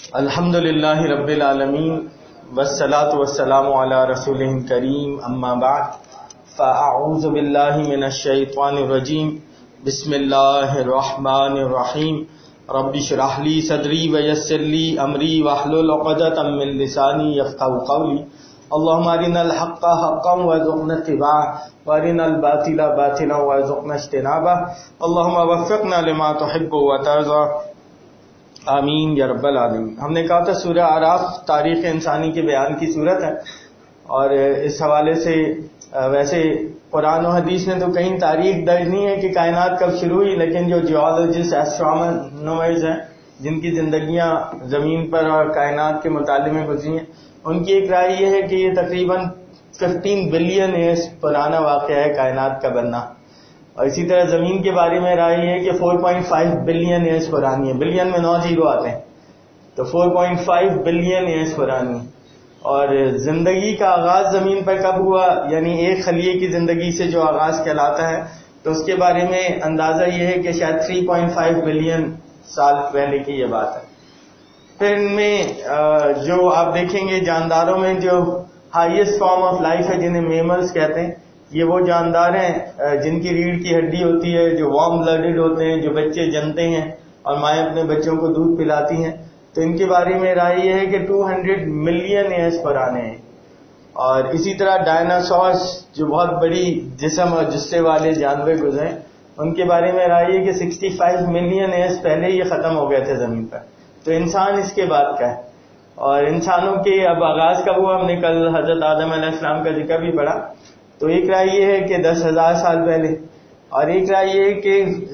الحمدللہ رب العالمین والصلاة والسلام علی رسولہ کریم اما بعد فاعوذ باللہ من الشیطان الرجیم بسم اللہ الرحمن الرحیم رب اشرح لی صدری ویسر لی امری واحلل عقدۃ من لسانی یفقهوا قولی اللهم ارنا الحق حقا وارزقنا اتباعه وارنا الباطل باطلا وارزقنا اجتنابه اللهم وفقنا لما تحب وترضى آمین یا رب العالمین۔ ہم نے کہا تھا سورہ اعراف تاریخ انسانی کے بیان کی صورت ہے، اور اس حوالے سے ویسے قرآن و حدیث میں تو کہیں تاریخ درج نہیں ہے کہ کائنات کب شروع ہوئی، لیکن جو جیولوجسٹ ایسٹرونومرز ہیں جن کی زندگیاں زمین پر اور کائنات کے مطالعے میں گزری ہیں، ان کی ایک رائے یہ ہے کہ یہ تقریباً 15 بلین ایئرس پرانا واقعہ ہے کائنات کا بننا، اور اسی طرح زمین کے بارے میں رائے یہ ہے کہ 4.5 بلین ایئرس پرانی ہے، بلین میں 9 زیرو آتے ہیں، تو 4.5 بلین ایئرس پرانی ہے۔ اور زندگی کا آغاز زمین پر کب ہوا، یعنی ایک خلیے کی زندگی سے جو آغاز کہلاتا ہے، تو اس کے بارے میں اندازہ یہ ہے کہ شاید 3.5 بلین سال پہلے کی یہ بات ہے۔ پھر ان میں جو آپ دیکھیں گے جانداروں میں جو ہائیسٹ فارم آف لائف ہے جنہیں میملز کہتے ہیں، یہ وہ جاندار ہیں جن کی ریڑھ کی ہڈی ہوتی ہے، جو وارم بلڈڈ ہوتے ہیں، جو بچے جنتے ہیں اور مائیں اپنے بچوں کو دودھ پلاتی ہیں، تو ان کے بارے میں رائے یہ ہے کہ 200 ملین ایئرس پرانے ہیں۔ اور اسی طرح ڈائناسورس جو بہت بڑی جسم اور جسے والے جانور گزرے، ان کے بارے میں رائے یہ کہ 65 ملین ایئرس پہلے یہ ختم ہو گئے تھے زمین پر، تو انسان اس کے بعد کا ہے۔ اور انسانوں کے اب آغاز کب ہوا، ہم نے کل حضرت آدم علیہ السلام کا ذکر بھی پڑھا، تو ایک رائے یہ ہے کہ 10,000 سال پہلے، اور ایک رائے یہ ہے کہ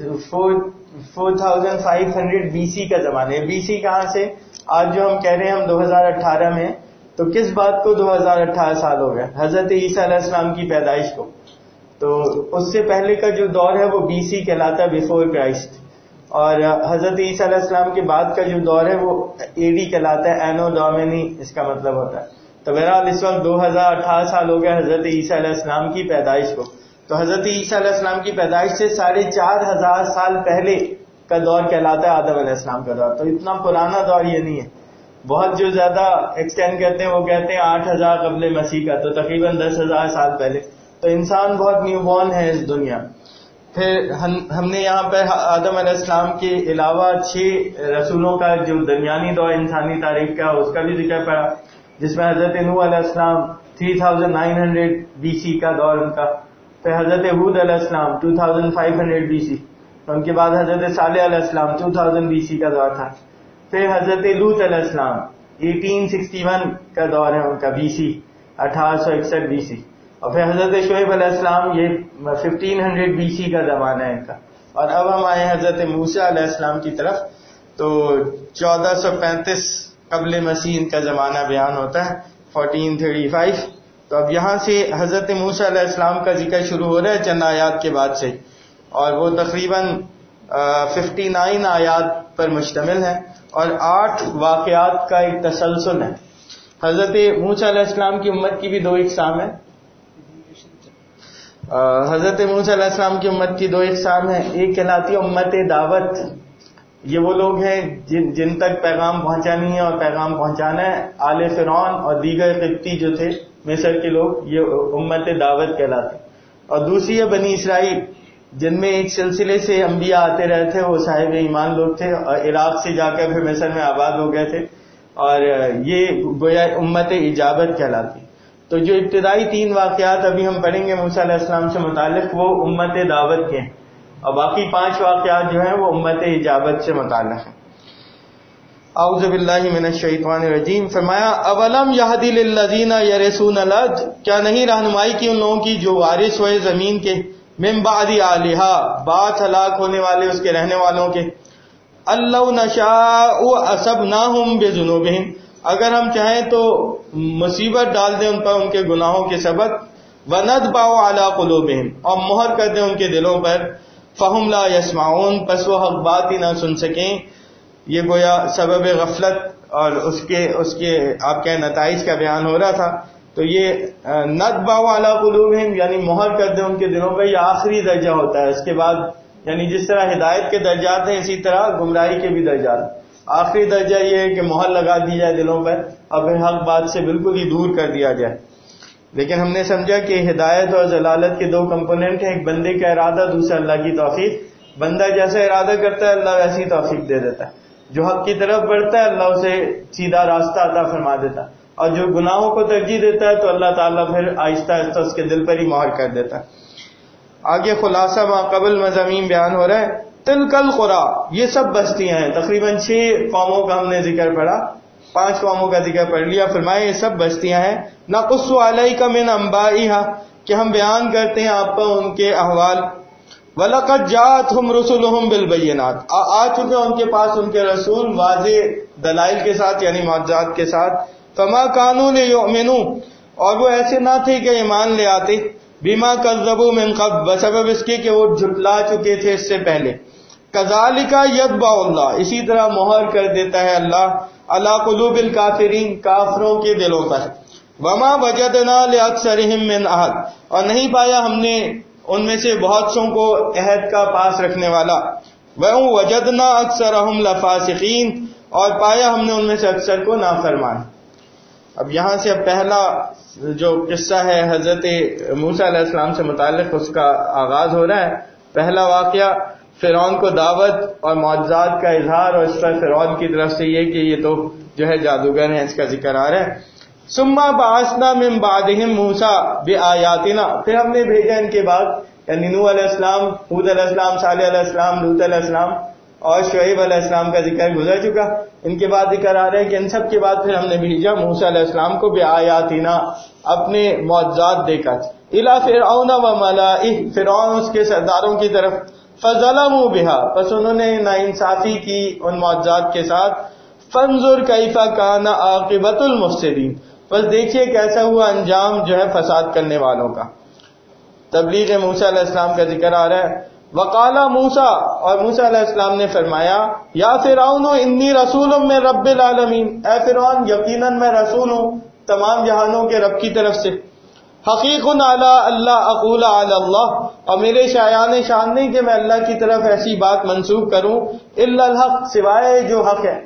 4500 بی سی کا زمانہ ہے۔ بی سی کہاں سے؟ آج جو ہم کہہ رہے ہیں ہم 2018 میں، تو کس بات کو 2018 سال ہو گیا؟ حضرت عیسیٰ علیہ السلام کی پیدائش کو۔ تو اس سے پہلے کا جو دور ہے وہ بی سی کہلاتا ہے، بیفور کرائسٹ، اور حضرت عیسیٰ علیہ السلام کے بعد کا جو دور ہے وہ اے ڈی کہلاتا ہے، اینو ڈومینی اس کا مطلب ہوتا ہے۔ تو بہرحال اس وقت 2018 سال ہو گیا حضرت عیسیٰ علیہ السلام کی پیدائش کو۔ تو حضرت عیسیٰ علیہ السلام کی پیدائش سے 4500 سال پہلے کا دور کہلاتا ہے آدم علیہ السلام کا دور۔ تو اتنا پرانا دور یہ نہیں ہے۔ بہت جو زیادہ ایکسٹینڈ کرتے ہیں وہ کہتے ہیں 8000 قبل مسیح کا، تو تقریباً 10,000 سال پہلے۔ تو انسان بہت نیو بورن ہے اس دنیا۔ پھر ہم نے یہاں پہ آدم علیہ السلام کے علاوہ 6 رسولوں کا جو درمیانی دور انسانی تاریخ کا اس کا بھی ذکر پڑا، جس میں حضرت نوح علیہ السلام 3900 بی سی کا دور ان کا، پھر حضرت ہود علیہ السلام 2500 بی سی، ان کے بعد حضرت صالح علیہ السلام 2000 بی سی کا دور تھا، پھر حضرت لوط علیہ السلام 1861 کا دور ہے ان کا، بی سی 1861 بی سی، اور پھر حضرت شعیب علیہ السلام یہ 1500 بی سی کا زمانہ ہے ان کا۔ اور اب ہم آئے حضرت موسیٰ علیہ السلام کی طرف، تو 1435 قبل مسیح ان کا زمانہ بیان ہوتا ہے، 1435۔ تو اب یہاں سے حضرت موسیٰ علیہ السلام کا ذکر شروع ہو رہا ہے چند آیات کے بعد سے، اور وہ تقریباً 59 آیات پر مشتمل ہے، اور 8 واقعات کا ایک تسلسل ہے۔ حضرت موسیٰ علیہ السلام کی امت کی بھی 2 اقسام ہیں۔ حضرت موسیٰ علیہ السلام کی امت کی 2 اقسام ہیں، ایک کہلاتی ہے امت دعوت، یہ وہ لوگ ہیں جن تک پیغام پہنچا نہیں ہے اور پیغام پہنچانا ہے، آل فرعون اور دیگر قبطی جو تھے مصر کے لوگ، یہ امت دعوت کہلاتے۔ اور دوسری ہے بنی اسرائیل، جن میں ایک سلسلے سے انبیاء آتے رہے تھے، وہ صاحب ایمان لوگ تھے، اور عراق سے جا کر پھر مصر میں آباد ہو گئے تھے، اور یہ گویا امت اجابت کہلاتی۔ تو جو ابتدائی 3 واقعات ابھی ہم پڑھیں گے موسیٰ علیہ السلام سے متعلق، وہ امت دعوت کے ہیں، اور باقی 5 واقعات جو ہیں وہ امت اجابت سے متعلق ہیں۔ اعوذ باللہ من الشیطان الرجیم۔ فرمایا اولم یہدی للذین یرثون الارض، کیا نہیں رہنمائی کی ان لوگوں کی جو وارث ہوئے زمین کے، من بعد اہلھا، بعد ہلاک ہونے والے اس کے رہنے والوں کے، ان لو نشاء اصبناہم بذنوبہم، اگر ہم چاہیں تو مصیبت ڈال دیں ان پر ان کے گناہوں کے سبب، ونطبع علی قلوبہم، اور مہر کر دیں ان کے دلوں پر، فہم لا یسمعون، پس وہ حق بات ہی نہ سن سکیں۔ یہ گویا سبب غفلت اور اس کے آپ کے نتائج کا بیان ہو رہا تھا۔ تو یہ نطبع علی قلوبہم یعنی مہر کر دیں ان کے دلوں پر، یہ آخری درجہ ہوتا ہے۔ اس کے بعد یعنی جس طرح ہدایت کے درجات ہیں اسی طرح گمراہی کے بھی درجات، آخری درجہ یہ ہے کہ مہر لگا دی جائے دلوں پر اور پھر حق بات سے بالکل ہی دور کر دیا جائے. لیکن ہم نے سمجھا کہ ہدایت اور ضلالت کے دو کمپوننٹ ہیں، ایک بندے کا ارادہ، دوسرا اللہ کی توفیق. بندہ جیسا ارادہ کرتا ہے اللہ ویسی توفیق دے دیتا ہے. جو حق کی طرف بڑھتا ہے اللہ اسے سیدھا راستہ عطا فرما دیتا ہے، اور جو گناہوں کو ترجیح دیتا ہے تو اللہ تعالیٰ پھر آہستہ آہستہ اس کے دل پر ہی مہر کر دیتا ہے. آگے خلاصہ ما قبل مضامین بیان ہو رہا ہے. تلک القری، یہ سب بستیاں ہیں. تقریباً 6 قوموں کا ہم نے ذکر پڑھا، 5 قوموں کا ذکر پڑھ لیا. فرمائے یہ سب بستیاں ہیں. نقص علیک من انبائها، کہ ہم بیان کرتے ہیں آپ پر ان کے احوال. وَلَقَدْ جَاءَتْهُمْ رُسُلُهُمْ بِالْبَيِّنَاتِ، آ چکے ان کے پاس ان کے رسول واضح دلائل کے ساتھ یعنی معجزات کے ساتھ. فَمَا كَانُوا لِيُؤْمِنُوا، اور وہ ایسے نہ تھے کہ ایمان لے آتے. بِمَا كَذَّبُوا مِن قَبْلُ، بسبب اس کے کہ وہ جھٹلا چکے تھے اس سے پہلے. كَذَلِكَ يَطْبَعُ اللَّهُ، اسی طرح مہر کر دیتا ہے اللہ عَلَى قُلُوبِ الْكَافِرِينَ، کافروں کے دلوں پر. وَمَا وَجَدْنَا لِأَكْثَرِهِم مِّنْ أَحَدٍ، اور نہیں پایا ہم نے ان میں سے بہت سوں کو عہد کا پاس رکھنے والا. وَوَجَدْنَا أَكْثَرَهُمْ لَفَاسِقِينَ، اور پایا ہم نے ان میں سے اکثر کو نافرمان. اب یہاں سے اب پہلا جو قصہ ہے حضرت موسیٰ علیہ السلام سے متعلق اس کا آغاز ہو رہا ہے. پہلا واقعہ فرعون کو دعوت اور معجزات کا اظہار، اور اس پر فرعون کی طرف سے یہ کہ یہ تو جو ہے جادوگر ہیں، اس کا ذکر آ رہا ہے. ثم بعثنا من بعدهم موسیٰ بآیاتنا، پھر ہم نے بھیجا ان کے بعد یعنی نوح علیہ السلام، ہود علیہ السلام، صالح علیہ السلام، لوط علیہ السلام اور شعیب علیہ السلام کا ذکر گزر چکا. ان کے بعد ذکر آ رہا ہے کہ ان سب کے بعد پھر ہم نے بھیجا موسیٰ علیہ السلام کو بآیاتنا، اپنے معجزات دے کر. الی فرعون وملئہ، فرعون اس کے سرداروں کی طرف. فظلموا بها، پس انہوں نے ناانصافی کی ان معجزات کے ساتھ. فانظر کیف کان عاقبۃ المفسدین، بس دیکھیے کیسا ہوا انجام جو ہے فساد کرنے والوں کا. تبلیغ موسیٰ علیہ السلام کا ذکر آ رہا ہے. وقال موسیٰ، اور موسیٰ علیہ السلام نے فرمایا، یا فرعون انی رسول من رب العالمین، اے فرعون یقیناً میں رسول ہوں تمام جہانوں کے رب کی طرف سے. حقیق علی اللہ اقول علی اللہ، اور میرے شایان شان نہیں کہ میں اللہ کی طرف ایسی بات منسوب کروں، الا الحق، سوائے جو حق ہے.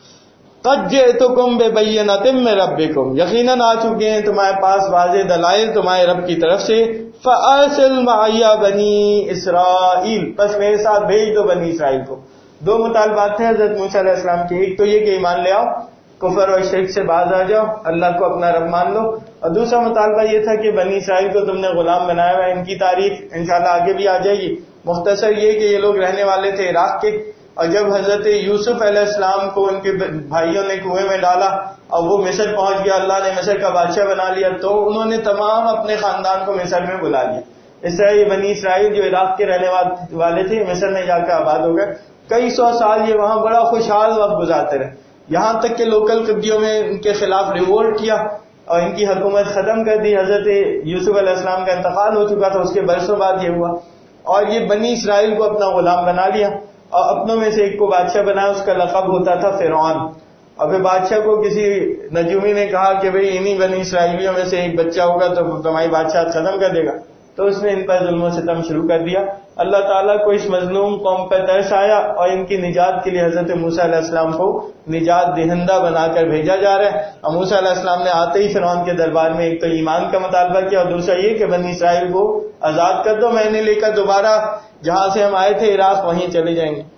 قد جئتکم ببینۃ من ربکم، یقیناً آ چکے ہیں تمہارے پاس واضح دلائل تمہارے رب کی طرف سے. فارسل معی بنی اسرائیل، بس میرے ساتھ بھیج دو بنی اسرائیل کو. 2 مطالبات تھے حضرت موسیٰ علیہ السلام کے. ایک تو یہ کہ ایمان لے آؤ، کفر اور شرک سے باز آ جاؤ، اللہ کو اپنا رب مان لو. اور دوسرا مطالبہ یہ تھا کہ بنی اسرائیل کو تم نے غلام بنایا ہوا ہے. ان کی تاریخ انشاءاللہ آگے بھی آ جائے گی. مختصر یہ کہ یہ لوگ رہنے والے تھے عراق کے، اور جب حضرت یوسف علیہ السلام کو ان کے بھائیوں نے کنویں میں ڈالا اور وہ مصر پہنچ گیا، اللہ نے مصر کا بادشاہ بنا لیا، تو انہوں نے تمام اپنے خاندان کو مصر میں بلا لیا. اس طرح یہ بنی اسرائیل جو عراق کے رہنے والے تھے مصر میں جا کے آباد ہو گئے. کئی 100 سال یہ وہاں بڑا خوشحال وقت گزارتے رہے، یہاں تک کہ لوکل قبیلوں میں ان کے خلاف ریوولٹ کیا اور ان کی حکومت ختم کر دی. حضرت یوسف علیہ السلام کا انتقال ہو چکا تھا، اس کے برسوں بعد یہ ہوا، اور یہ بنی اسرائیل کو اپنا غلام بنا لیا اور اپنوں میں سے ایک کو بادشاہ بنایا. اس کا لقب ہوتا تھا فرعون. اور پھر بادشاہ کو کسی نجومی نے کہا کہ بھئی انہی بنی اسرائیلیوں میں سے ایک بچہ ہوگا تو تمہاری بادشاہت ختم کر دے گا. تو اس نے ان پر ظلم و ستم شروع کر دیا. اللہ تعالیٰ کو اس مظلوم قوم پر ترس آیا اور ان کی نجات کے لیے حضرت موسیٰ علیہ السلام کو نجات دہندہ بنا کر بھیجا جا رہا ہے. اور موسیٰ علیہ السلام نے آتے ہی فرعون کے دربار میں ایک تو ایمان کا مطالبہ کیا، اور دوسرا یہ کہ بنی اسرائیل کو آزاد کر دو، میں انہیں لے کر دوبارہ جہاں سے ہم آئے تھے عراق وہیں چلے جائیں گے.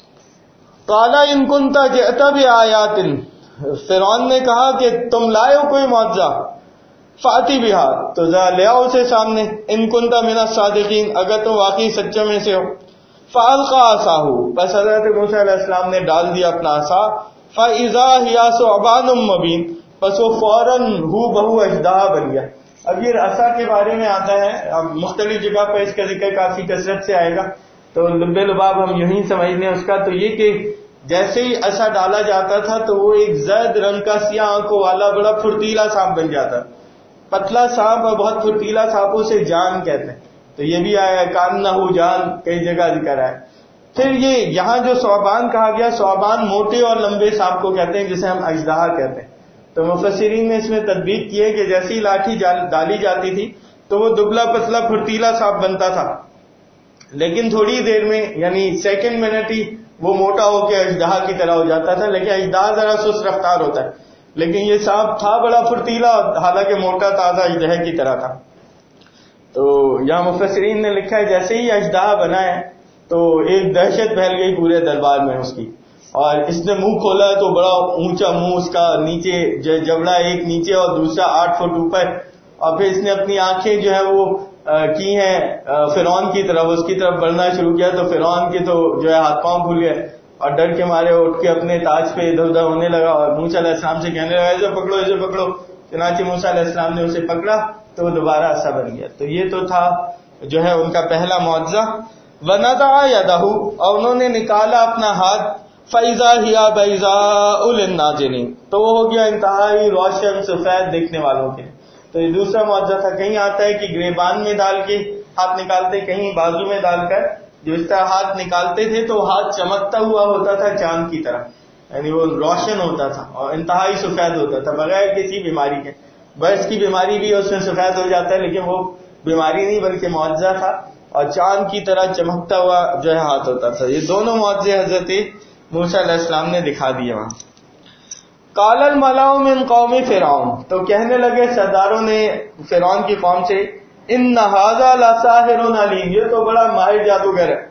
قال ان کنت جئت بآیات، فرعون نے کہا کہ تم لائے ہو کوئی معجزہ. فاتی بہا، تو ذرا لے آؤ اسے سامنے. ان کنت من الصادقین، اگر تم واقعی سچوں میں سے ہو. فالقى عصاه، بس حضرت موسیٰ علیہ السلام نے ڈال دیا اپنا عصا. فاذا هي ثعبان مبین، بس وہ فوراً ہو بہو اژدہا بن گیا. اب یہ عصا کے بارے میں آتا ہے، اب مختلف جگہ پر اس کا ذکر کافی کثرت سے آئے گا، تو لب لباب ہم یوں ہی سمجھ لیں اس کا. تو یہ کہ جیسے ہی عصا ڈالا جاتا تھا تو وہ ایک زرد رنگ کا سیاہ آنکھوں والا بڑا پھرتیلا سانپ بن جاتا. پتلا سانپ اور بہت پھرتیلا سانپوں سے جان کہتے ہیں، تو یہ بھی آیا ہے کان نہ ہو جان، کئی جگہ ذکر ہے. پھر یہ یہاں جو ثعبان کہا گیا، ثعبان موٹے اور لمبے سانپ کو کہتے ہیں جسے ہم اژدہا کہتے ہیں. تو مفسرین نے اس میں تطبیق کی ہے کہ جیسی لاٹھی ڈالی جاتی تھی تو وہ دبلا پتلا پھرتیلا سانپ بنتا تھا، لیکن تھوڑی دیر میں یعنی سیکنڈ منٹ ہی وہ موٹا ہو کے اژدہا کی طرح ہو جاتا تھا، لیکن اژدہا ذرا سست رفتار ہوتا ہے، لیکن یہ سانپ تھا بڑا پھرتیلا، حالانکہ موٹا تازہ اژدہے کی طرح تھا۔ تو یہاں مفسرین نے لکھا ہے جیسے ہی اژدہا بنا ہے تو ایک دہشت پھیل گئی پورے دربار میں اس کی، اور اس نے منہ کھولا تو بڑا اونچا منہ اس کا، نیچے جبڑا ایک نیچے اور دوسرا 8 فٹ اوپر، اور پھر اس نے اپنی آنکھیں جو ہے وہ کی ہیں فرعون کی طرف، اس کی طرف بڑھنا شروع کیا، تو فرعون کے تو جو ہے ہاتھ پاؤں پھول گئے اور ڈر کے مارے اٹھ کے اپنے تاج پہ ادھر ادھر ہونے لگا، اور موسیٰ علیہ السلام سے کہنے لگا ایسے پکڑو ایسے پکڑو، چنانچہ موسیٰ علیہ السلام نے اسے پکڑا تو وہ دوبارہ ایسا بن گیا۔ تو یہ تو تھا جو ہے ان کا پہلا معجزہ۔ وَنَزَعَ يَدَهُ، اور انہوں نے نکالا اپنا ہاتھ، فَإِذَا هِيَ بَيْضَاءُ لِلنَّاظِرِينَ، تو وہ ہو گیا انتہائی روشن سفید دیکھنے والوں کے۔ تو یہ دوسرا معجزہ تھا۔ کہیں آتا ہے کہ گریبان میں ڈال کے ہاتھ نکالتے، کہیں بازو میں ڈال کر جو اس طرح ہاتھ نکالتے تھے تو ہاتھ چمکتا ہوا ہوتا تھا چاند کی طرح، یعنی وہ روشن ہوتا تھا اور انتہائی سفید ہوتا تھا بغیر کسی بیماری کے۔ برس کی بیماری بھی اس میں سفید ہو جاتا ہے، لیکن وہ بیماری نہیں بلکہ معجزہ تھا، اور چاند کی طرح چمکتا ہوا جو ہے ہاتھ ہوتا تھا۔ یہ دونوں معجزے حضرت موسیٰ علیہ السلام نے دکھا دیے وہاں۔ قال الملأ من قوم فرعون، تو کہنے لگے سرداروں نے فرعون کی قوم سے، ان ھذا لساحر علیم، یہ تو بڑا ماہر جادوگر ہے،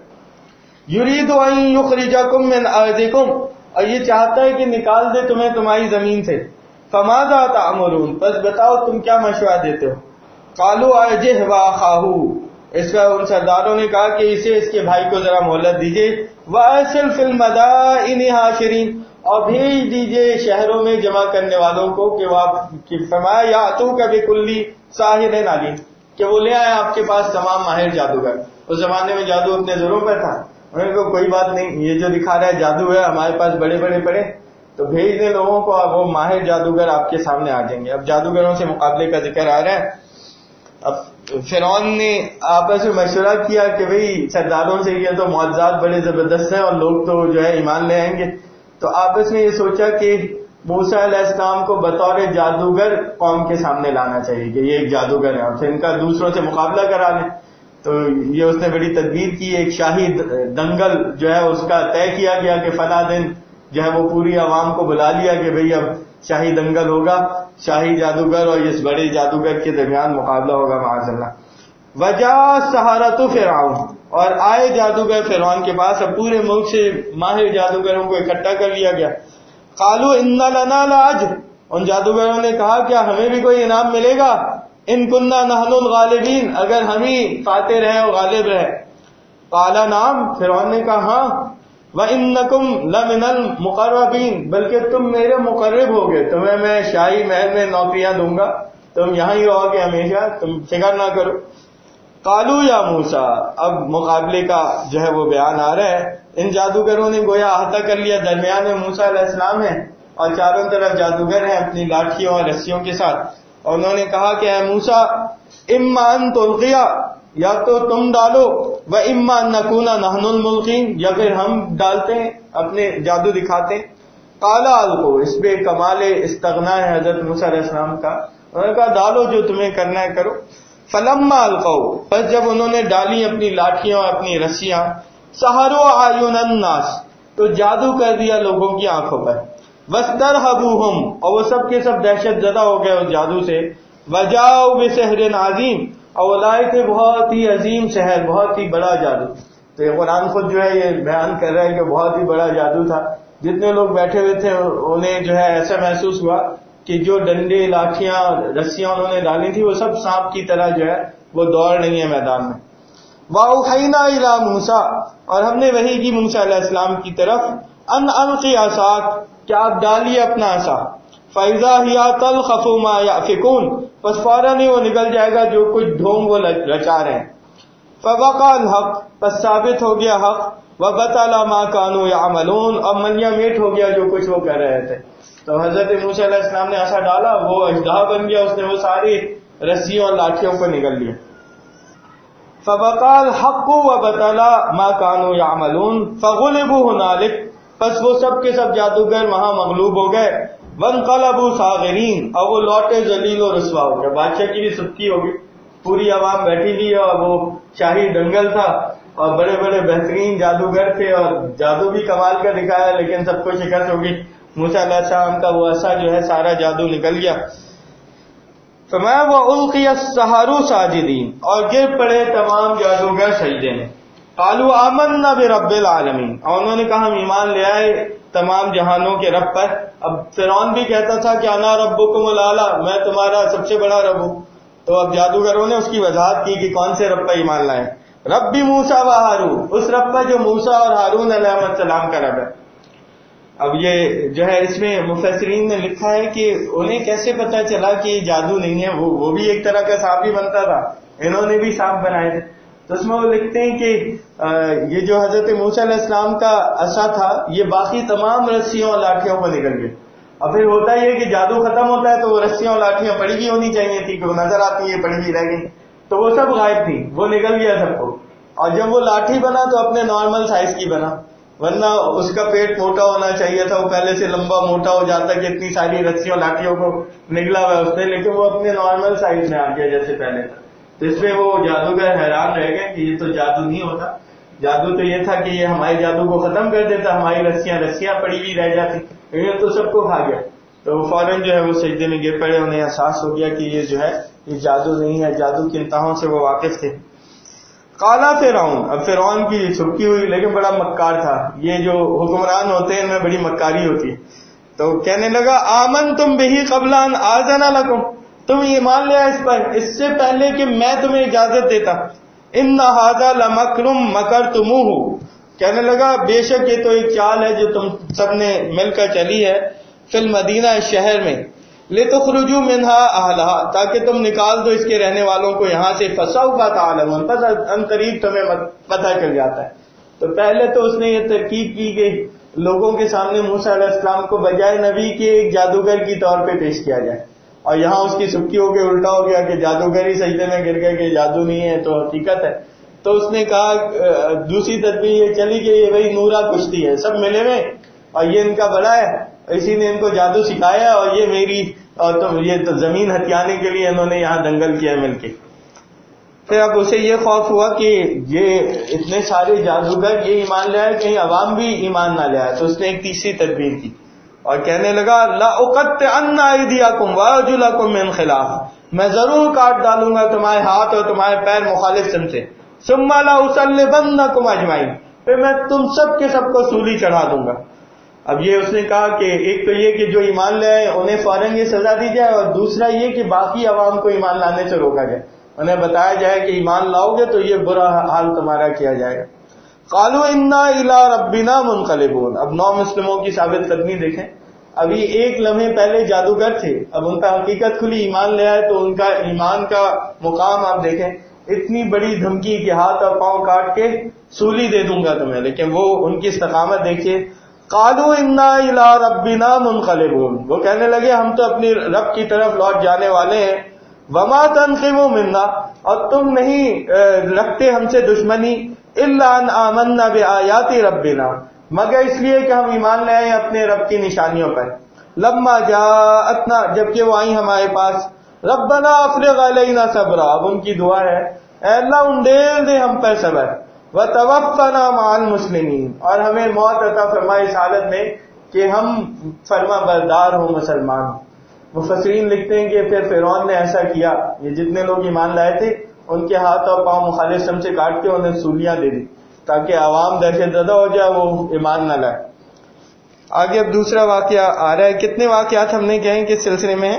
یرید ان یخرجکم من ارضکم، اور یہ چاہتا ہے کہ نکال دے تمہیں تمہاری زمین سے، فماذا تأمرون، بس بتاؤ تم کیا مشورہ دیتے ہو۔ قالوا ارجہ واخاہ، اس کا ان سرداروں نے کہا کہ اسے اس کے بھائی کو ذرا مہلت دیجیے، وارسل فی المدائن حاشرین، اور بھیج دیجیے شہروں میں جمع کرنے والوں کو، کہ فرمایا یاتوک بکل ساحر علیم، کہ وہ لے آئے آپ کے پاس تمام ماہر جادوگر۔ اس زمانے میں جادو اپنے زوروں پر تھا، انہوں نے کہا کوئی بات نہیں، یہ جو دکھا رہا ہے جادو ہے، ہمارے پاس بڑے بڑے پڑے، تو بھیج دیں لوگوں کو، اب وہ ماہر جادوگر آپ کے سامنے آ جائیں گے۔ اب جادوگروں سے مقابلے کا ذکر آ رہا ہے۔ اب فرعون نے آپس میں مشورہ کیا کہ بھئی سرداروں سے یہ تو معجزات بڑے زبردست ہیں اور لوگ تو جو ہے ایمان لے آئیں گے، تو آپس میں یہ سوچا کہ موسیٰ علیہ السلام کو بطور جادوگر قوم کے سامنے لانا چاہیے کہ یہ ایک جادوگر ہے، اور پھر ان کا دوسروں سے مقابلہ کرا لیں۔ تو یہ اس نے بڑی تدبیر کی، ایک شاہی دنگل جو ہے اس کا طے کیا گیا کہ فلاں دن جو ہے وہ پوری عوام کو بلا لیا کہ بھئی اب شاہی دنگل ہوگا، شاہی جادوگر اور اس بڑے جادوگر کے درمیان مقابلہ ہوگا معاذ اللہ۔ وجاء السحرۃ فرعون، اور آئے جادوگر فرعون کے پاس، اب پورے ملک سے ماہر جادوگروں کو اکٹھا کر لیا گیا۔ قالوا ان لنا لاجر، ان جادوگروں نے کہا کیا ہمیں بھی کوئی انعام ملے گا، ان کننا نحن الغالبین، اگر ہم ہی فاتح رہے اور غالب رہے۔ قال نعم، فرعون نے کہا ہاں، وَإِنَّكُمْ لَمِنَ الْمُقَرَّبِينَ، بلکہ تم میرے مقرب ہوگے، تمہیں میں شاہی محل میں نوکریاں دوں گا، تم یہاں ہی رہو گے ہمیشہ، تم فکر نہ کرو۔ قالوا یا موسیٰ، اب مقابلے کا جو ہے وہ بیان آ رہا ہے۔ ان جادوگروں نے گویا احاطہ کر لیا، درمیان میں موسیٰ علیہ السلام ہیں اور چاروں طرف جادوگر ہیں اپنی لاٹھیوں اور رسیوں کے ساتھ، اور انہوں نے کہا کہ اے موسیٰ اما ان تلقیا، یا تو تم ڈالو، و اما ان نکون نحن الملقین، یا پھر ہم ڈالتے ہیں اپنے جادو دکھاتے ہیں۔ قال القوا، اس پہ کمال استغنا ہے حضرت موسیٰ علیہ السلام کا، انہوں نے کہا ڈالو جو تمہیں کرنا ہے کرو۔ فلما القوا، بس جب انہوں نے ڈالی اپنی لاٹھیاں اور اپنی رسیاں، سحروا اعین الناس، تو جادو کر دیا لوگوں کی آنکھوں پر، واسترهبوهم، اور وہ سب کے سب دہشت زدہ ہو گئے اس جادو سے، وجاؤ بسحر عظیم، اور وہ لائے تھے بہت ہی عظیم سحر، بہت ہی بڑا جادو۔ تو یہ قرآن خود جو ہے یہ بیان کر رہا ہے کہ بہت ہی بڑا جادو تھا، جتنے لوگ بیٹھے ہوئے تھے انہیں جو ہے ایسا محسوس ہوا کہ جو ڈنڈے لاٹھیاں رسیاں انہوں نے ڈالی تھی وہ سب سانپ کی طرح جو ہے وہ دوڑ رہی ہیں میدان میں۔ وَأَوْحَيْنَا إِلَىٰ مُوسَىٰ، اور ہم نے وحی کی موسیٰ علیہ السلام کی طرف، ان القی عصاک، کہ آپ ڈالیے اپنا عصا، فَإِذَا هِيَ تَلْقَفُ مَا يَأْفِكُونَ، بس فوراً ہی وہ نکل جائے گا جو کچھ ڈھونگ وہ رچا رہے ہیں۔ فَوَقَعَ الْحَقُّ، بس ثابت ہو گیا حق، وَبَطَلَ مَا كَانُوا يَعْمَلُونَ، اور ملیا میٹ ہو گیا جو کچھ وہ کر رہے تھے۔ تو حضرت موسیٰ علیہ السلام نے عصا ڈالا، وہ اژدہا بن گیا، اس نے وہ ساری رسیوں اور لاٹھیوں کو نگل لیا۔ فَوَقَعَ الْحَقُّ وَبَطَلَ مَا كَانُوا يَعْمَلُونَ فَغُلِبُوا هُنَالِكَ، بس وہ سب کے سب جادوگر وہاں مغلوب ہو گئے، وَانقَلَبُوا صَاغِرِينَ، اور وہ لوٹے ذلیل و رسوا ہو گئے۔ بادشاہ کی بھی سستی ہوگی، پوری عوام بیٹھی تھی اور وہ شاہی دنگل تھا، اور بڑے بڑے بہترین جادوگر تھے اور جادو بھی کمال کا دکھایا، لیکن سب کو شکست ہوگی. موسیٰ علیہ السلام کا وہ عصا جو ہے سارا جادو نکل گیا. فرمایا وَأُلْقِيَ السَّحَرُوا سَاجِدِينَ، اور گر پڑے تمام جادوگر سجدے میں. قَالُوا آمَنَّا بِرَبِّ الْعَالَمِينَ، اور انہوں نے کہا ہم ایمان لے آئے تمام جہانوں کے رب پر. اب فرعون بھی کہتا تھا کہ انا ربکم الاعلی، میں تمہارا سب سے بڑا رب ہوں. تو اب جادوگروں نے اس کی وضاحت کی کہ کون سے رب پر ایمان لائیں. رب موسیٰ و ہارون، اس رب پر جو موسیٰ اور ہارون علیہ السلام کا رب ہے. اب یہ جو ہے اس میں مفسرین نے لکھا ہے کہ انہیں کیسے پتا چلا کہ یہ جادو نہیں ہے، وہ بھی ایک طرح کا سانپ ہی بنتا تھا، انہوں نے بھی سانپ بنائے تھے. تو اس میں وہ لکھتے ہیں کہ یہ جو حضرت موسیٰ علیہ السلام کا عصا تھا یہ باقی تمام رسیوں اور لاٹھیوں پر نکل گئے. اور پھر ہوتا یہ کہ جادو ختم ہوتا ہے تو وہ رسیاں اور لاٹھیاں پڑی ہوئی ہونی چاہیے تھی کہ وہ نظر آتی ہیں پڑی ہوئی رہ گئی، تو وہ سب غائب تھی، وہ نکل گیا سب کو. اور جب وہ لاٹھی بنا تو اپنے نارمل سائز کی بنا، ورنہ اس کا پیٹ موٹا ہونا چاہیے تھا، وہ پہلے سے لمبا موٹا ہو جاتا کہ اتنی ساری رسیوں لاٹھیوں کو نگلا ہوا اس نے، لیکن وہ اپنے نارمل سائز میں آ گیا جیسے پہلے تھا. تو اس میں وہ جادوگر حیران رہ گئے کہ یہ تو جادو نہیں ہوتا، جادو تو یہ تھا کہ یہ ہمارے جادو کو ختم کر دیتا، ہماری رسیاں پڑی ہوئی رہ جاتی، لیکن تو سب کو کھا گیا. تو فوراً جو ہے وہ سجدے میں گر پڑے، انہیں احساس ہو گیا کہ یہ جو ہے یہ جادو نہیں ہے، جادو کی انتہاؤں سے وہ واقف تھے. قالا فرعون، اب فرعون کی چھپکی ہوئی لیکن بڑا مکار تھا، یہ جو حکمران ہوتے ہیں ان میں بڑی مکاری ہوتی ہے. تو کہنے لگا آمنتم بہ قبل ان آذن لکم، تم ایمان لیا اس پر اس سے پہلے کہ میں تمہیں اجازت دیتا. ان ھذا لمکر مکرتموہ، کہنے لگا بے شک یہ تو ایک چال ہے جو تم سب نے مل کر چلی ہے، فی المدینہ، شہر میں، لتخرجوا منہا اہلہا، تاکہ تم نکال دو اس کے رہنے والوں کو یہاں سے، فسوف تعلمون، پس ان قریب تمہیں پتہ چل جاتا ہے. تو پہلے تو اس نے یہ ترکیب کی کہ لوگوں کے سامنے موسیٰ علیہ السلام کو بجائے نبی کے ایک جادوگر کی طور پہ پیش کیا جائے، اور یہاں اس کی سبکی ہو کے الٹا ہو گیا کہ جادوگر ہی سجدے میں گر گئے کہ جادو نہیں ہے تو حقیقت ہے. تو اس نے کہا دوسری تدبیر یہ چلی کہ یہ وہی نورا کشتی ہے، سب ملے ہوئے اور یہ ان کا بڑا ہے، اسی نے ان کو جادو سکھایا اور یہ میری اور یہ تو زمین ہتھیانے کے لیے انہوں نے یہاں دنگل کیا مل کے. پھر اب اسے یہ خوف ہوا کہ یہ اتنے سارے جادوگر یہ ایمان لے آئے کہیں عوام بھی ایمان نہ لے آئے، تو اس نے ایک تیسری تدبیر کی اور کہنے لگا لأقطعن ایدیکم وارجلکم من خلاف، میں ضرور کاٹ ڈالوں گا تمہارے ہاتھ اور تمہارے پیر مخالف سم سے، ثم لأصلبنکم اجمعین، پھر میں تم سب کے سب کو سولی چڑھا دوں گا. اب یہ اس نے کہا کہ ایک تو یہ کہ جو ایمان لے آئے انہیں فوراً یہ سزا دی جائے، اور دوسرا یہ کہ باقی عوام کو ایمان لانے سے روکا جائے، انہیں بتایا جائے کہ ایمان لاؤ گے تو یہ برا حال تمہارا کیا جائے گا. قالوا انا الی ربنا منقلبون، اب نو مسلموں کی ثابت قدمی دیکھیں. ابھی ایک لمحے پہلے جادوگر تھے، اب ان کا حقیقت کھلی، ایمان لے آئے تو ان کا ایمان کا مقام آپ دیکھیں، اتنی بڑی دھمکی کہ ہاتھ اور پاؤں کاٹ کے سولی دے دوں گا تمہیں، لیکن وہ ان کی استقامت دیکھیے. قالوا انا الی ربنا منقلبون، وہ کہنے لگے ہم تو اپنی رب کی طرف لوٹ جانے والے ہیں. وما تنقم منا، اور تم نہیں رکھتے ہم سے دشمنی، الا ان آمنا بآیات ربنا، مگر اس لیے کہ ہم ایمان لے آئے اپنے رب کی نشانیوں پر. لما جاءتنا، جبکہ وہ آئی ہمارے پاس. ربنا افرغ علینا صبرا، اب ان کی دعا ہے اے اللہ انڈیل دے ہم پر صبر. وتوفنا مع المسلمین، اور ہمیں موت عطا فرما اس حالت میں کہ ہم فرما بردار ہوں مسلمان. مفسرین لکھتے ہیں کہ پھر فرعون نے ایسا کیا، یہ جتنے لوگ ایمان لائے تھے ان کے ہاتھ اور پاؤں مخالف سم سے کاٹ کے انہیں سولیاں دے دی تاکہ عوام دہشت زدہ ہو جائے، وہ ایمان نہ لائے. آگے اب دوسرا واقعہ آ رہا ہے. کتنے واقعات ہم نے کہیں کہ سلسلے میں ہیں؟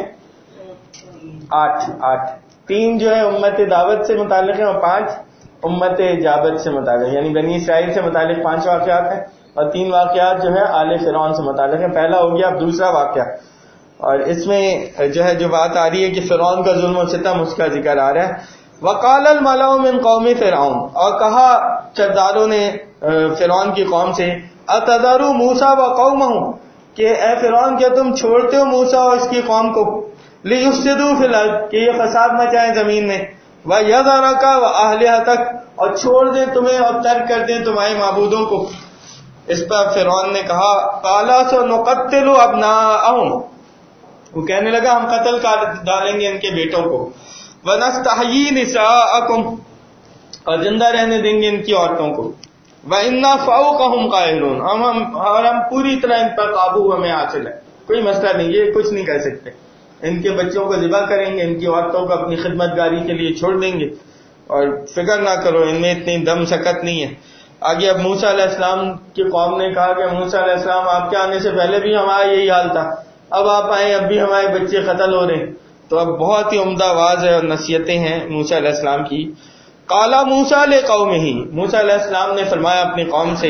8. 3 جو ہے امت دعوت سے متعلق ہیں اور 5 امت اجابت سے متعلق، یعنی بنی اسرائیل سے متعلق 5 واقعات ہیں اور 3 واقعات جو ہے آل فرعون سے متعلق ہیں. پہلا ہو گیا اب دوسرا واقعہ، اور اس میں جو ہے جو بات آ رہی ہے کہ فرعون کا ظلم و ستم اس کا ذکر آ رہا ہے. وقال الملأ من قوم فرعون، اور کہا سرداروں نے فرعون کی قوم سے، اتذر موسیٰ وقومہ، کہ اے فرعون کیا تم چھوڑتے ہو موسیٰ اور اس کی قوم کو، لیفسدوا فی الارض، کہ یہ فساد مچائیں زمین میں، ویذرک واہلہتک، اور چھوڑ دیں تمہیں اور ترک کر دیں تمہارے معبودوں کو. اس پر فرعون نے کہا قالا سنقتل ابناءہم، وہ کہنے لگا ہم قتل کر ڈالیں گے ان کے بیٹوں کو، وَنَسْتَحْيِي نِسَاءَكُمْ، اور زندہ رہنے دیں گے ان کی عورتوں کو. وَإِنَّا فَوْقَهُمْ قَاهِرُونَ، ہم پوری طرح ان پر قابو ہمیں حاصل ہے، کوئی مسئلہ نہیں، یہ کچھ نہیں کر سکتے. ان کے بچوں کو ذبح کریں گے، ان کی عورتوں کو اپنی خدمت گاری کے لیے چھوڑ دیں گے، اور فکر نہ کرو ان میں اتنی دم سکت نہیں ہے. آگے اب موسیٰ علیہ السلام کی قوم نے کہا کہ موسیٰ علیہ السلام آپ کے آنے سے پہلے بھی ہمارا یہی حال تھا، اب آپ آئے اب بھی ہمارے بچے قتل ہو رہے ہیں. تو اب بہت ہی عمدہ آواز ہے اور نصیحتیں ہیں موسیٰ علیہ السلام کی. قالا موسیٰ لقومہ، موسیٰ علیہ السلام نے فرمایا اپنی قوم سے،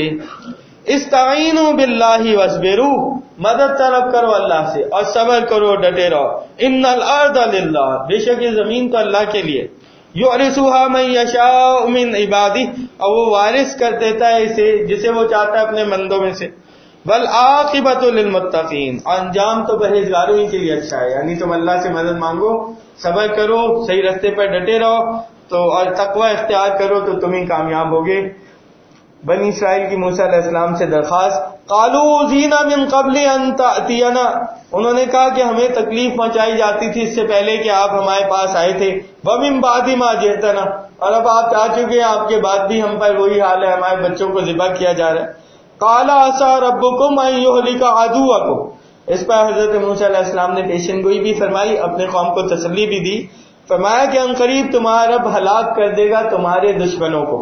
استعینوا باللہ واصبروا، مدد طلب کرو اللہ سے اور صبر کرو، ڈٹے رہو. ان الارض للہ، بے شک یہ زمین تو اللہ کے لیے، یورثها من یشاء من عبادہ، اور وہ وارث کر دیتا ہے اسے جسے وہ چاہتا ہے اپنے بندوں میں سے. والعاقبۃ للمتقین، انجام تو پرہیزگاروں ہی کے لیے اچھا ہے. یعنی تم اللہ سے مدد مانگو، صبر کرو، صحیح راستے پر ڈٹے رہو تو اور تقوی اختیار کرو تو تم ہی کامیاب ہوگے. بنی اسرائیل کی موسیٰ علیہ السلام سے درخواست، قالوا اوذینا من قبل ان تأتینا، انہوں نے کہا کہ ہمیں تکلیف پہنچائی جاتی تھی اس سے پہلے کہ آپ ہمارے پاس آئے تھے. ومن بعد ما جئتنا، اور اب آپ آ چکے ہیں، آپ کے بعد بھی ہم پر وہی حال ہے، ہمارے بچوں کو ذبح کیا جا رہا ہے. قال عسى ربكم ان يهلك عدوكم، اس پر حضرت موسیٰ علیہ السلام نے پیشن گوئی بھی فرمائی، اپنے قوم کو تسلی بھی دی. فرمایا کہ عنقریب تمہارا رب ہلاک کر دے گا تمہارے دشمنوں کو.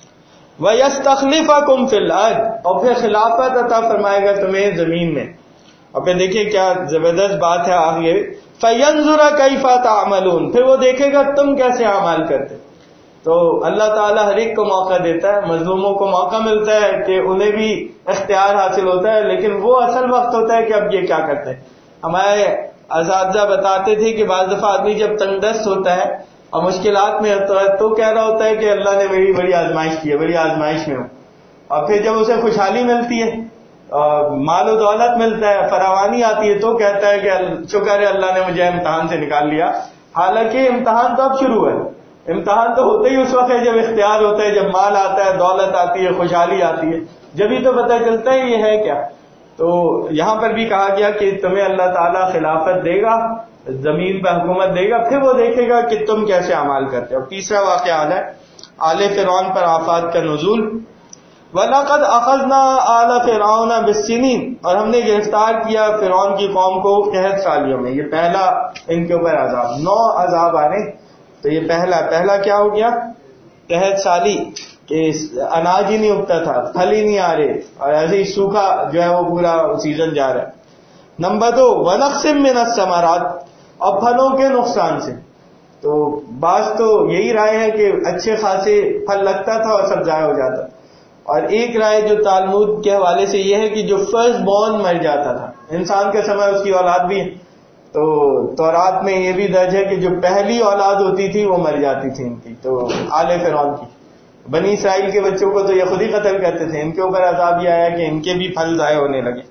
وَيَسْتَخْلِفَكُمْ فِي الْأَرْضِ، اور پھر خلافت عطا فرمائے گا تمہیں زمین میں. اور پھر دیکھیں کیا زبردست بات ہے آگے، فَيَنْظُرَ كَيْفَ تَعْمَلُونَ، پھر وہ دیکھے گا تم کیسے اعمال کرتے. تو اللہ تعالیٰ ہر ایک کو موقع دیتا ہے، مظلوموں کو موقع ملتا ہے کہ انہیں بھی اختیار حاصل ہوتا ہے، لیکن وہ اصل وقت ہوتا ہے کہ اب یہ کیا کرتے ہیں. ہمارے اساتذہ بتاتے تھے کہ بعض دفعہ آدمی جب تنگ دست ہوتا ہے اور مشکلات میں ہوتا ہے تو کہہ رہا ہوتا ہے کہ اللہ نے میری بڑی آزمائش کی ہے، بڑی آزمائش میں ہوں. اور پھر جب اسے خوشحالی ملتی ہے، مال و دولت ملتا ہے، فراوانی آتی ہے، تو کہتا ہے کہ شکر ہے اللہ نے مجھے امتحان سے نکال لیا. حالانکہ امتحان تو اب شروع ہے، امتحان تو ہوتا ہی اس وقت ہے جب اختیار ہوتا ہے، جب مال آتا ہے، دولت آتی ہے، خوشحالی آتی ہے، جبھی تو پتہ چلتا ہے یہ ہے کیا. تو یہاں پر بھی کہا گیا کہ تمہیں اللہ تعالیٰ خلافت دے گا، زمین پہ حکومت دے گا، پھر وہ دیکھے گا کہ تم کیسے اعمال کرتے. اور تیسرا واقعہ ہے آل فرعون پر آفات کا نزول. وَلَقَدْ أَخَذْنَا آلَ فِرْعَوْنَ بِالسِّنِينَ، اور ہم نے گرفتار کیا فرعون کی قوم کو قحط سالیوں میں. یہ پہلا ان کے اوپر عذاب، 9 عذاب آ رہے، تو یہ پہلا کیا ہو گیا؟ قحط سالی، کہ اناج ہی نہیں اگتا تھا، پھل ہی نہیں آ رہے، اور ایسے ہی سوکھا جو ہے وہ پورا سیزن جا رہا ہے. نمبر 2 وَنَقْصٍ مِّنَ الثَّمَرَاتِ، اور پھلوں کے نقصان سے. تو بعض تو یہی رائے ہے کہ اچھے خاصے پھل لگتا تھا اور سب ضائع ہو جاتا. اور ایک رائے جو تالمود کے حوالے سے یہ ہے کہ جو فرسٹ بورن مر جاتا تھا، انسان کے سمے اس کی اولاد بھی ہے، تو تورات میں یہ بھی درج ہے کہ جو پہلی اولاد ہوتی تھی وہ مر جاتی تھی ان کی. تو آل فرعون کی بنی اسرائیل کے بچوں کو تو یہ خود ہی قتل کرتے تھے. ان کے اوپر عذاب یہ آیا کہ ان کے بھی پھل ضائع ہونے لگے.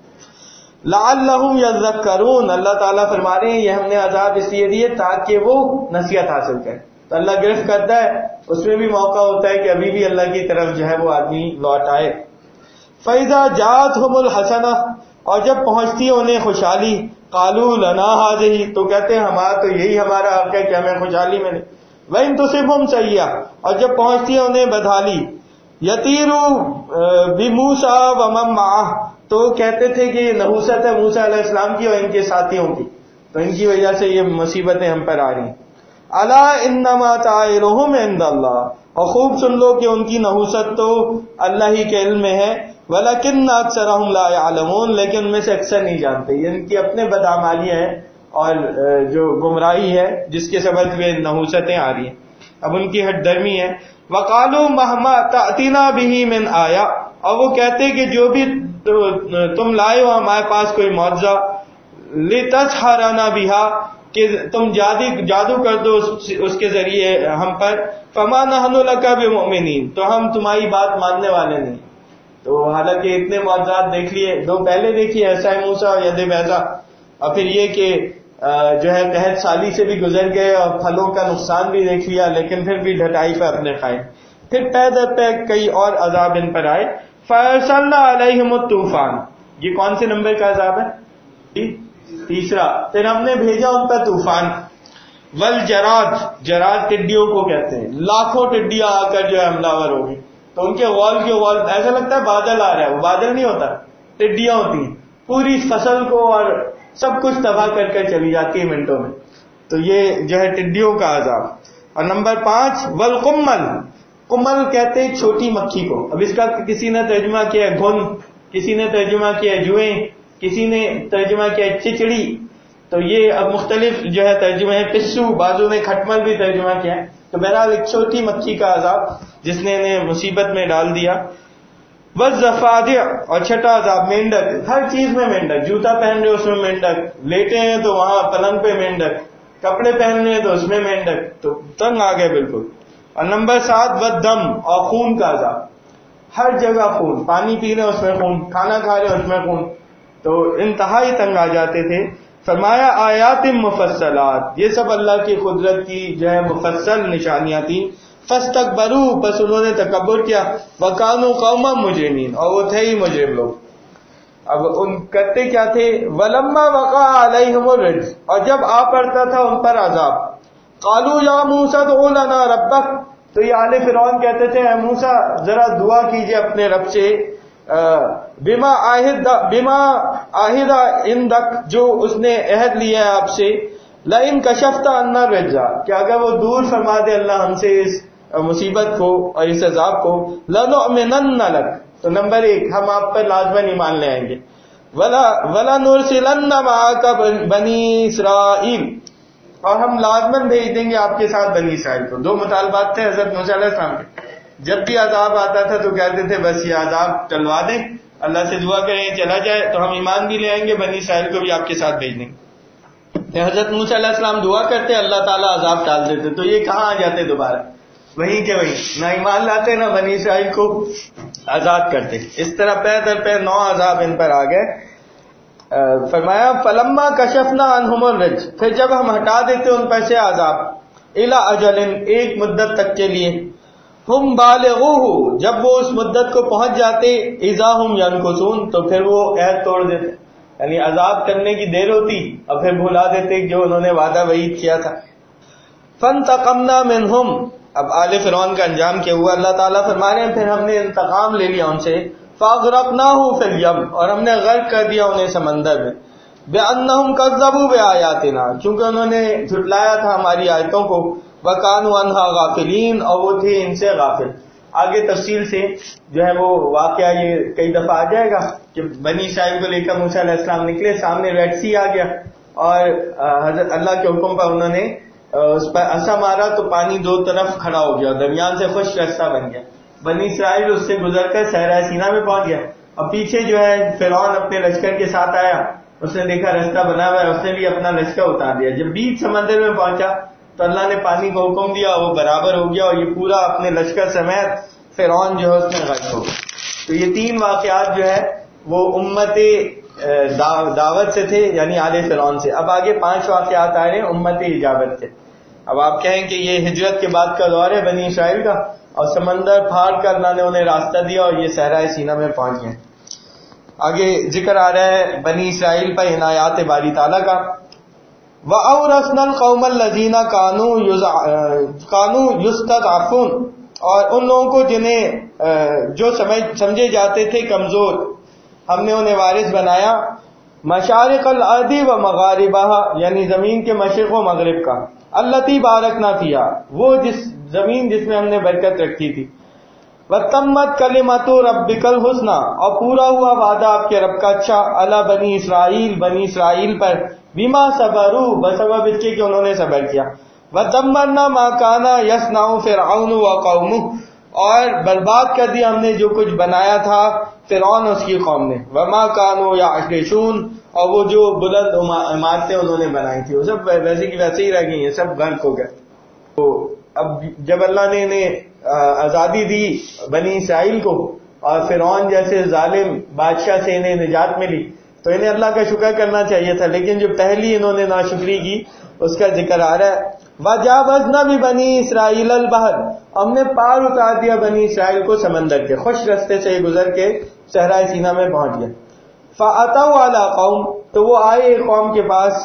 لعلہم یذکرون، اللہ تعالیٰ فرما رہے ہیں یہ ہم نے عذاب اس لیے دیے تاکہ وہ نصیحت حاصل کریں. تو اللہ گرفت کرتا ہے، اس میں بھی موقع ہوتا ہے کہ ابھی بھی اللہ کی طرف جو ہے وہ آدمی لوٹ آئے. فَإِذَا جَاءَتْهُمُ الْحَسَنَةُ، اور جب پہنچتی ہے انہیں خوشحالی، قَالُوا لَنَا هَٰذِهِ، تو کہتے ہیں ہمارا تو یہی ہمارا حق ہے کہ ہمیں خوشحالی ملے. وَإِن تُصِبْهُمْ سَیِّئَةٌ، اور جب پہنچتی ہے انہیں بدحالی، يَطِيرُوا بِمُوسَىٰ وَمَن مَّعَهُ، تو کہتے تھے کہ یہ نحوست ہے موسیٰ علیہ السلام کی اور ان کے ساتھیوں کی، تو ان کی وجہ سے یہ مصیبتیں ہم پر آ رہی ہیں. الا انما طائرهم عند اللہ، اور خوب سن لو کہ ان کی نحوست تو اللہ ہی کے علم میں ہے. ولکن اکثرهم لا يعلمون، لیکن ان میں سے اکثر نہیں جانتے. یہ ان کی اپنے بدعمالیاں ہیں اور جو گمراہی ہے جس کے سبب یہ نحوستیں آ رہی ہیں. اب ان کی ہٹ درمی ہے. وقالوا مهما تأتینا به من آیا، اور وہ کہتے کہ جو بھی تم لائے ہو ہمارے پاس کوئی معجزہ، لتسحرنا بها، کہ تم جادو کر دو اس کے ذریعے ہم پر، فما نحن لک بمؤمنین، تو ہم تمہاری بات ماننے والے نہیں. تو حالانکہ اتنے معجزات دیکھ لیے، 2 پہلے دیکھیے ایسا موسیٰ اور ید بیضا، اور پھر یہ کہ جو ہے قحط سالی سے بھی گزر گئے اور پھلوں کا نقصان بھی دیکھ لیا، لیکن پھر بھی ڈھٹائی پہ اپنے قائم. پھر پے در پے کئی اور عذاب ان پر آئے. فَأَرْسَلْنَا عَلَيْهِمُ الطُّوفَانَ، یہ کون سے نمبر کا عذاب ہے؟ تیسرا. پھر ہم نے بھیجا ان پر طوفان. والجراد، جراد ٹڈیوں کو کہتے ہیں، لاکھوں ٹڈیاں آ کر جو ہے حملہ ور ہوگی، تو ان کے غول کے غول ایسا لگتا ہے بادل آ رہا ہے، وہ بادل نہیں ہوتا، ٹڈیاں ہوتی ہیں، پوری فصل کو اور سب کچھ تباہ کر کر چلی جاتی ہے منٹوں میں. تو یہ جو ہے ٹڈیوں کا عذاب. اور نمبر 5 والقمل، قمل کہتے ہیں چھوٹی مکھی کو. اب اس کا کسی نے ترجمہ کیا ہے گھن، کسی نے ترجمہ کیا ہے جوئیں، کسی نے ترجمہ کیا ہے چچڑی. تو یہ اب مختلف جو ہے ترجمہ ہے، پسو، بعضوں نے کھٹمل بھی ترجمہ کیا ہے. تو بہرحال ایک چھوٹی مکھی کا عذاب جس نے انہیں مصیبت میں ڈال دیا. والضفادع، اور چھٹا عذاب مینڈک، ہر چیز میں مینڈک، جوتا پہن رہے اس میں مینڈک، لیٹے ہیں تو وہاں پلنگ پہ مینڈک، کپڑے پہن رہے ہیں تو اس میں مینڈک، تو تنگ آ گئے بالکل. اور نمبر 7 والدم، اور خون کا عذاب، ہر جگہ خون، پانی پی رہے ہیں اس میں خون، کھانا کھا رہے ہیں اس میں خون، تو انتہائی تنگ آ جاتے تھے. فرمایا آیات مفصلات، یہ سب اللہ کی قدرت کی جو ہے مفصل نشانیاں تھیں. فاستکبروا، بس انہوں نے تکبر کیا. وکانوا قوما مجرمین، اور وہ تھے ہی مجرم لوگ. اب ان کرتے کیا تھے؟ ولما وقع علیہم الرجز، اور جب آ پڑتا تھا ان پر عذاب، قالوا یا موسیٰ ادع لنا ربک، تو یہ آل فرعون کہتے تھے اے موسیٰ ذرا دعا کیجئے اپنے رب سے، بما عہد عندک، جو اس نے عہد لیا ہے آپ سے، لئن کشفت عنا الرجز، کہ اگر وہ دور فرما دے اللہ ہم سے اس مصیبت کو اور اس عذاب کو، لنؤمنن لک، تو نمبر 1 ہم آپ پر لازماً ایمان لے آئیں گے. وَلَنُرْسِلَنَّ مَعَكَ بَنِي اسرائیل، اور ہم لازماً بھیج دیں گے آپ کے ساتھ بنی اسرائیل کو. 2 مطالبات تھے حضرت موسیٰ علیہ السلام کے. جب بھی عذاب آتا تھا تو کہتے تھے بس یہ عذاب ٹلوا دیں، اللہ سے دعا کریں چلا جائے تو ہم ایمان بھی لے آئیں گے، بنی اسرائیل کو بھی آپ کے ساتھ بھیج دیں گے. حضرت موسیٰ علیہ السلام دعا کرتے، اللہ تعالیٰ عذاب ٹال دیتے، تو یہ کہاں آ جاتے دوبارہ، وہیں کے وہیں، نہ ایمان لاتے نہ بنی اسرائیل کو آزاد کرتے. اس طرح پہ در پہ 9 عذاب ان پر آ گئے. فرمایا فلما کشفنا عنہم الرجز، پھر جب ہم ہٹا دیتے ان پر سے عذاب، الی اجل، ایک مدت تک کے لیے، ہم بالغوہ، جب وہ اس مدت کو پہنچ جاتے، اذا ہم ینکثون، تو پھر وہ عہد توڑ دیتے، یعنی عذاب کرنے کی دیر ہوتی اور پھر بھلا دیتے جو انہوں نے وعدہ وعید کیا تھا. فانتقمنا منہم، اب آل فرعون کا انجام کیا ہوا، اللہ تعالیٰ فرما رہے ہیں پھر ہم نے انتقام لے لیا ان سے. فاغرقناہ فی الیم، اور ہم نے غرق کر دیا انہیں سمندر میں. بأنہم کذبوا بآیاتنا، چونکہ انہوں نے جھٹلایا تھا ہماری آیتوں کو. وکانوا عنہا غافلین، اور وہ تھے ان سے غافل. آگے تفصیل سے جو ہے وہ واقعہ یہ کئی دفعہ آ جائے گا کہ بنی اسرائیل کو لے کر موسیٰ علیہ السلام نکلے، سامنے ریڈ سی آ گیا اور حضرت اللہ کے حکم پر انہوں نے اس پر عصا مارا تو پانی 2 طرف کھڑا ہو گیا، درمیان سے خشک راستہ بن گیا. بنی اسرائیل اس سے گزر کر صحرا سینا میں پہنچ گیا، اور پیچھے جو ہے فرعون اپنے لشکر کے ساتھ آیا، اس نے دیکھا راستہ بنا ہوا ہے، اس نے بھی اپنا لشکر اتار دیا. جب بیچ سمندر میں پہنچا تو اللہ نے پانی کو حکم دیا، وہ برابر ہو گیا اور یہ پورا اپنے لشکر سمیت فرعون جو ہے اس میں غرق ہو گیا. تو یہ 3 واقعات جو ہے وہ امت دعوت سے تھے، یعنی آل فرعون سے. اب آگے 5 واقعات آ رہے ہیں امت اجابت سے. اب آپ کہیں کہ یہ ہجرت کے بعد کا دور ہے بنی اسرائیل کا، اور سمندر پھاڑ کر اللہ نے انہیں راستہ دیا اور یہ صحرا سینا میں پہنچ گئے. آگے ذکر آ رہا ہے بنی اسرائیل پر عنایات باری تعالیٰ کا. وَأَوْرَثْنَا الْقَوْمَ الَّذِينَ كَانُوا يُسْتَضْعَفُونَ، اور ان لوگوں کو جنہیں جو سمجھے جاتے تھے کمزور، ہم نے انہیں وارث بنایا. مشارق الارض و مغاربها، یعنی زمین کے مشرق و مغرب کا. التی بارکنا فیہا، وہ زمین جس میں ہم نے برکت رکھی تھی. وتمت کلمۃ ربک الحسنی، اور پورا ہوا وعدہ آپ کے رب کا اچھا، علی بنی اسرائیل، بنی اسرائیل پر، بما صبروا، بسبب اس کے کہ انہوں نے صبر کیا. ودمرنا ما کان یصنع فرعون وقومہ، اور برباد کر دیا ہم نے جو کچھ بنایا تھا فرعون اس کی قوم نے. وما کانوا یعرشون، اور وہ جو بلند عمارتیں انہوں نے بنائی تھی وہ سب ویسے کی ویسے ہی رہ گئی ہیں، سب غرق ہو گئے. تو اب جب اللہ نے انہیں آزادی دی بنی اسرائیل کو، اور فرعون جیسے ظالم بادشاہ سے انہیں نجات ملی، تو انہیں اللہ کا شکر کرنا چاہیے تھا، لیکن جو پہلی انہوں نے ناشکری کی اس کا ذکر آ رہا ہے. وَجَاوَزْنَا بِبَنِي إِسْرَائِيلَ الْبَحْرَ، ہم نے پار اتار دیا بنی اسرائیل کو سمندر کے، خوش رستے سے گزر کے صحرا سینا میں پہنچ گئے. فَأَتَوْا عَلَىٰ قَوْمٍ، تو وہ آئے ایک قوم کے پاس،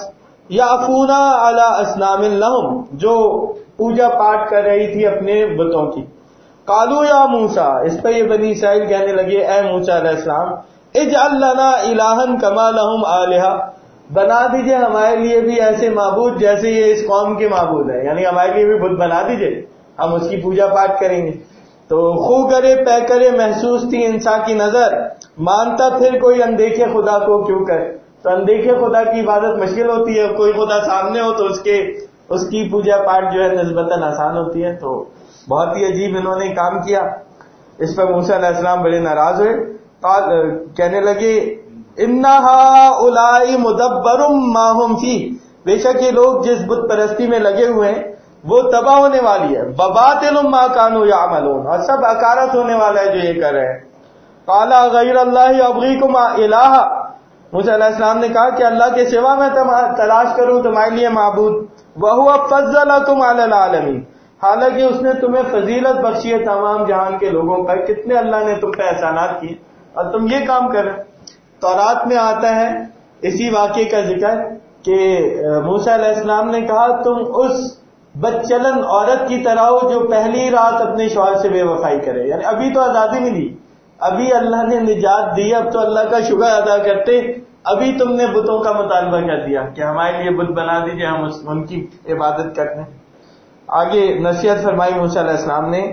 یعفونا علی اصنام لہم، جو پوجا پاٹ کر رہی تھی اپنے بتوں کی. قالوا یا موسیٰ، اس پہ یہ بنی اسرائیل کہنے لگے اے موسیٰ علیہ السلام، اجعل لنا الہا کما لہم آلہہ، بنا دیجئے ہمارے لیے بھی ایسے معبود جیسے یہ اس قوم کے معبود ہیں، یعنی ہمارے لیے بھی بت بنا دیجئے، ہم اس کی پوجا پاٹ کریں گے. تو خو کرے پے کرے محسوس تھی انسان کی نظر، مانتا پھر کوئی اندیکھے خدا کو کیوں کرے. تو اندیکھے خدا کی عبادت مشکل ہوتی ہے، کوئی خدا سامنے ہو تو اس کی پوجا پاٹ جو ہے نسبتاً آسان ہوتی ہے. تو بہت ہی عجیب انہوں نے کام کیا. اس پر موسیٰ علیہ السلام بڑے ناراض ہوئے، کہنے لگے اِنَّ هَٰؤُلَاءِ مُدَبَّرٌ مَّا هُمْ فِيهِ، بے شک یہ لوگ جس بت پرستی میں لگے ہوئے ہیں وہ تباہ ہونے والی ہے. وَبَاطِلٌ مَّا كَانُوا يَعْمَلُونَ، اور سب اکارت ہونے والا ہے جو یہ کر رہے ہیں. قَالَ غَيْرَ اللَّهِ أَبْغِيكُمْ إِلَٰهًا، موسیٰ علیہ السلام نے کہا کہ اللہ کے سوا میں تلاش کروں تمہارے لیے معبود. وَهُوَ فَضَّلَكُمْ عَلَى الْعَالَمِينَ، حالانکہ اس نے تمہیں فضیلت بخشی ہے تمام جہان کے لوگوں پر. کتنے اللہ نے تم پہ احسانات کیے اور تم یہ کام کر رہے. تورات میں آتا ہے اسی واقعے کا ذکر کہ موسیٰ علیہ السلام نے کہا تم اس بدچلن عورت کی طرح ہو جو پہلی رات اپنے شوہر سے بے وفائی کرے. یعنی ابھی تو آزادی ملی، ابھی اللہ نے نجات دی، اب تو اللہ کا شکر ادا کرتے، ابھی تم نے بتوں کا مطالبہ کر دیا کہ ہمارے لیے بت بنا دیجئے، ہم ان کی عبادت کرتے ہیں. آگے نصیحت فرمائی موسیٰ علیہ السلام نے،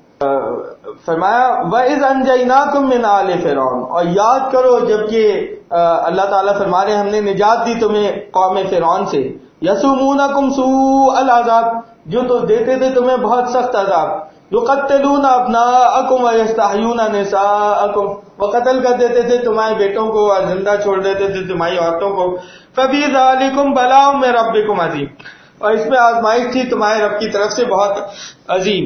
فرمایا وَإِذْ أَنْجَيْنَاكُمْ مِنْ آلِ فِرْعَوْنَ، اور یاد کرو جبکہ اللہ تعالیٰ فرما رہے ہم نے نجات دی تمہیں قوم فرعون سے. يَسُومُونَكُمْ سُوءَ الْعَذَابِ، جو تو دیتے تھے تمہیں بہت سخت عذاب. يُقَتِّلُونَ أَبْنَاءَكُمْ وَيَسْتَحْيُونَ نِسَاءَكُمْ، وہ قتل کر دیتے تھے تمہارے بیٹوں کو اور زندہ چھوڑ دیتے تھے تمہاری عورتوں کو. فَفِي ذَلِكُمْ بَلَاءٌ مِّن رَبِّكُمْ عَظِيمٌ، اور اس میں آزمائش تھی تمہارے رب کی طرف سے بہت عظیم.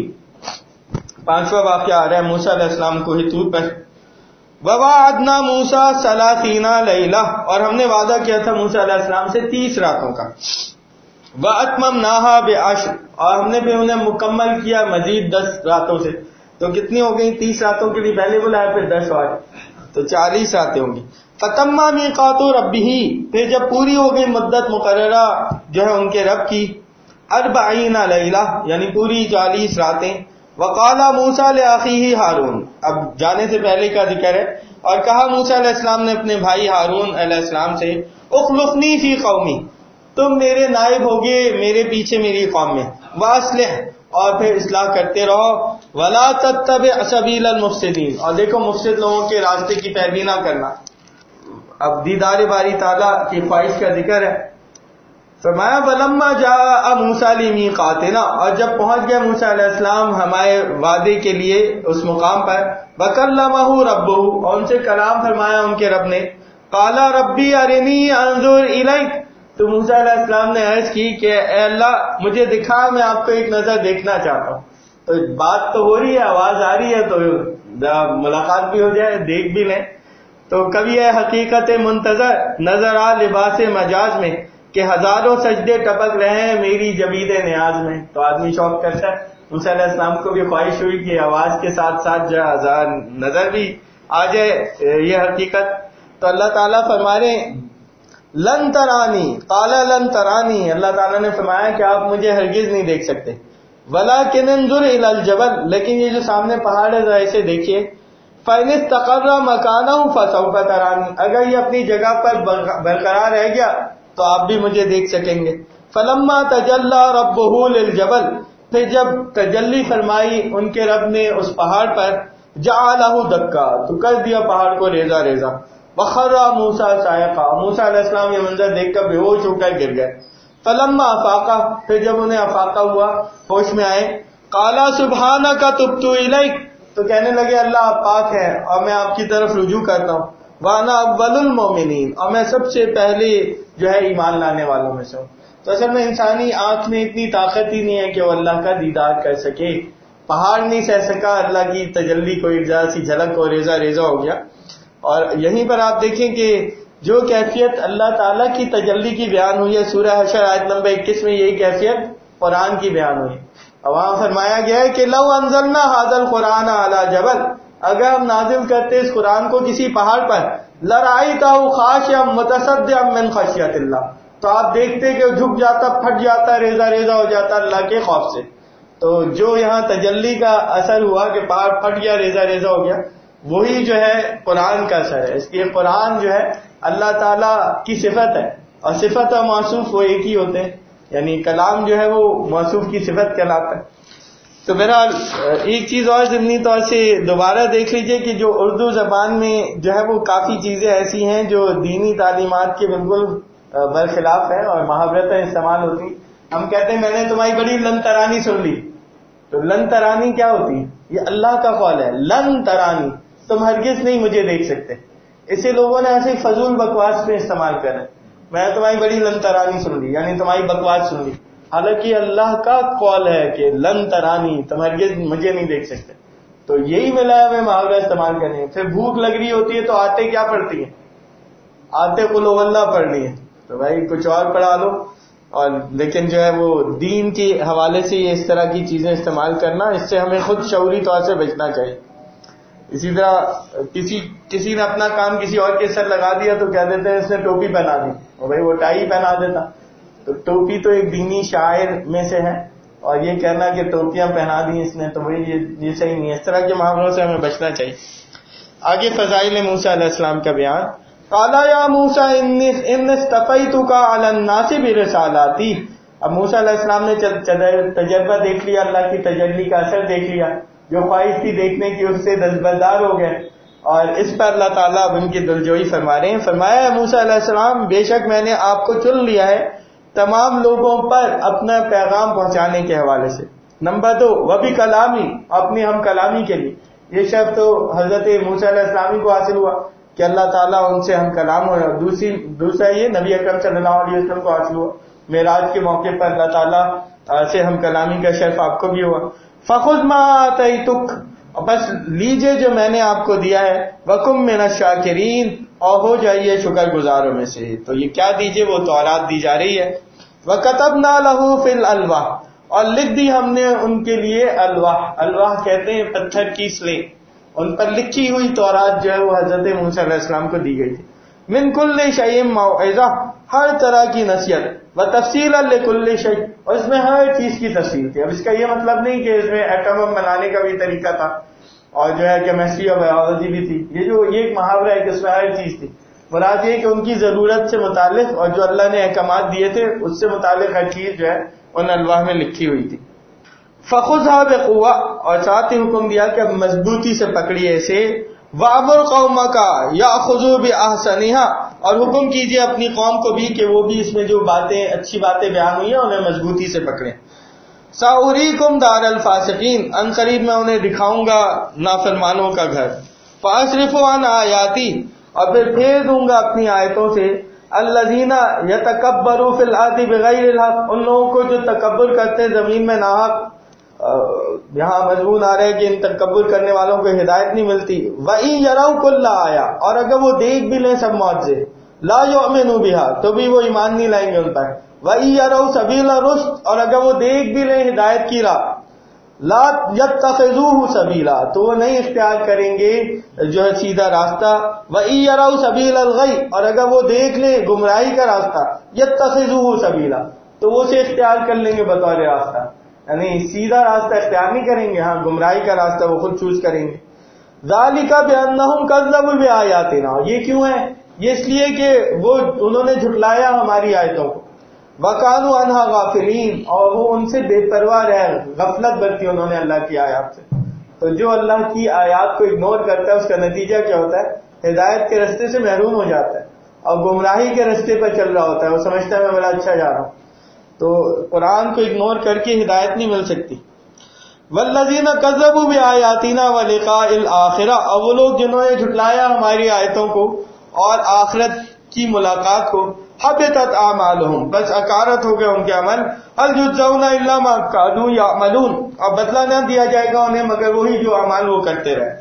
پانچواں واقعہ آ رہا ہے موسیٰ علیہ السلام کو ہی طور پر. وَوَعَدْنَا مُوسَىٰ 30 لَيْلَةً، اور ہم نے وعدہ کیا تھا موسیٰ علیہ السلام سے 30 راتوں کا. وَأَتْمَمْنَاهَا بِعَشْرٍ، اور ہم نے بھی انہیں مکمل کیا مزید 10 راتوں سے. تو کتنی ہو گئی؟ 30 راتوں کے لیے پہلے بلایا، پھر 10 اور، تو 40 راتیں ہوں گی. فَتَمَّ مِيقَاتُ رَبِّهِ، پھر جب پوری ہو گئی مدت مقررہ جو ہے ان کے رب کی، 40 لَيْلَةً، یعنی پوری 40 راتیں. وقال موسیٰ لأخیہ ہارون، اب جانے سے پہلے کا ذکر ہے، اور کہا موسیٰ علیہ السلام نے اپنے بھائی ہارون علیہ السلام سے، اخلفنی فی قومی، تم میرے نائب ہوگے میرے پیچھے میری قوم میں. واصلح، اور پھر اصلاح کرتے رہو. ولا تتبع سبیل المفسدین، اور دیکھو مفسد لوگوں کے راستے کی پیروی نہ کرنا. اب دیدار باری تعالیٰ کی خواہش کا ذکر ہے. فرمایا وَلَمَّا جَاءَ مُوسَىٰ لِمِيقَاتِنَا، اور جب پہنچ گیا موسیٰ علیہ السلام ہمارے وعدے کے لیے اس مقام پر. وَكَلَّمَهُ رَبُّهُ، اور ان سے کلام فرمایا ان کے رب نے. قَالَ رَبِّي أَرِنِي أَنظُرْ إِلَيْكَ، تو موسیٰ علیہ السلام نے عرض کی کہ اے اللہ مجھے دکھا، میں آپ کو ایک نظر دیکھنا چاہتا ہوں. تو بات تو ہو رہی ہے، آواز آ رہی ہے، تو ملاقات بھی ہو جائے، دیکھ بھی لیں. تو کبھی ہے حقیقت منتظر نظر آ لباس مجاز میں، کہ ہزاروں سجدے ٹپک رہے ہیں میری جبید نیاز میں. تو آدمی شوق کرتا ہے. موسیٰ علیہ السلام کو بھی خواہش ہوئی کہ آواز کے ساتھ ساتھ جو ہزار نظر بھی آ جائے یہ حقیقت. تو اللہ تعالیٰ فرما رہے لن ترانی، قال لن ترانی، اللہ تعالیٰ نے فرمایا کہ آپ مجھے ہرگز نہیں دیکھ سکتے. ولکن انظر الی الجبل، لیکن یہ جو سامنے پہاڑ ہے ذرا اسے دیکھیے. فإن استقر مکانہ فسوف ترانی، اگر یہ اپنی جگہ پر برقرار رہ گیا تو آپ بھی مجھے دیکھ سکیں گے. فلما تجلی ربہ للجبل، پھر جب تجلی فرمائی ان کے رب نے اس پہاڑ پر، جعلہ دکا، تو کر دیا پہاڑ کو ریزہ ریزہ. وخر موسیٰ صاعقہ، موسیٰ علیہ السلام یہ منظر دیکھ کر بے ہوش ہو کر گر گئے. فلما افاقہ، پھر جب انہیں افاقہ ہوا، ہوش میں آئے، قال سبحانک تبت الیک، تو کہنے لگے اللہ آپ پاک ہیں اور میں آپ کی طرف رجوع کرتا ہوں. وانا اول المومنین، اور میں سب سے پہلے جو ہے ایمان لانے والوں میں سے ہوں. تو اصل میں انسانی آنکھ میں اتنی طاقت ہی نہیں ہے کہ وہ اللہ کا دیدار کر سکے. پہاڑ نہیں سہ سکا اللہ کی تجلی کو، ایک ذرا سی جھلک کو ریزہ ریزہ ہو گیا. اور یہیں پر آپ دیکھیں کہ جو کیفیت اللہ تعالیٰ کی تجلی کی بیان ہوئی ہے سورہ حشر آیت نمبر 21 میں، یہی کیفیت قرآن کی بیان ہوئی. اور وہاں فرمایا گیا ہے کہ لو انزلنا ھذا القرآن علی جبل، اگر ہم نازل کرتے اس قرآن کو کسی پہاڑ پر، لرأیتہ خاشعا متصدعا من خشیۃ اللہ، تو آپ دیکھتے کہ وہ جھک جاتا، پھٹ جاتا، ریزہ ریزہ ہو جاتا اللہ کے خوف سے. تو جو یہاں تجلی کا اثر ہوا کہ پہاڑ پھٹ گیا، ریزہ ریزہ ہو گیا، وہی جو ہے قرآن کا اثر ہے. اس لیے قرآن جو ہے اللہ تعالیٰ کی صفت ہے، اور صفت اور موصوف وہ ایک ہی ہوتے ہیں. یعنی کلام جو ہے وہ موصوف کی صفت کہلاتا ہے. تو بہرحال ایک چیز اور ضمنی طور سے دوبارہ دیکھ لیجئے کہ جو اردو زبان میں جو ہے وہ کافی چیزیں ایسی ہیں جو دینی تعلیمات کے بالکل برخلاف ہیں اور محاورتیں استعمال ہوتی. ہم کہتے ہیں میں نے تمہاری بڑی لن ترانی سن لی. تو لن ترانی کیا ہوتی ہے؟ یہ اللہ کا قول ہے، لن ترانی، تم ہرگز نہیں مجھے دیکھ سکتے. اسے لوگوں نے ایسے فضول بکواس میں استعمال کرا ہے. میں نے تمہاری بڑی لن ترانی سن لی، یعنی تمہاری بکواس سن لی. حالانکہ اللہ کا قول ہے کہ لن ترانی، تم ہرگز مجھے نہیں دیکھ سکتے. تو یہی ملا ہے ہمیں محاورہ استعمال کرنے ہیں. پھر بھوک لگ رہی ہوتی ہے تو آتے کیا پڑھتی ہیں؟ آتے قل هو اللہ پڑھنی ہے. تو بھائی کچھ اور پڑھا لو. اور لیکن جو ہے وہ دین کے حوالے سے یہ اس طرح کی چیزیں استعمال کرنا، اس سے ہمیں خود شعوری طور سے بچنا چاہیے. اسی طرح کسی نے اپنا کام کسی اور کے سر لگا دیا تو کہہ دیتے ہیں اس نے ٹوپی پہنا دی، اور بھائی وہ ٹائی پہنا دیتا. تو ٹوپی تو ایک دینی شاعر میں سے ہے، اور یہ کہنا کہ ٹوپیاں پہنا دی اس نے تو بھائی یہ صحیح نہیں ہے. اس طرح کے محاوروں سے ہمیں بچنا چاہیے. آگے فضائل موسیٰ علیہ السلام کا بیان. قال یا موسیٰ ان اصطفیتک علی الناس برسالاتی. اب موسیٰ علیہ السلام نے تجربہ دیکھ لیا، اللہ کی تجلی کا اثر دیکھ لیا، جو خواہش تھی دیکھنے کی اس سے دستبردار ہو گئے، اور اس پر اللہ تعالیٰ اب ان کی دلجوئی فرما رہے ہیں. فرمایا موسیٰ علیہ السلام بے شک میں نے آپ کو چن لیا ہے تمام لوگوں پر اپنا پیغام پہنچانے کے حوالے سے. نمبر 2 وہ بھی کلامی، اپنی ہم کلامی کے لیے. یہ شرف تو حضرت موسیٰ علیہ السلام کو حاصل ہوا کہ اللہ تعالیٰ ان سے ہم کلام ہوئے، اور دوسرا یہ نبی اکرم صلی اللہ علیہ وسلم کو حاصل ہوا. معراج کے موقع پر اللہ تعالیٰ سے ہم کلامی کا شرف آپ کو بھی ہوا. فخذ ما آتیتک، بس لیجئے جو میں نے آپ کو دیا ہے، وکم من الشاکرین، اور ہو جائیے شکر گزاروں میں سے. تو یہ کیا دیجئے؟ وہ تورات دی جا رہی ہے. وَكَتَبْنَا لَهُ فِي الْأَلْوَاحِ، اور لکھ دی ہم نے ان کے لیے الواح. الواح کہتے ہیں پتھر کی سلیٹ. ان پر لکھی ہوئی تورات جو ہے وہ حضرت موسیٰ علیہ السلام کو دی گئی تھی. من کل شیء موعظہ، ہر طرح کی نصیحت، وتفصیلا لکل شیء، اور اس میں ہر چیز کی تفصیل تھی. اب اس کا یہ مطلب نہیں کہ اس میں ایٹم بم بنانے کا بھی طریقہ تھا اور جو ہے کیمسٹری اور بایولوجی بھی تھی. یہ ایک محاورہ ہے کہ اس میں ہر چیز تھی. مراد یہ کہ ان کی ضرورت سے متعلق اور جو اللہ نے احکامات دیے تھے اس سے متعلق ہر چیز جو ہے ان الواح میں لکھی ہوئی تھی. فخذها بقوہ، اور ساتھ ہی حکم دیا کہ اب مضبوطی سے پکڑیے اسے. وَأَمُرْ قَوْمَكَ يَأْخُذُوا بِأَحْسَنِهَا، اور حکم کیجیے اپنی قوم کو بھی کہ وہ بھی اس میں جو اچھی باتیں بیان ہوئی ہیں انہیں مضبوطی سے پکڑیں. سَأُرِيكُمْ دَارَ الْفَاسِقِينَ، ان قریب میں انہیں دکھاؤں گا نافرمانوں کا گھر. فَأَصْرِفُ عَنْ آيَاتِي، اور پھر پھیر دوں گا اپنی آیتوں سے. الَّذِينَ يَتَكَبَّرُوا فِي الْأَرْضِ بِغَيْرِ الْحَقِّ، ان لوگوں کو جو تکبر کرتے ہیں زمین میں ناحق. یہاں مضمون آ رہا ہے کہ ان تکبر کرنے والوں کو ہدایت نہیں ملتی. وَإِن يَرَوْا كُلَّ آیَةٍ، اور اگر وہ دیکھ بھی لیں سب معجزے، لَا يُؤْمِنُوا بِهَا، تو بھی وہ ایمان نہیں لائیں گے ان پر. وَإِن يَرَوْا سَبِيلَ الرُّشْدِ، اور اگر وہ دیکھ بھی لیں ہدایت کی راہ، لَا يَتَّخِذُوهُ سَبِيلًا، تو وہ نہیں اختیار کریں گے جو ہے سیدھا راستہ. وَإِن يَرَوْا سَبِيلَ الْغَيِّ، اور اگر وہ دیکھ لیں گمراہی کا راستہ، يَتَّخِذُوهُ سَبِيلًا، تو وہ اسے اختیار کر لیں گے بطور راستہ. یعنی سیدھا راستہ اختیار نہیں کریں گے، ہاں گمراہی کا راستہ وہ خود چوز کریں گے. ذَلِكَ بِأَنَّهُمْ كَذَّبُوا بِآيَاتِنَا، یہ کیوں ہے؟ یہ اس لیے کہ انہوں نے جھٹلایا ہماری آیتوں کو. وَكَانُوا عَنْهَا غَافِلِينَ، اور وہ ان سے بے پرواہ رہے، غفلت برتی انہوں نے اللہ کی آیات سے. تو جو اللہ کی آیات کو اگنور کرتا ہے اس کا نتیجہ کیا ہوتا ہے؟ ہدایت کے رستے سے محروم ہو جاتا ہے اور گمراہی کے رستے پر چل رہا ہوتا ہے. وہ سمجھتا ہے میں بڑا اچھا جا رہا ہوں. تو قرآن کو اگنور کر کے ہدایت نہیں مل سکتی. والذین کذبوا بآیاتنا ولقاء الآخرہ، اور وہ لوگ جنہوں نے جھٹلایا ہماری آیتوں کو اور آخرت کی ملاقات کو. حبطت اعمالہم، بس اکارت ہو گئے ان کے عمل. هل یجزون الا ما كانوا یعملون، اور بدلہ نہ دیا جائے گا انہیں مگر وہی جو اعمال وہ کرتے رہے.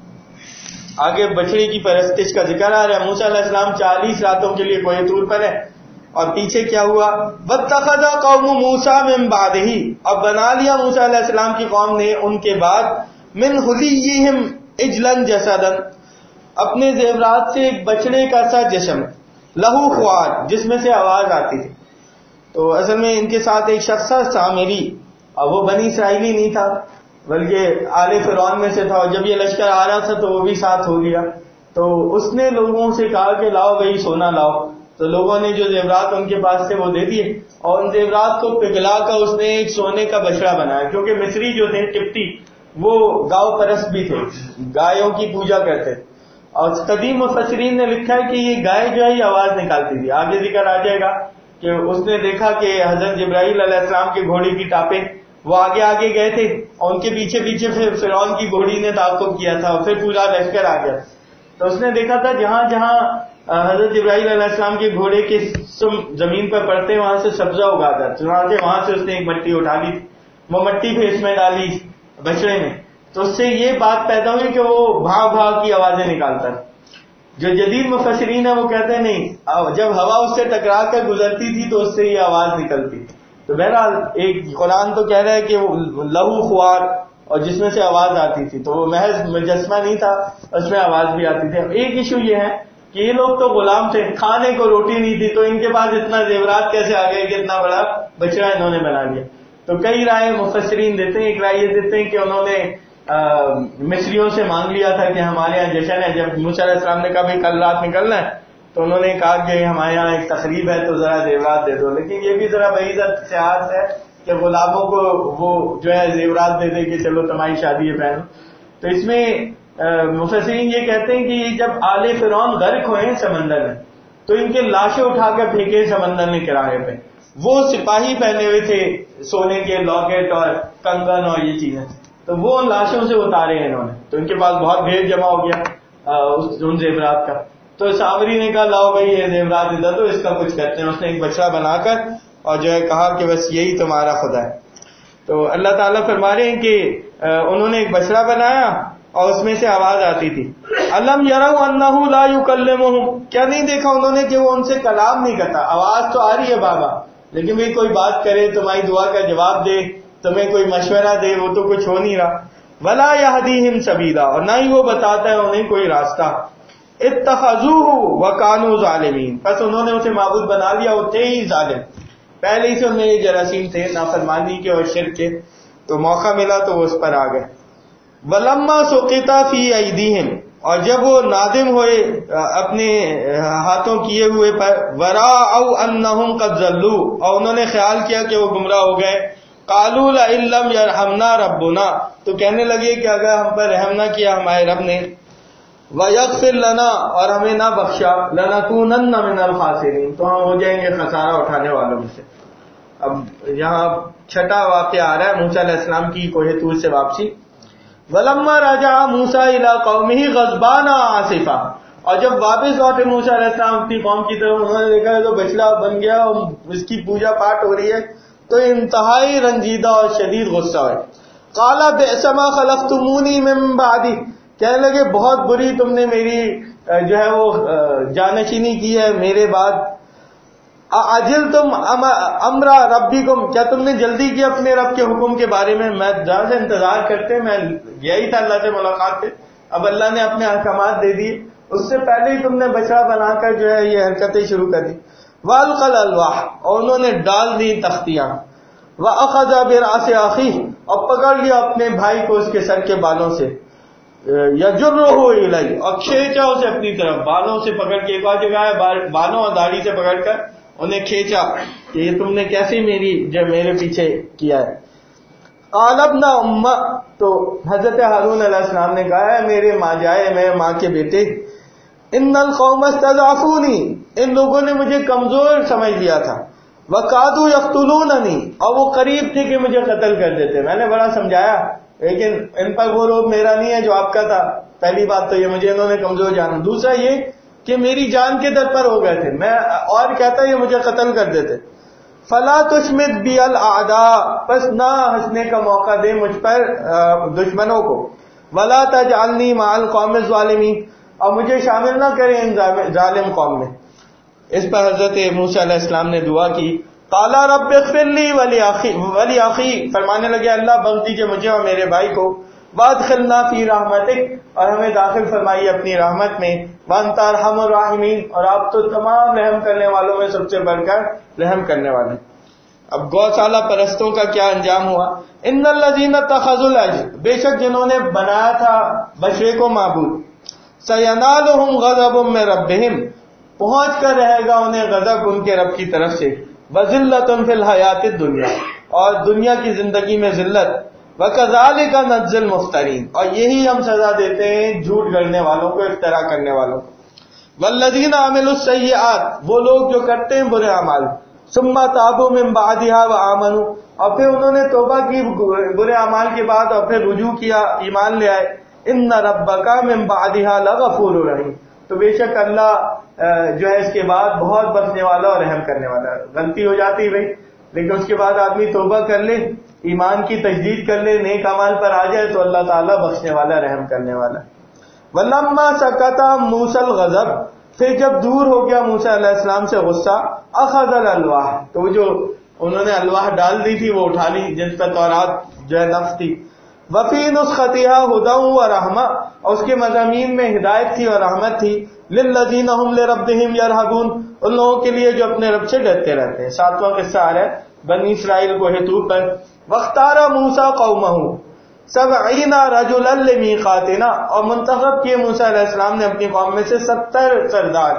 آگے بچڑے کی پرستش کا ذکر آ رہا ہے. موسیٰ علیہ السلام 40 راتوں کے لیے کوہ طور پر ہے، اور پیچھے کیا ہوا؟ وَاتَّخَذَ قَوْمُ مُوسَىٰ مِن بَعْدِهِ، اب بنا لیا موسیٰ علیہ السلام کی قوم نے ان کے بعد. مِنْ حُلِيِّهِمْ عِجْلًا جَسَدًا، اپنے زیورات سے ایک بچڑے کا سا جسم. لہو خوار جس میں سے آواز آتی تھی. تو اصل میں ان کے ساتھ ایک شخص تھا سامری، اور وہ بنی اسرائیلی نہیں تھا بلکہ آل فرعون میں سے تھا، اور جب یہ لشکر آ رہا تھا تو وہ بھی ساتھ ہو گیا. تو اس نے لوگوں سے کہا کہ لاؤ بھائی سونا لاؤ. تو لوگوں نے جو زیورات ان کے پاس تھے وہ دے دیے، اور ان زیورات کو پگھلا کر اس نے ایک سونے کا بچڑا بنایا، کیونکہ مصری جو تھے قبطی وہ گاؤ پرست بھی تھے، گایوں کی پوجا کرتے. اور قدیم مفسرین نے لکھا ہے کہ یہ گائے جو ہے یہ آواز نکالتی تھی. آگے ذکر آ جائے گا کہ اس نے دیکھا کہ حضرت جبرائیل علیہ السلام کے گھوڑے کی ٹاپیں وہ آگے آگے گئے تھے، اور ان کے پیچھے پیچھے پھر فرعون کی گھوڑی نے تعاقب کیا تھا، اور پھر پورا لشکر آ گیا. تو اس نے دیکھا تھا جہاں جہاں حضرت جبرائیل علیہ السلام کے گھوڑے کے سم زمین پر پڑتے وہاں سے سبزہ اگاتا. چنانچہ وہاں سے اس نے ایک مٹی اٹھا لی، وہ مٹی پھر اس میں ڈالی بچڑے میں. تو اس سے یہ بات پیدا ہوئی کہ وہ بھاں بھاں کی آوازیں نکالتا ہے. جو جدید مفسرین ہیں وہ کہتے ہیں نہیں، جب ہوا اس سے ٹکرا کر گزرتی تھی تو اس سے یہ آواز نکلتی. تو بہرحال ایک قرآن تو کہہ رہا ہے کہ وہ لہو خوار اور جس میں سے آواز آتی تھی، تو وہ محض مجسمہ نہیں تھا، اس میں آواز بھی آتی تھی. ایک ایشو یہ ہے کہ یہ لوگ تو غلام تھے، کھانے کو روٹی نہیں تھی، تو ان کے پاس اتنا زیورات کیسے آ گئے کہ اتنا بڑا بچڑا انہوں نے بنا لیا. تو کئی رائے مفسرین دیتے ہیں. ایک رائے یہ دیتے ہیں کہ انہوں نے مصریوں سے مانگ لیا تھا کہ ہمارے یہاں جشن ہے. جب موسیٰ علیہ السلام نے کہا بھائی کل رات نکلنا ہے تو انہوں نے کہا کہ ہمارے یہاں ایک تقریب ہے تو ذرا زیورات دے دو. لیکن یہ بھی ذرا بعیدت سیاست ہے کہ غلاموں کو وہ جو ہے زیورات دے دے کہ چلو تمہاری شادی ہے پہنو. تو اس میں مفسرین یہ کہتے ہیں کہ یہ جب آل فرعون غرق ہوئے سمندر میں تو ان کے لاشیں اٹھا کر پھینکے سمندر میں کرائے پہ. وہ سپاہی پہنے ہوئے تھے سونے کے لاکٹ اور کنگن اور یہ چیزیں، تو وہ ان لاشوں سے اتارے ہیں انہوں نے. تو ان کے پاس بہت بھیڑ جمع ہو گیا ان زیورات کا. تو سامری نے کہا لاؤ بھائی یہ زیورات ادھر تو اس کا کچھ کرتے ہیں. اس نے ایک بچڑا بنا کر اور جو ہے کہا کہ بس یہی تمہارا خدا ہے. تو اللہ تعالیٰ فرما رہے ہیں کہ انہوں نے ایک بچڑا بنایا اور اس میں سے آواز آتی تھی. الم یروا انہ لا یکلمہم، کیا نہیں دیکھا انہوں نے کہ وہ ان سے کلام نہیں کرتا. آواز تو آ رہی ہے بابا، لیکن بھائی کوئی بات کرے، تمہاری دعا کا جواب دے، تمہیں کوئی مشورہ دے، وہ تو کچھ ہو نہیں رہا. ولا یہدیہم سبیلا، اور نہ ہی وہ بتاتا ہے انہیں کوئی راستہ. اتخذوہ وکانوا ظالمین، بس انہوں نے اسے معبود بنا لیا اور تھے ہی ظالم. پہلے ہی سے ان میں یہ جراثیم تھے نافرمانی کے اور شرک کے، تو موقع ملا تو وہ اس پر آ گئے. ولما سقط فی ایدیہم، اور جب وہ نادم ہوئے اپنے ہاتھوں کیے ہوئے پر، وراءوا انہم قد ضلوا، اور انہوں نے خیال کیا کہ وہ گمراہ ہو گئے. قالوا لئن لم یرحمنا ربنا، تو کہنے لگے کہ اگر ہم پر رحم نہ کیا ہمارے رب نے، وَيَغْفِرْ لَنَا، اور ہمیں نہ بخشا، لَنَكُونَنَّ مِنَ الْخَاسِرِينَ، تو ہم ہو جائیں گے خسارہ اٹھانے والوں میں سے. اب یہاں چھٹا واقعہ آ رہا ہے موسیٰ علیہ السلام کی کوہ طور سے واپسی. وَلَمَّا رَجَعَ مُوسَىٰ إِلَىٰ قَوْمِهِ غَضْبَانَ آسِفًا، اور جب واپس لوٹے موسیٰ علیہ السلام اپنی قوم کی طرف، انہوں نے دیکھا تو بچڑا بن گیا اور اس کی پوجا پاٹ ہو رہی ہے، تو انتہائی رنجیدہ اور شدید غصہ ہوئے. قَالَ بِئْسَ مَا خَلَفْتُمُونِي مِن بَعْدِي، کہنے لگے بہت بری تم نے میری جو ہے وہ جانشینی کی ہے میرے بعد. اعجلتم امر ربکم، کیا تم نے جلدی کی اپنے رب کے حکم کے بارے میں؟ میں جہاں سے انتظار کرتے، میں گیا ہی تھا اللہ سے ملاقات پہ، اب اللہ نے اپنے احکامات دے دیے، اس سے پہلے ہی تم نے بچڑا بنا کر جو ہے یہ حرکتیں شروع کر دی. والقى الالواح، اور انہوں نے ڈال دی تختیاں. واخذ براس اخیہ، اور پکڑ لیا اپنے بھائی کو اس کے سر کے بالوں سے. یجرہ الیہ، اور کھینچا اسے اپنی طرف بالوں سے پکڑ کے. ایک اور جگہ ہے بالوں اور داڑھی سے پکڑ کر انہیں کھینچا کہ یہ تم نے کیسے میرے پیچھے کیا ہے. قال ابن ام، تو حضرت ہارون علیہ السلام نے کہا ہے میرے ماں جائے، میرے ماں کے بیٹے، ان القوم استضعفونی، ان لوگوں نے مجھے کمزور سمجھ لیا تھا. وکادوا یقتلوننی، اور وہ قریب تھے کہ مجھے قتل کر دیتے. میں نے بڑا سمجھایا لیکن ان پر وہ روب میرا نہیں ہے جو آپ کا تھا. پہلی بات تو یہ مجھے انہوں نے کمزور جانا. دوسرا یہ کہ میری جان کے در پر ہو گئے تھے، میں اور کہتا یہ مجھے قتل کر دیتے. فلا تشمت بی الاعداء، پس نہ ہنسنے کا موقع دے مجھ پر دشمنوں کو. ولا تجعلنی مع القوم الظالمین، اور مجھے شامل نہ کریں ان ظالم قوم میں. اس پر حضرت موسیٰ علیہ السلام نے دعا کی. قال رب اغفر لی ولی اخی، فرمانے لگے اللہ بخش دیجئے مجھے اور میرے بھائی کو. وادخلنا فی رحمتک، اور ہمیں داخل فرمائیے اپنی رحمت میں. وانت ارحم الراحمین، اور آپ تو تمام رحم کرنے والوں میں سب سے بڑھ کر رحم کرنے والے۔ اب گوشالہ پرستوں کا کیا انجام ہوا؟ ان الذین اتخذوا العجل، بے شک جنہوں نے بنایا تھا بچڑے کو معبود، سینالہم غضب من ربہم، پہنچ کر رہے گا انہیں غضب ان کے رب کی طرف سے، وذلۃ فی الحیات الدنیا، اور دنیا کی زندگی میں ذلت، وکذالک نجزی المفترین، اور یہی ہم سزا دیتے ہیں جھوٹ گڑنے والوں کو، افترا کرنے والوں کو۔ والذین عملوا السیئات، وہ لوگ جو کرتے ہیں برے اعمال، ثم تابوا من بعدها وآمنوا، اور پھر انہوں نے توبہ کی برے اعمال کے بعد اور پھر رجوع کیا، ایمان لے آئے، ان ربک من بعدها لغفور رحیم، تو بے شک اللہ جو ہے اس کے بعد بہت بخشنے والا اور رحم کرنے والا ہے۔ غلطی ہو جاتی بھائی، لیکن اس کے بعد آدمی توبہ کر لے، ایمان کی تجدید کر لے، نیک اعمال پر آ جائے تو اللہ تعالیٰ بخشنے والا، رحم کرنے والا۔ وَلَمَّا سَكَتَ مُوسَى الْغَضَبُ، پھر جب دور ہو گیا موسیٰ علیہ السلام سے غصہ، اخذ الالواح، تو وہ جو انہوں نے الواح ڈال دی تھی وہ اٹھا لی جن پر تورات جو ہے نص تھی، وفی نسختها هدى ورحمہ، اور اس کے مضامین میں ہدایت تھی اور رحمت تھی، للذین هم لربهم يرهبون، ان لوگوں کے لیے جو اپنے رب سے ڈرتے رہتے ہیں۔ 7واں قصہ آ رہا ہے بنی اسرائیل کو طور پر، واختار موسیٰ قومہ 70 رجلا لمیقاتنا، اور منتخب کیے موسیٰ علیہ السلام نے اپنی قوم میں سے 70 سردار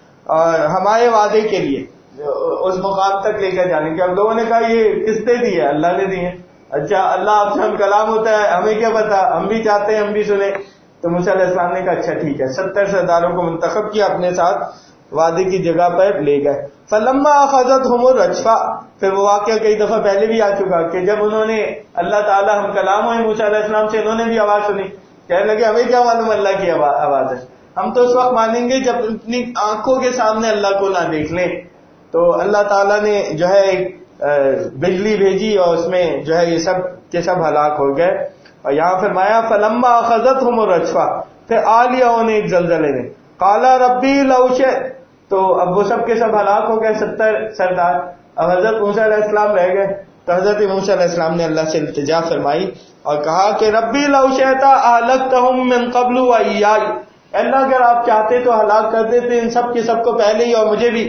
ہمارے وعدے کے لیے، اس مقام تک لے کر جانے کے۔ اب لوگوں نے کہا یہ کس نے دی ہے؟ اللہ نے دی ہے۔ اچھا اللہ آپ سے ہم کلام ہوتا ہے، ہمیں کیا پتا، ہم بھی چاہتے ہیں ہم بھی سنیں۔ تو موسیٰ علیہ السلام نے کہا اچھا ٹھیک ہے، 70 سرداروں کو منتخب کیا، اپنے ساتھ وعدے کی جگہ پر لے گئے۔ فلما اخذتهم الرجفہ، پھر وہ واقعہ کئی دفعہ پہلے بھی آ چکا کہ جب انہوں نے اللہ تعالیٰ ہم کلام ہوئے موسیٰ علیہ السلام سے، انہوں نے بھی آواز سنی، کہنے لگے ہمیں کیا معلوم اللہ کی آواز ہے، ہم تو اس وقت مانیں گے جب اپنی آنکھوں کے سامنے اللہ کو نہ دیکھ لیں۔ تو اللہ تعالیٰ نے جو ہے ایک بجلی بھیجی اور اس میں جو ہے یہ سب کے سب ہلاک ہو گئے۔ اور یہاں فرمایا فلما اخذتهم الرجفہ، پھر آ لیا انہیں ایک زلزلے نے، قال ربی لو شئت، تو اب وہ سب کے سب ہلاک ہو گئے 70 سردار، اب حضرت موسیٰ علیہ السلام رہ گئے۔ تو حضرت موسیٰ علیہ السلام نے اللہ سے التجا فرمائی اور کہا کہ ربی لو شئت اہلکتہم من قبل وایائی، اللہ اگر آپ چاہتے تو ہلاک کر دیتے ان سب کے سب کو پہلے ہی اور مجھے بھی۔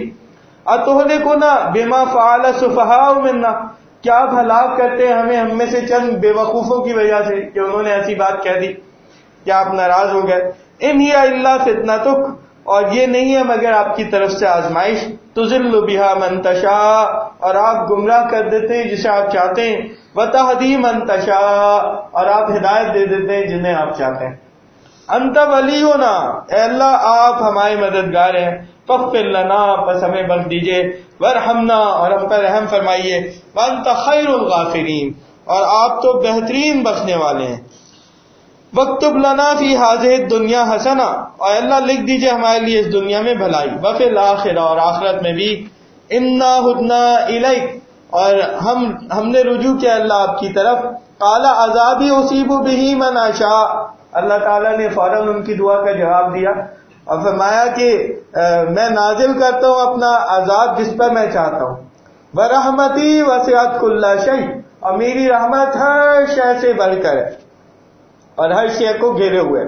اتہلکنا بما فعل السفہاء منا، کیا آپ ہلاک کرتے ہیں ہمیں ہم میں سے چند بے وقوفوں کی وجہ سے کہ انہوں نے ایسی بات کہہ دی، کیا آپ ناراض ہو گئے؟ ان ہی الا فتنتک، اور یہ نہیں ہے مگر آپ کی طرف سے آزمائش، تضل بها من تشاء، اور آپ گمراہ کر دیتے ہیں جسے آپ چاہتے ہیں، وتہدی من تشاء، اور آپ ہدایت دے دیتے ہیں جنہیں آپ چاہتے ہیں۔ انت ولینا، اے اللہ آپ ہمارے مددگار ہیں، فاغفر لنا، پس ہمیں بخش دیجئے، وارحمنا، اور ہم پر رحم فرمائیے، وانت خیر الغافرین، اور آپ تو بہترین بخشنے والے ہیں۔ وَاكْتُبْ لَنَا فِي هَذِهِ الدُّنْيَا حَسَنَةً، اور اللہ لکھ دیجئے ہمارے لیے اس دنیا میں بھلائی، وَفِي الْآخِرَةِ، اور آخرت میں بھی، إِنَّا هُدْنَا إِلَيْكَ، اور ہم نے رجوع کیا اللہ آپ کی طرف، قَالَ عَذَابِي أُصِيبُ بِهِ مَنْ أَشَاءُ، اللہ تعالیٰ نے فوراً ان کی دعا کا جواب دیا اور فرمایا کہ میں نازل کرتا ہوں اپنا عذاب جس پر میں چاہتا ہوں، وَرَحْمَتِي وَسِعَتْ كُلَّ شَيْءٍ، اور میری رحمت ہر شے سے بڑھ کر ہے اور ہر شے کو گھیرے ہوئے،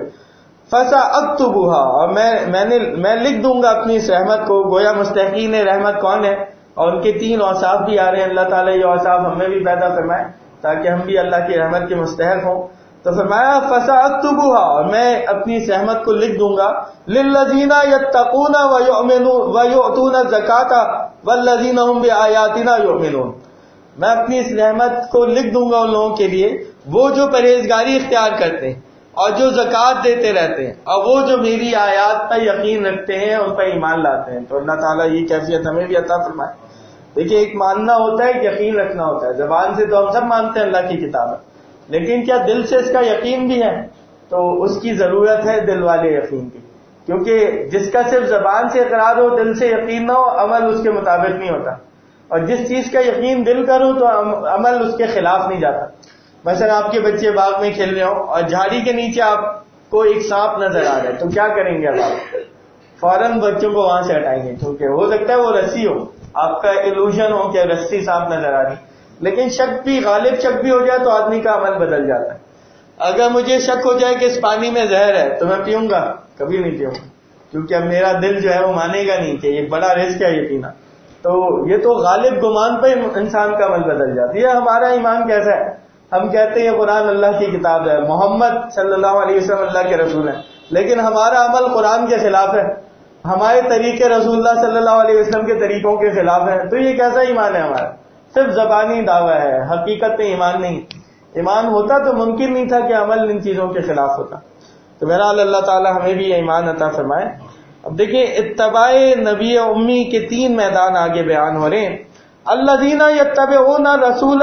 فَسَأَكْتُبُهَا، اور میں لکھ دوں گا اپنی اس رحمت کو۔ گویا مستحقین رحمت کون ہے، اور ان کے 3 اوصاف بھی آ رہے ہیں، اللہ تعالیٰ یہ اوصاف ہمیں بھی پیدا فرمائے تاکہ ہم بھی اللہ کی رحمت کے مستحق ہوں۔ تو فرمایا فَسَأَكْتُبُهَا، اور میں اپنی اس رحمت کو لکھ دوں گا، لِلَّذِينَ يَتَّقُونَ وَيُؤْتُونَ الزَّكَاةَ وَالَّذِينَ هُمْ بِآيَاتِنَا يُؤْمِنُونَ، میں اپنی اس رحمت کو لکھ دوں گا ان لوگوں کے لیے وہ جو پرہیزگاری اختیار کرتے ہیں اور جو زکوٰۃ دیتے رہتے ہیں اور وہ جو میری آیات پر یقین رکھتے ہیں، ان پر ایمان لاتے ہیں۔ تو اللہ تعالیٰ یہ کیفیت ہمیں بھی عطا فرمائے۔ دیکھیں ایک ماننا ہوتا ہے، ایک یقین رکھنا ہوتا ہے۔ زبان سے تو ہم سب مانتے ہیں اللہ کی کتاب ہے، لیکن کیا دل سے اس کا یقین بھی ہے؟ تو اس کی ضرورت ہے دل والے یقین کی، کیونکہ جس کا صرف زبان سے اقرار ہو، دل سے یقین نہ ہو، عمل اس کے مطابق نہیں ہوتا، اور جس چیز کا یقین دل کرو تو عمل اس کے خلاف نہیں جاتا۔ مثلا آپ کے بچے باغ میں کھیل رہے ہوں اور جھاڑی کے نیچے آپ کو ایک سانپ نظر آ رہا ہے، تو کیا کریں گے اب آپ؟ فوراً بچوں کو وہاں سے ہٹائیں گے، کیونکہ ہو سکتا ہے وہ رسی ہو، آپ کا ایلوژن ہو کہ رسی سانپ نظر آ رہی، لیکن شک بھی، غالب شک بھی ہو جائے تو آدمی کا عمل بدل جاتا ہے۔ اگر مجھے شک ہو جائے کہ اس پانی میں زہر ہے تو میں پیوں گا؟ کبھی نہیں پیوں گا، کیونکہ اب میرا دل جو ہے وہ مانے گا نہیں کہ یہ بڑا رزق ہے یہ پینا. تو یہ تو غالب گمان پہ انسان کا عمل بدل جاتا ہے. یہ ہمارا ایمان کیسا ہے؟ ہم کہتے ہیں یہ قرآن اللہ کی کتاب ہے, محمد صلی اللہ علیہ وسلم اللہ کے رسول ہیں, لیکن ہمارا عمل قرآن کے خلاف ہے, ہمارے طریقے رسول اللہ صلی اللہ علیہ وسلم کے طریقوں کے خلاف ہیں. تو یہ کیسا ایمان ہے ہمارا؟ صرف زبانی دعویٰ ہے, حقیقت میں ایمان نہیں. ایمان ہوتا تو ممکن نہیں تھا کہ عمل ان چیزوں کے خلاف ہوتا. تو بہرحال اللہ تعالی ہمیں بھی یہ ایمان عطا فرمائے. اب دیکھیں اتباع نبی امی کے 3 میدان آگے بیان ہو رہے ہیں. الذین یتبعون رسول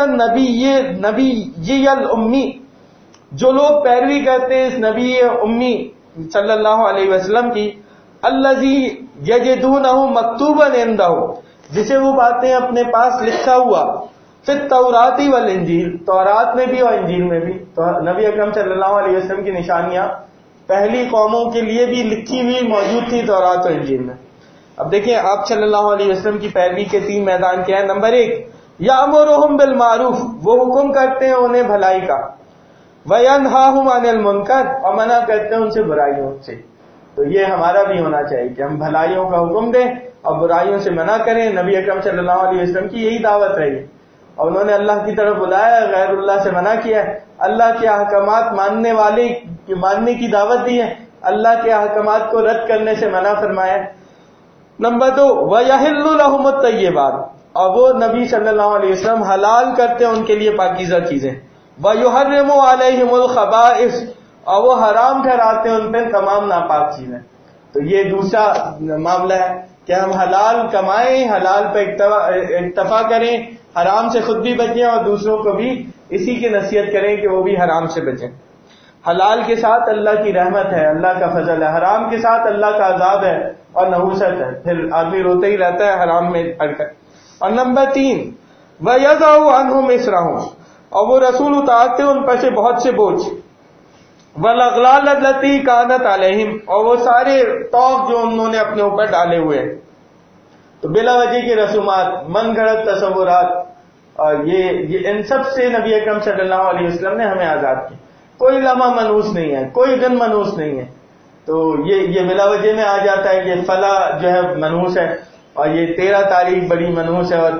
النبی الامی, جو لوگ پیروی کرتے ہیں اس نبی امی صلی اللہ علیہ وسلم کی, الذی یجدونہ مکتوبا عندہ, جسے وہ پاتے ہیں اپنے پاس لکھا ہوا, فی التوراۃ والانجیل, تورات میں بھی اور انجیل میں بھی. تو نبی اکرم صلی اللہ علیہ وسلم کی نشانیاں پہلی قوموں کے لیے بھی لکھی ہوئی موجود تھی تورات اور انجیل میں. اب دیکھیں آپ صلی اللہ علیہ وسلم کی پیروی کے 3 میدان کیا ہے. نمبر 1, یامرہم بالمعروف, وہ حکم کرتے ہیں انہیں بھلائی کا, وینہاہم عن المنکر, اور منع کرتے ہیں ان سے برائیوں سے. تو یہ ہمارا بھی ہونا چاہیے کہ ہم بھلائیوں کا حکم دیں اور برائیوں سے منع کریں. نبی اکرم صلی اللہ علیہ وسلم کی یہی دعوت رہی, اور انہوں نے اللہ کی طرف بلایا, غیر اللہ سے منع کیا, اللہ کے احکامات ماننے کی دعوت دی ہے, اللہ کے احکامات کو رد کرنے سے منع فرمایا. نمبر 2, وَيَحِلُّ لَهُمُ الطَّيِّبَاتُ, اور وہ نبی صلی اللہ علیہ وسلم حلال کرتے ہیں ان کے لیے پاکیزہ چیزیں. وَيُحَرِّمُ عَلَيْهِمُ الْخَبَائِثَ, اور وہ حرام ٹھہراتے ہیں ان پہ تمام ناپاک چیزیں. تو یہ دوسرا معاملہ ہے کہ ہم حلال کمائیں, حلال پہ اکتفا کریں, حرام سے خود بھی بچیں اور دوسروں کو بھی اسی کی نصیحت کریں کہ وہ بھی حرام سے بچیں. حلال کے ساتھ اللہ کی رحمت ہے, اللہ کا فضل ہے, حرام کے ساتھ اللہ کا عذاب ہے اور نحوست ہے, پھر آدمی روتے ہی رہتا ہے حرام میں اڑ کر. اور نمبر 3, وَيَضَعُ عَنْهُمْ إِصْرَهُمْ, اور وہ رسول اتارتے ان پر سے بہت سے بوجھ, وَالْأَغْلَالَ الَّتِي كَانَتْ عَلَيْهِمْ, اور وہ سارے طوق جو انہوں نے اپنے اوپر ڈالے ہوئے ہیں. تو بلا وجہ کی رسومات, من گھڑت تصورات, اور یہ ان سب سے نبی اکرم صلی اللہ علیہ وسلم نے ہمیں آزاد کیا. کوئی لمحہ منحوس نہیں ہے, کوئی دن منحوس نہیں ہے. تو یہ بلا وجہ میں آ جاتا ہے کہ فلاں جو ہے منحوس ہے, اور یہ 13 تاریخ بڑی منحوس ہے, اور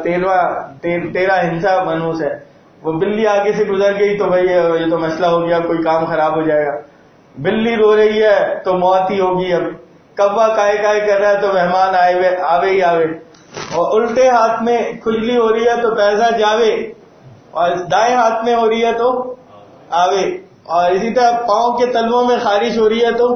13 ہنسا منحوس ہے. وہ بلی آگے سے گزر گئی تو بھائی یہ تو مسئلہ ہو گیا, کوئی کام خراب ہو جائے گا. بلی رو رہی ہے تو موت ہی ہوگی. اب کوا کائے کائے کر رہا ہے تو مہمان آوے ہی آوے. اور الٹے ہاتھ میں کھجلی ہو رہی ہے تو پیسہ جاوے, اور دائیں ہاتھ میں ہو رہی ہے تو آوے. اور اسی طرح پاؤں کے تلووں میں خارش ہو رہی ہے تو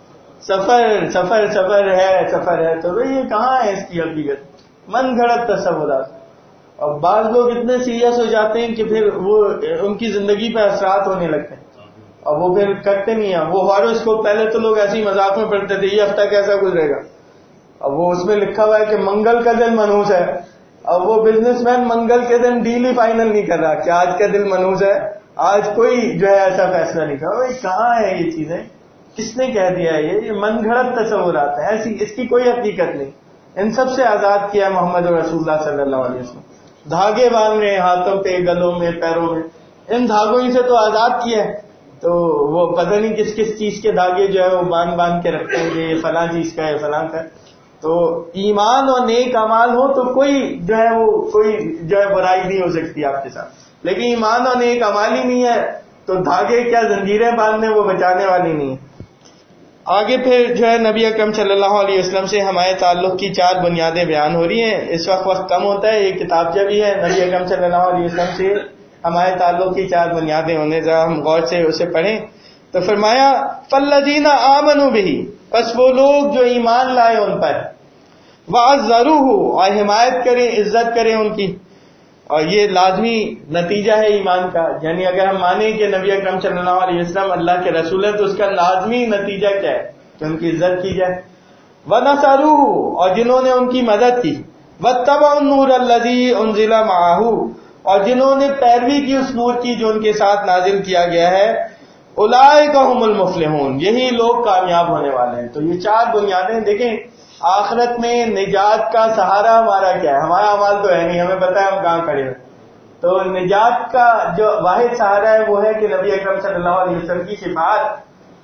سفر ہے. تو بھئی یہ کہاں ہے اس کی حقیقت؟ من گھڑت تصورات. اور بعض لوگ اتنے سیریس ہو جاتے ہیں کہ پھر وہ ان کی زندگی پہ اثرات ہونے لگتے ہیں, اور وہ پھر کرتے نہیں ہیں. وہ ہاروسکوپ پہلے تو لوگ ایسے ہی مذاق میں پڑھتے تھے, یہ ہفتہ کیسا گزرے گا, اور وہ اس میں لکھا ہوا ہے کہ منگل کا دن منحوس ہے. اور وہ بزنس مین منگل کے دن ڈیل ہی فائنل نہیں کر رہا کہ آج کا دن منحوس ہے, آج کوئی جو ہے ایسا فیصلہ نہیں کرا. بھائی کہاں ہے یہ چیزیں؟ کس نے کہہ دیا ہے؟ یہ من گھڑت تصورات ہیں, ایسی اس کی کوئی حقیقت نہیں. ان سب سے آزاد کیا محمد رسول اللہ صلی اللہ علیہ وسلم. دھاگے باندھ رہے ہیں ہاتھوں پہ, گلوں میں, پیروں میں, ان دھاگوں ہی سے تو آزاد کیا ہے. تو وہ پتہ نہیں کس کس چیز کے دھاگے جو ہے وہ باندھ کے رکھتے ہیں کہ یہ فلاں چیز کا ہے, فلاں کا. تو ایمان اور نیک اعمال ہو تو کوئی جو ہے وہ کوئی جو ہے برائی نہیں ہو سکتی آپ کے ساتھ. لیکن ایمان اور نیک اعمال ہی نہیں ہے تو دھاگے کیا زنجیریں باندھنے, وہ بچانے والی نہیں ہے. آگے پھر جو ہے نبی اکرم صلی اللہ علیہ وسلم سے ہمارے تعلق کی 4 بنیادیں بیان ہو رہی ہیں. اس وقت کم ہوتا ہے, یہ کتابچہ بھی ہے نبی اکرم صلی اللہ علیہ وسلم سے ہمارے تعلق کی 4 بنیادیں ہونے, ذرا ہم غور سے اسے پڑھیں. تو فرمایا فالذین آمنوا بہ, پس وہ لوگ جو ایمان لائے ان پر, وعزروہ, اور حمایت کریں, عزت کریں ان کی. اور یہ لازمی نتیجہ ہے ایمان کا. یعنی اگر ہم مانیں کہ نبی اکرم صلی اللہ علیہ وسلم اللہ کے رسول ہے تو اس کا لازمی نتیجہ کیا ہے کہ ان کی عزت کی جائے. وَنَصَرُوهُ, اور جنہوں نے ان کی مدد کی. وَاتَّبَعُوا النُّورَ الَّذِي أُنزِلَ مَعَهُ, اور جنہوں نے پیروی کی اس نور کی جو ان کے ساتھ نازل کیا گیا ہے. أُولَٰئِكَ هُمُ الْمُفْلِحُونَ, یہی لوگ کامیاب ہونے والے ہیں. تو یہ 4 بنیادیں دیکھیں. آخرت میں نجات کا سہارا ہمارا کیا ہے؟ ہمارا عمل تو ہے نہیں, ہمیں پتا ہے ہم کہاں کھڑے ہیں. تو نجات کا جو واحد سہارا ہے وہ ہے کہ نبی اکرم صلی اللہ علیہ وسلم کی شفاعت.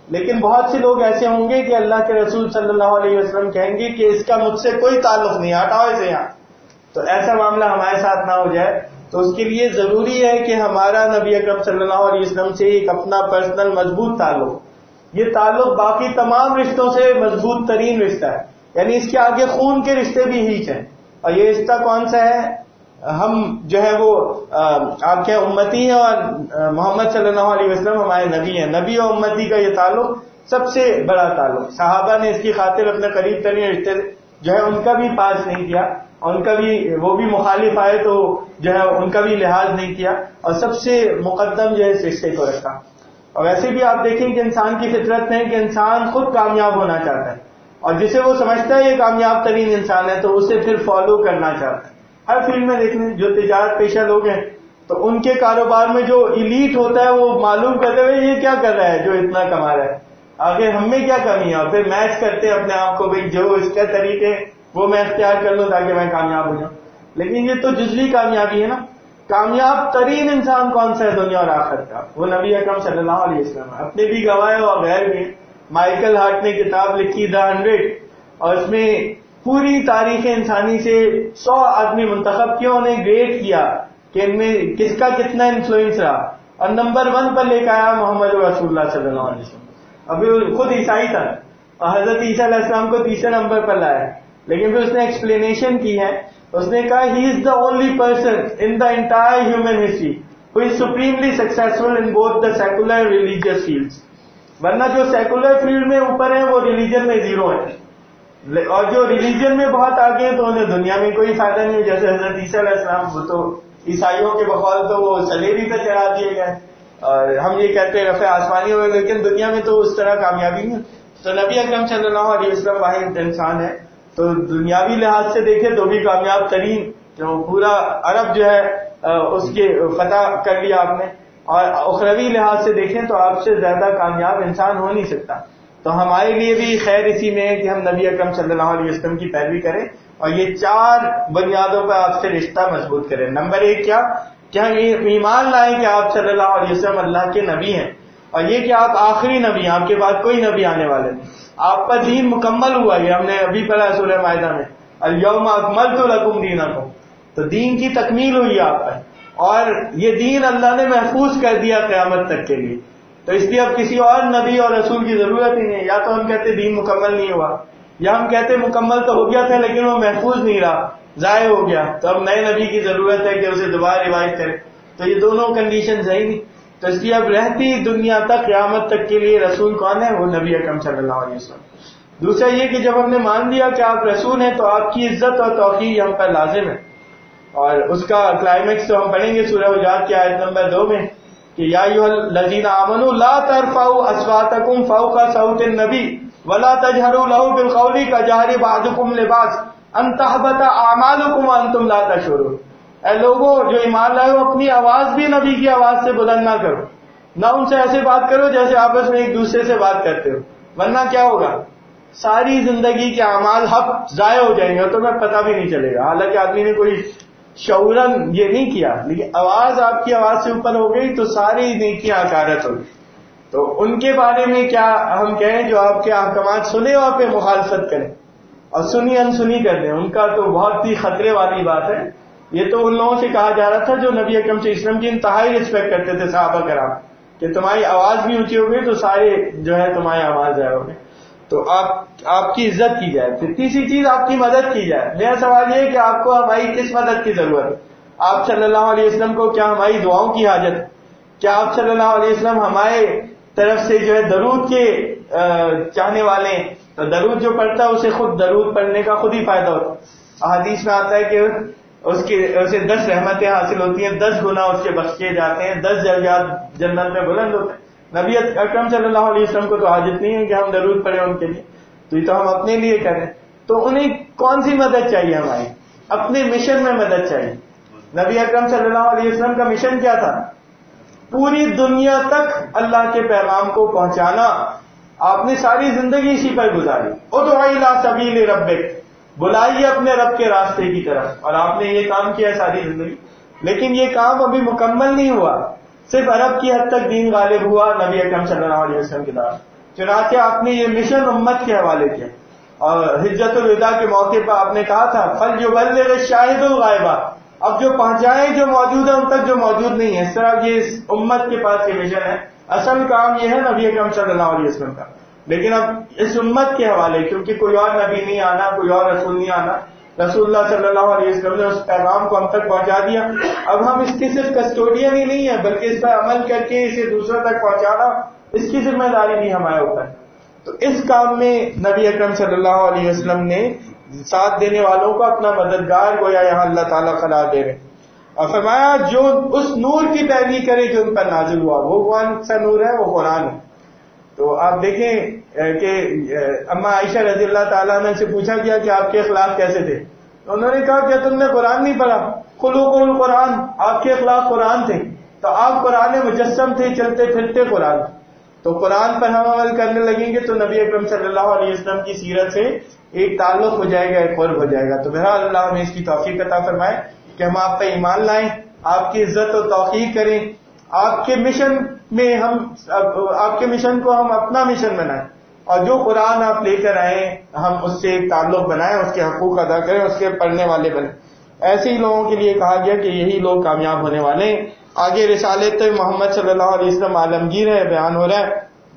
لیکن بہت سے لوگ ایسے ہوں گے کہ اللہ کے رسول صلی اللہ علیہ وسلم کہیں گے کہ اس کا مجھ سے کوئی تعلق نہیں، ہٹاؤ اسے یہاں. تو ایسا معاملہ ہمارے ساتھ نہ ہو جائے. تو اس کے لیے ضروری ہے کہ ہمارا نبی اکرم صلی اللہ علیہ وسلم سے ایک اپنا پرسنل مضبوط تعلق، یہ تعلق باقی تمام رشتوں سے مضبوط ترین رشتہ ہے. یعنی اس کے آگے خون کے رشتے بھی ہیچ ہیں. اور یہ رشتہ کون سا ہے؟ ہم جو ہے وہ آپ کے امتی ہیں، اور محمد صلی اللہ علیہ وسلم ہمارے نبی ہیں. نبی اور امتی کا یہ تعلق سب سے بڑا تعلق. صحابہ نے اس کی خاطر اپنے قریب ترین رشتے جو ہے ان کا بھی پاس نہیں کیا، اور ان کا بھی، وہ بھی مخالف آئے تو جو ہے ان کا بھی لحاظ نہیں کیا، اور سب سے مقدم جو ہے اس رشتے کو رکھا. اور ویسے بھی آپ دیکھیں کہ انسان کی فطرت ہے کہ انسان خود کامیاب ہونا چاہتا ہے، اور جسے وہ سمجھتا ہے یہ کامیاب ترین انسان ہے تو اسے پھر فالو کرنا چاہتا ہے. ہر فیلڈ میں دیکھ لیں، جو تجارت پیشہ لوگ ہیں تو ان کے کاروبار میں جو ایلیٹ ہوتا ہے وہ معلوم کرتے ہوئے یہ کیا کر رہا ہے جو اتنا کما رہا ہے، آگے ہم میں کیا کمی ہے، اور پھر میچ کرتے ہیں اپنے آپ کو، بھئی جو اس کے طریقے وہ میں اختیار کر لوں تاکہ میں کامیاب ہو جاؤں. لیکن یہ تو جزوی کامیابی ہے نا. کامیاب ترین انسان کون سا ہے دنیا اور آخرت کا؟ وہ نبی اکرم صلی اللہ علیہ وسلم. اپنے بھی گواہ اور غیر بھی. مائیکل ہارٹ نے کتاب لکھی دا 100، اور اس میں پوری تاریخ انسانی سے 100 آدمی منتخب کیے، انہیں گریڈ کیا کہ ان میں کس کا کتنا انفلوئنس رہا، اور نمبر 1 پر لے کے آیا محمد رسول اللہ صلی اللہ علیہ وسلم. ابھی وہ خود عیسائی تھا اور حضرت عیسیٰ علیہ السلام کو تیسرے نمبر پر لایا، لیکن پھر اس نے ایکسپلینیشن کی ہے. اس نے کہا he is the only person in the entire human history who is supremely successful in both the secular and religious fields. ورنہ جو سیکولر فیلڈ میں اوپر ہیں وہ ریلیجن میں زیرو ہیں، اور جو ریلیجن میں بہت آگے ہیں تو انہیں دنیا میں کوئی فائدہ نہیں. جیسے حضرت عیسیٰ علیہ السلام، وہ تو عیسائیوں کے بقول تو وہ سلیبی پہ چڑھا دیے گئے، اور ہم یہ کہتے ہیں رفع آسمانی ہوئے، لیکن دنیا میں تو اس طرح کامیابی نہیں. تو نبی اکرم صلی اللہ علیہ وسلم واحد انسان ہے، تو دنیاوی لحاظ سے دیکھیں تو بھی کامیاب ترین، جو پورا عرب جو ہے اس کے فتح کر لیا آپ نے. اور اخروی لحاظ سے دیکھیں تو آپ سے زیادہ کامیاب انسان ہو نہیں سکتا. تو ہمارے لیے بھی خیر اسی میں ہے کہ ہم نبی اکرم صلی اللہ علیہ وسلم کی پیروی کریں، اور یہ 4 بنیادوں پر آپ سے رشتہ مضبوط کریں. نمبر 1 کیا کہ ہم ایمان لائیں کہ آپ صلی اللہ علیہ وسلم اللہ کے نبی ہیں، اور یہ کہ آپ آخری نبی ہیں، آپ کے بعد کوئی نبی آنے والے نہیں. آپ کا دین مکمل ہوا، یہ ہم نے ابھی پڑھا سورہ مائدہ میں، الیوم اکملت لکم دینکم. تو دین کی تکمیل ہوئی آپ پر، اور یہ دین اللہ نے محفوظ کر دیا قیامت تک کے لیے. تو اس لیے اب کسی اور نبی اور رسول کی ضرورت ہی نہیں ہے. یا تو ہم کہتے دین مکمل نہیں ہوا، یا ہم کہتے مکمل تو ہو گیا تھا لیکن وہ محفوظ نہیں رہا، ضائع ہو گیا، تو اب نئے نبی کی ضرورت ہے کہ اسے دوبارہ روایت کرے. تو یہ دونوں کنڈیشن ہے ہی نہیں. تو اس لیے اب رہتی دنیا تک قیامت تک کے لیے رسول کون ہے؟ وہ نبی اکرم صلی اللہ علیہ وسلم. دوسرا یہ کہ جب ہم نے مان لیا کہ آپ رسول ہیں تو آپ کی عزت اور توقیر ہم پر لازم ہے. اور اس کا کلائمیکس تو ہم پڑھیں گے سورہ حجرات کی آیت نمبر 2 میں کہ یا ایھا الذین آمنوا لا ترفعوا اصواتکم فوق صوت النبی ولا تجہروا له بالقول کجہر بعضکم لبعض ان تحبط اعمالکم وانتم لا تشعرون. اے لوگوں جو ایمان لائے ہو، اپنی آواز بھی نبی کی آواز سے بلند نہ کرو، نہ ان سے ایسے بات کرو جیسے آپس میں ایک دوسرے سے بات کرتے ہو، ورنہ کیا ہوگا؟ ساری زندگی کے اعمال حق ضائع ہو جائیں گے اور تمہیں پتہ بھی نہیں چلے گا. حالانکہ آدمی نے کوئی شعوراً یہ نہیں کیا، لیکن آواز آپ کی آواز سے اوپر ہو گئی تو ساری نیکیاں حقارت ہو گئی. تو ان کے بارے میں کیا ہم کہیں جو آپ کے احکامات سنے اور پہ مخالفت کریں اور سنی انسنی کر دیں؟ ان کا تو بہت ہی خطرے والی بات ہے. یہ تو ان لوگوں سے کہا جا رہا تھا جو نبی اکرم صلی اللہ علیہ وسلم کی انتہائی رسپیکٹ کرتے تھے، صحابہ کرام، کہ تمہاری آواز بھی اونچی ہو گئی تو سارے جو ہے تمہاری آواز ضائع ہو گئی. تو آپ کی عزت کی جائے. پھر تیسری چیز آپ کی مدد کی جائے. میرا سوال یہ ہے کہ آپ کو ہماری کس مدد کی ضرورت ہے؟ آپ صلی اللہ علیہ وسلم کو کیا ہماری دعاؤں کی حاجت ہے؟ کیا آپ صلی اللہ علیہ وسلم ہمارے طرف سے جو ہے درود کے چاہنے والے ہیں؟ تو درود جو پڑھتا ہے اسے خود درود پڑھنے کا خود ہی فائدہ ہوتا ہے. احادیث میں آتا ہے کہ اسے 10 رحمتیں حاصل ہوتی ہیں، 10 گناہ اس کے بخشے جاتے ہیں، 10 درجات جنت میں بلند ہوتے ہیں. نبی اکرم صلی اللہ علیہ وسلم کو تو حاجت نہیں ہے کہ ہم درود پڑھیں ان کے لیے، تو یہ تو ہم اپنے لیے کریں. تو انہیں کون سی مدد چاہیے؟ ہماری اپنے مشن میں مدد چاہیے. نبی اکرم صلی اللہ علیہ وسلم کا مشن کیا تھا؟ پوری دنیا تک اللہ کے پیغام کو پہنچانا. آپ نے ساری زندگی اسی پر گزاری. ادع الی سبیل ربک، بلائیے اپنے رب کے راستے کی طرف. اور آپ نے یہ کام کیا ساری زندگی، لیکن یہ کام ابھی مکمل نہیں ہوا. صرف عرب کی حد تک دین غالب ہوا نبی اکرم صلی اللہ علیہ وسلم کے دور. چنانچہ آپ نے یہ مشن امت کے حوالے کیا، اور حجت الوداع کے موقع پر آپ نے کہا تھا فَلْيُبَلِّغِ الشَّاهِدُ الْغَائِبَ، اب جو پہنچائیں جو موجود ہے ان تک جو موجود نہیں ہے. اس طرح یہ اس امت کے پاس یہ مشن ہے. اصل کام یہ ہے نبی اکرم صلی اللہ علیہ وسلم کا، لیکن اب اس امت کے حوالے، کیونکہ کوئی اور نبی نہیں آنا، کوئی اور رسول نہیں آنا، رسول اللہ صلی اللہ علیہ وسلم نے اس پیغام کو ہم تک پہنچا دیا. اب ہم اس کی صرف کسٹوڈین ہی نہیں ہے بلکہ اس پر عمل کر کے اسے دوسروں تک پہنچانا اس کی ذمہ داری بھی ہمارے اوپر ہے. تو اس کام میں نبی اکرم صلی اللہ علیہ وسلم نے ساتھ دینے والوں کو اپنا مددگار گویا یہاں اللہ تعالیٰ قرار دے رہے. اور فرمایا جو اس نور کی پیروی کرے جو ان پر نازل ہوا، وہ کون سا نور ہے؟ وہ قرآن ہے. تو آپ دیکھیں کہ اما عائشہ رضی اللہ تعالیٰ نے سے پوچھا گیا کہ آپ کے اخلاق کیسے تھے، تو انہوں نے کہا کہ تم نے قرآن نہیں پڑھا، خلوق القرآن، آپ کے اخلاق قرآن تھے. تو آپ قرآن مجسم تھے، چلتے پھرتے قرآن. تو قرآن پر ہم عمل کرنے لگیں گے تو نبی اکرم صلی اللہ علیہ وسلم کی سیرت سے ایک تعلق ہو جائے گا، ایک قرب ہو جائے گا. تو بہرحال اللہ ہمیں اس کی توفیق عطا فرمائے کہ ہم آپ پہ ایمان لائیں، آپ کی عزت و توقیر کریں، آپ کے مشن میں آپ کے مشن کو ہم اپنا مشن بنائیں، اور جو قرآن آپ لے کر آئیں ہم اس سے ایک تعلق بنائیں، اس کے حقوق ادا کریں، اس کے پڑھنے والے بنیں. ایسے ہی لوگوں کے لیے کہا گیا کہ یہی لوگ کامیاب ہونے والے ہیں. آگے رسالت محمد صلی اللہ علیہ وسلم عالمگیر ہے، بیان ہو رہا ہے.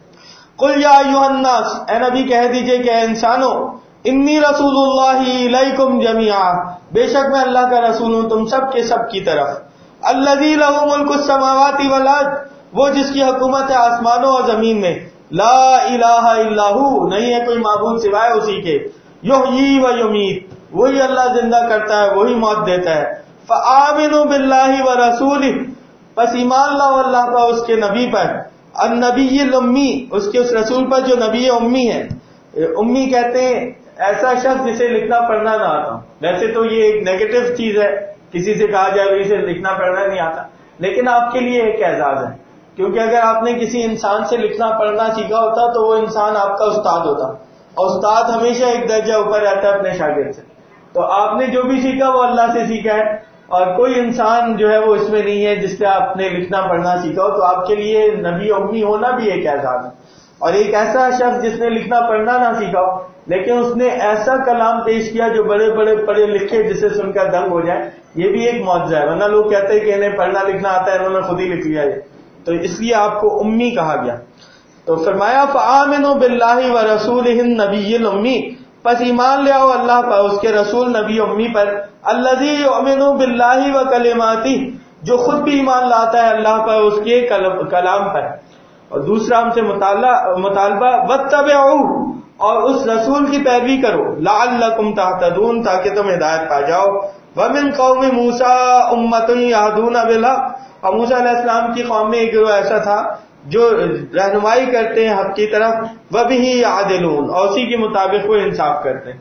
قل یا ایھا الناس، اے نبی کہہ دیجئے کہ اے انسانوں، انی رسول اللہ الیکم جمیعا، بے شک میں اللہ کا رسول ہوں تم سب کے سب کی طرف. الذی لہ ملک السماوات والارض، وہ جس کی حکومت ہے آسمانوں اور زمین میں. لا الہ الا ہو، نہیں ہے کوئی معبود سوائے اسی کے. یحیی و یمیت، وہی اللہ زندہ کرتا ہے، وہی موت دیتا ہے. فآمنوا باللہ ورسولہ، پس ایمان لاؤ اللہ کا اس کے نبی پر. النبی الامی، اس کے اس رسول پر جو نبی امی ہے. امی کہتے ہیں ایسا شخص جسے لکھنا پڑھنا نہ آتا. ویسے تو یہ ایک نیگیٹو چیز ہے، کسی سے کہا جائے اسے لکھنا پڑھنا نہیں آتا، لیکن آپ کے لیے ایک اعزاز ہے، کیونکہ اگر آپ نے کسی انسان سے لکھنا پڑھنا سیکھا ہوتا تو وہ انسان آپ کا استاد ہوتا، اور استاد ہمیشہ ایک درجہ اوپر رہتا ہے اپنے شاگرد سے. تو آپ نے جو بھی سیکھا وہ اللہ سے سیکھا ہے، اور کوئی انسان جو ہے وہ اس میں نہیں ہے جس سے آپ نے لکھنا پڑھنا سیکھا ہو. تو آپ کے لیے نبی امی ہونا بھی ایک اعزاز ہے. اور ایک ایسا شخص جس نے لکھنا پڑھنا نہ سیکھا ہو لیکن اس نے ایسا کلام پیش کیا جو بڑے بڑے پڑھے لکھے جسے سن کر دنگ ہو جائے، یہ بھی ایک معجزہ ہے. ورنہ لوگ کہتے ہیں کہ انہیں پڑھنا لکھنا آتا ہے، انہوں نے خود ہی لکھ لیا. تو اس لیے آپ کو امی کہا گیا. تو فرمایا فآمنوا باللہ ورسولہ النبی الامی، پس ایمان لے آؤ اللہ پر، اس کے رسول نبی امی پر. الذی یؤمن باللہ وکلماتہ، جو خود بھی ایمان لاتا ہے اللہ پر، اس کے کلام پر. اور دوسرا ہم سے مطالبہ واتبعوا، اور اس رسول کی پیروی کرو، لعلکم تہتدون، تاکہ تم ہدایت پا جاؤ. ومن قوم موسیٰ امۃ یہدون بالحق، اور موسیٰ علیہ السلام کی قوم میں ایک گروہ ایسا تھا جو رہنمائی کرتے ہیں حق کی طرف. وبہ یعدلون، اور اسی کے مطابق وہ انصاف کرتے ہیں.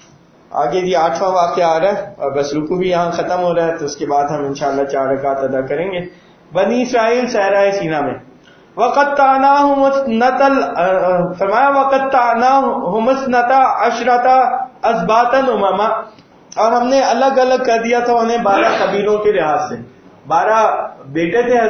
آگے جی 8واں واقعہ آ رہا ہے، اور بس رکوع بھی یہاں ختم ہو رہا ہے، تو اس کے بعد ہم انشاءاللہ 4 رکعت ادا کریں گے. بنی اسرائیل صحرائے سینا میں وَقَطَّعْنَاهُمُ فرمایا وَقَطَّعْنَاهُمُ اثْنَتَا عَشْرَةَ أَسْبَاطًا أُمَمًا، اور ہم نے الگ الگ کر دیا تھا انہیں 12 قبیلوں کے لحاظ سے. 12 بیٹے تھے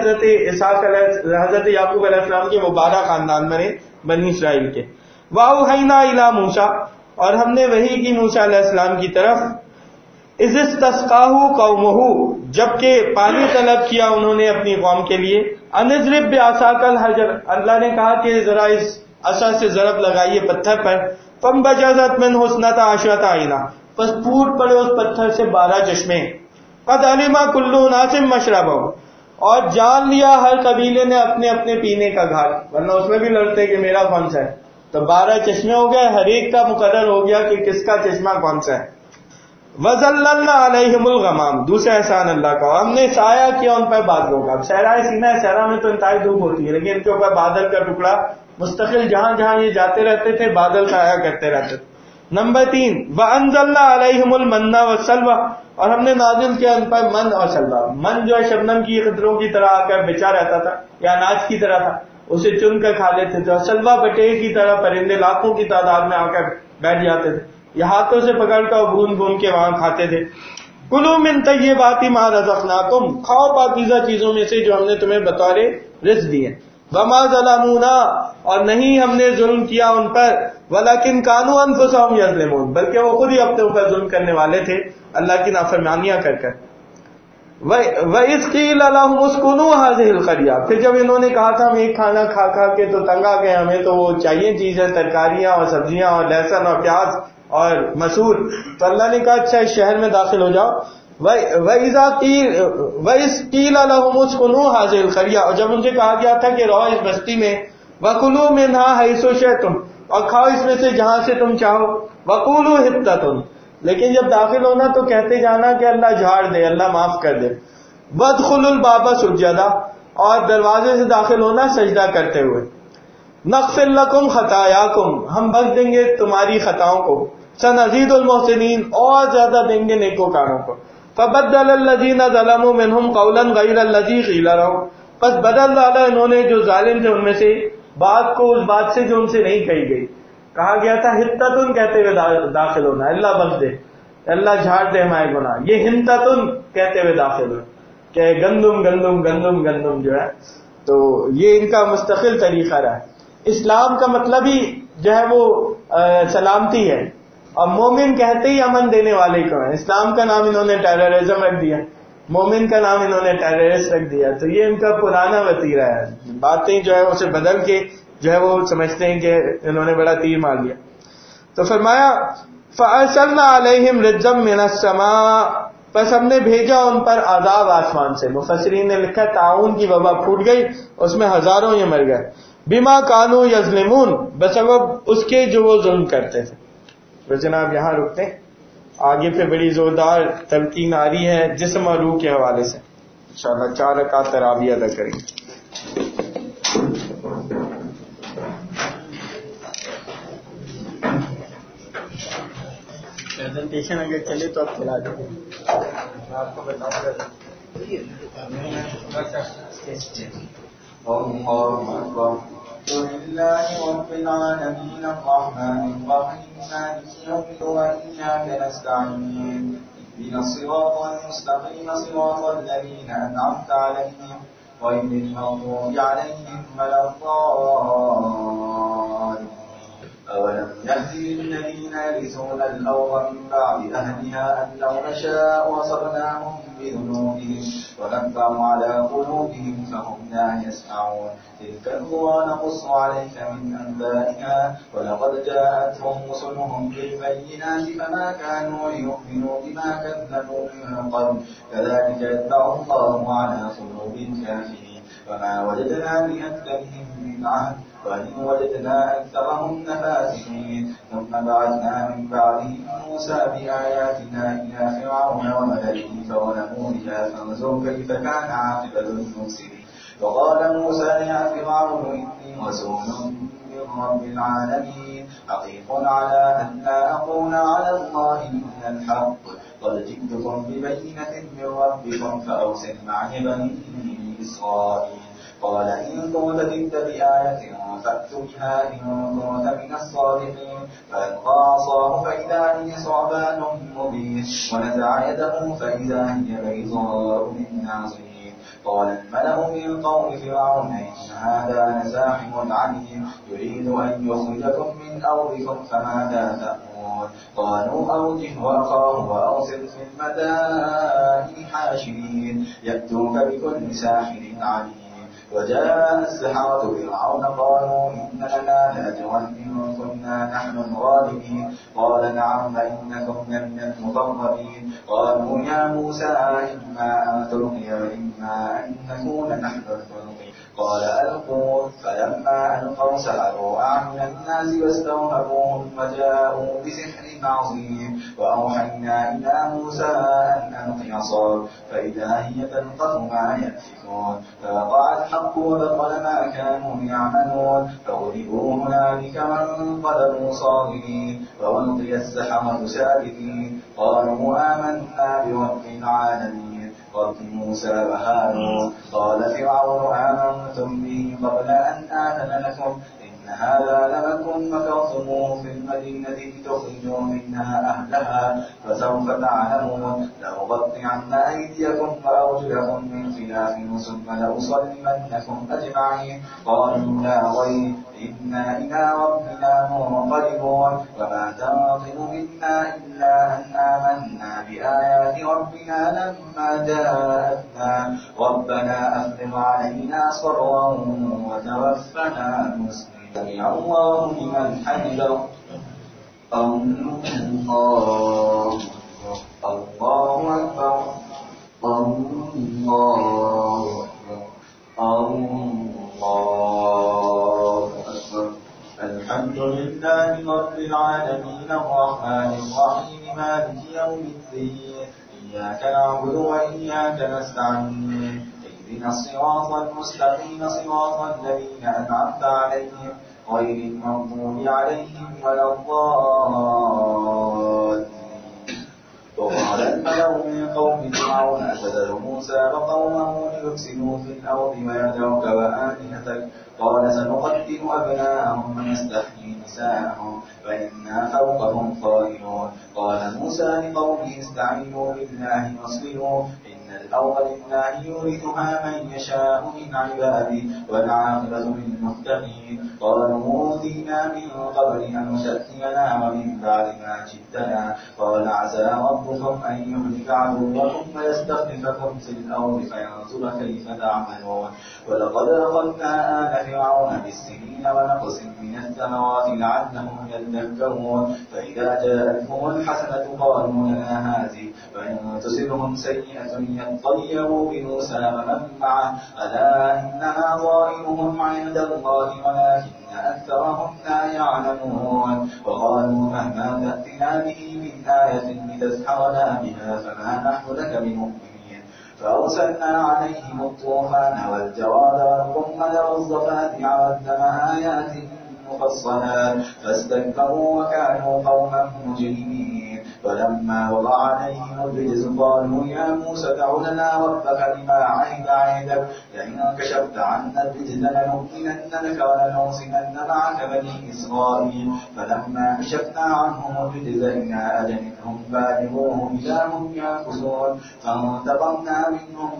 حضرت یعقوب علیہ السلام کے، وہ 12 خاندان بنے بنی اسرائیل کے. وَأَوْحَيْنَا إِلَىٰ مُوسَىٰ، اور ہم نے وحی کی موسیٰ علیہ السلام کی طرف. اذ استسقاہ قومہ، جبکہ پانی طلب کیا انہوں نے اپنی قوم کے لیے. ان اضرب بعصاک الحجر، اللہ نے کہا کہ ذرا اس عصا سے ضرب لگائیے پتھر پر. فانبجست منہ اثنتا عشرۃ عینا، بس پھوٹ پڑے اس پتھر سے 12 چشمے. قد علم کل اناس مشربہ، اور جان لیا ہر قبیلے نے اپنے اپنے پینے کا گھاٹ، ورنہ اس میں بھی لڑتے کہ میرا کون سا ہے. تو 12 چشمے ہو گئے، ہر ایک کا مقرر ہو گیا کہ کس کا چشمہ کون سا ہے. وَظَلَّلْنَا عَلَيْهِمُ الْغَمَامَ، دوسرا احسان اللہ کا، ہم نے سایہ کیا ان پر بادلوں کا. اب صحرائے سینا ہے، صحرا میں تو انتہائی دھوپ ہوتی ہے، لیکن ان کے اوپر بادل کا ٹکڑا مستقل جہاں جہاں یہ جاتے رہتے تھے بادل سایہ کرتے رہتے تھے. نمبر 3 وَأَنزَلْنَا عَلَيْهِمُ الْمَنَّ وَالسَّلْوَىٰ، اور ہم نے نازل کیا ان پر من اور سلوہ. من جو ہے شبنم کی قطروں کی طرح آ کر بچا رہتا تھا یا اناج کی طرح تھا، اسے چن کر کھا لیتے تھے. اور سلوہ بٹیر کی طرح پرندے لاکھوں کی تعداد میں آ کر بیٹھ جاتے تھے، یہ ہاتھوں سے پکڑ کر بھون بھون کے وہاں کھاتے تھے. کلوا من طیبات ما رزقناکم، کھاؤ پاکیزہ چیزوں میں سے جو ہم نے تمہیں بطور رزق دی ہے. وما ظلمونا، اور نہیں ہم نے ظلم کیا ان پر، ولکن کانوا انفسہم یظلمون، بلکہ وہ خود ہی اپنے اوپر ظلم کرنے والے تھے اللہ کی نافرمانیاں کر کر۔ وَإِذْ قِيلَ لَهُمُ اسْكُنُوا هَٰذِهِ الْقَرْيَةَ، پھر جب انہوں نے کہا تھا ہم ایک کھانا کھا کھا کے تو تنگ آ گئے، ہمیں تو وہ چاہیے چیزیں، ترکاریاں اور سبزیاں اور لہسن اور پیاز اور مسور، تو اللہ نے کہا اچھا اس شہر میں داخل ہو جاؤ۔ وَإِذْ قِيلَ لَهُمُ اسْكُنُوا هَٰذِهِ الْقَرْيَةَ، اور جب ان سے کہا گیا تھا کہ رہو اس بستی میں، وَكُلُوا مِنْهَا حَيْثُ شِئْتُمْ، اور کھاؤ اس میں سے جہاں سے تم چاہو، وَقُولُوا حِطَّةٌ، لیکن جب داخل ہونا تو کہتے جانا کہ اللہ جھاڑ دے، اللہ معاف کر دے، وَادْخُلُوا الْبَابَ سُجَّدًا، اور دروازے سے داخل ہونا سجدہ کرتے ہوئے، نَغْفِرْ لَكُمْ خَطَايَاكُمْ، ہم بخش دیں گے تمہاری خطاؤں کو، سَنَزِيدُ الْمُحْسِنِينَ، اور زیادہ دیں گے نیکوکاروں کو۔ فَبَدَّلَ الَّذِينَ ظَلَمُوا مِنْهُمْ قَوْلًا غَيْرَ الَّذِي قِيلَ لَهُمْ، پس بدل ڈالا انہوں نے جو ظالم تھے ان میں سے بات کو اس بات سے جو ان سے نہیں کہی گئی۔ کہا گیا تھا ہتتن کہتے ہوئے داخل ہونا، اللہ بخش دے، اللہ جھاڑ دے ہمارے گناہ، یہ ہنتتن کہتے ہوئے داخل ہو کہ گندم گندم گندم گندم جو ہے، تو یہ ان کا مستقل طریقہ رہا ہے۔ اسلام کا مطلب ہی جو ہے وہ سلامتی ہے، اور مومن کہتے ہی امن دینے والے کو ہے۔ اسلام کا نام انہوں نے ٹیررزم رکھ دیا، مومن کا نام انہوں نے ٹیررسٹ رکھ دیا، تو یہ ان کا پرانا وتیرہ ہے، باتیں جو ہے اسے بدل کے جو ہے وہ سمجھتے ہیں کہ انہوں نے بڑا تیر مار دیا۔ تو فرمایا فَأَرْسَلْنَا عَلَيْهِمْ رِجْزًا مِّنَ السَّمَاءِ، پس ہم نے بھیجا ان پر عذاب آسمان سے۔ مفسرین نے لکھا طاعون کی وبا پھوٹ گئی، اس میں ہزاروں یہ مر گئے، بما كانوا يظلمون، بسبب اس کے جو وہ ظلم کرتے تھے۔ تو جناب یہاں رکتے ہیں، آگے پہ بڑی زوردار تلقین آ رہی ہے جسم اور روح کے حوالے سے، انشاءاللہ 4 رکعت تراویح ادا کریں گے۔ پریزنٹیشن اگر چلے تو آپ چلا دیں، میں آپ کو بتاؤں گا۔ لله رب العالمين الرحمن الرحيم مالك يوم الدين وإياك نستعين اهدنا الصراط المستقيم صراط الذين أنعمت عليهم غير المغضوب عليهم ولا الضالين أولم يهد للذين يرثون الأرض من بعد أهلها أن لو نشاء أصبناهم بذنوبهم ونطبع على قلوبهم فهم لا يسمعون تلك القرى نقص عليك من أنبائها ولقد جاءتهم رسلهم بالبينات فما كانوا ليؤمنوا بما كذبوا من قبل كذلك يتبع الله على قلوب الكافرين وما وجدنا لأكثرهم من عهد وإن وجدنا أكثرهم لفاسقين ثم بعثنا من بعدهم موسى بآياتنا إلى فرعون وملئه فظلموا بها فانظر كيف كان عاقبة المفسدين وقال موسى يا فرعون إني رسول من رب العالمين حقيق على أن لا أقول على الله إلا الحق قد جئتكم ببينة من ربكم فأرسل معي بني إسرائيل قال إن كنت جئت بآية فأت بها إن كنت من الصادقين فألقى عصاه فإذا هي ثعبان مبين ونزع يده فإذا هي بيضاء للناظرين قال الملأ من قوم فرعون إن هذا لساحر عليم يريد أن يخرجكم من أرضكم فماذا تأمرون قالوا أرجه وأخاه وأرسل في المدائن حاشرين يأتوك بكل ساحر عليم وجاء السحرة فرعون قالوا إن لنا لأجرا إن كنا نحن الغالبين قال نعم إنكم لمن المقربين قالوا يا موسى إما أن تلقي وإما أن نكون نحن الملقين قال ألقوا فلما ألقوا سحروا أعين الناس واسترهبوهم وجاءوا بسحر عظيم وأوحينا إلى موسى أن ألق عصاك فإذا هي تلقف ما يأفكون فوقع الحق وبطل ما كانوا يعملون فغلبوا هنالك وانقلبوا صاغرين وألقي السحرة ساجدين قالوا آمنا برب العالمين رب موسى وهارون قال فرعون آمنتم به قبل أن آذن لكم إن هذا لمكر مكرتموه في المدينة لتخرجوا منها أهلها فسوف تعلمون لأقطعن أيديكم وأرجلكم من خلاف ثم لأصلبنكم أجمعين قالوا لا ضير إنا إلى ربنا منقلبون وما تنقم منا إلا أن آمنا بآيات ربنا لما جاءتنا ربنا أفرغ علينا صبرا وتوفنا مسلمين سمع الله لمن حمده الله أكبر الله أكبر الحمد لله رب العالمين الرحمن الرحيم مالك يوم الدين إياك نعبد وإياك نستعين اهدنا الصراط المستقيم صراط الذين أنعمت عليهم غير المغضوب عليهم ولا الضالين وقال الملأ من قوم فرعون أتذر موسى وقومه ليفسدوا في الأرض ويذرك وآلهتك قال سنقتل أبناءهم ونستحيي نساءهم فإنا فوقهم قاهرون قال موسى لقومه استعينوا بالله واصبروا إن الأرض لله يورثها من يشاء من عباده والعاقبة للمتقين قالوا أوذينا من قبل أن تأتينا ومن بعد ما جئتنا قال عسى ربكم أن يهلك عدوكم ويستخلفكم في الأرض فينظر كيف تعملون ولقد أخذنا آل فرعون بالسنين ونقص من الثمرات لعلهم يذكرون فإذا جاءتهم الحسنة قالوا لنا هذه وإن تصبهم سيئة يطيروا بموسى ومن معه ألا إنما ظالمهم عند الله ولكن أكثرهم لا يعلمون وقالوا مهما تأتنا به من آية لتسحرنا بها فما نحن لك بمؤمنين فأرسلنا عليهم الطوفان والجراد والقمل والضفادع والدم آيات مفصلات فاستكبروا وكانوا قوما مجرمين ولما وضع عليهم الرجز قالوا يا موسى ادع لنا ربك بما عهد عندك لئن كشفت عنا الرجز لنؤمنن لك ولنرسلن معك بني إسرائيل فلما كشفنا عنهم الرجز إلى أجل هم بالغوه إذا هم ينكثون فانتقمنا منهم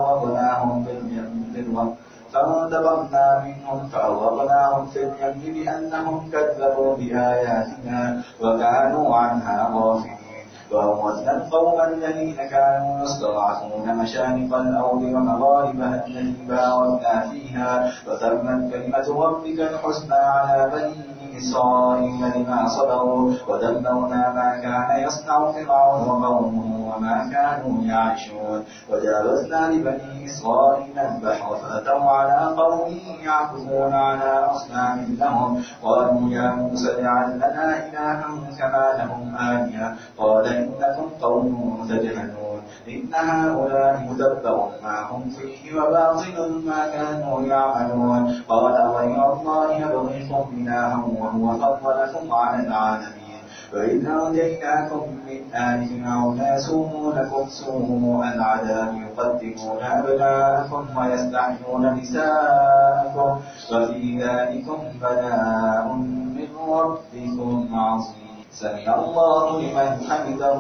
فأغرقناهم في اليم بأنهم كذبوا بآياتنا وكانوا عنها غافلين وأورثنا القوم الذين كانوا يستضعفون مشارق الأرض ومغاربها التي باركنا فيها وتمت كلمة ربك الحسنى على بني إسرائيل بما صبروا ودمرنا ما كان يصنع فرعون وقومه وما كانوا يعيشون وجاوزنا لبني إسرائيل البحر فأتوا على قوم يعكفون على أصنام لهم قالوا يا موسى اجعل لنا إلها كما لهم آلهة قال إنكم قوم تجهلون إن هؤلاء مدبر ما هم فيه وباطل ما كانوا يعملون قال غير الله يبغيكم إلها وهو فضلكم على العالمين وإذ أنجيناكم من آل فرعون يسومونكم سوء العذاب يقتلون أبناءكم ويستحيون نساءكم وفي ذلكم بلاء من ربكم عظيم سمع الله لمن حمده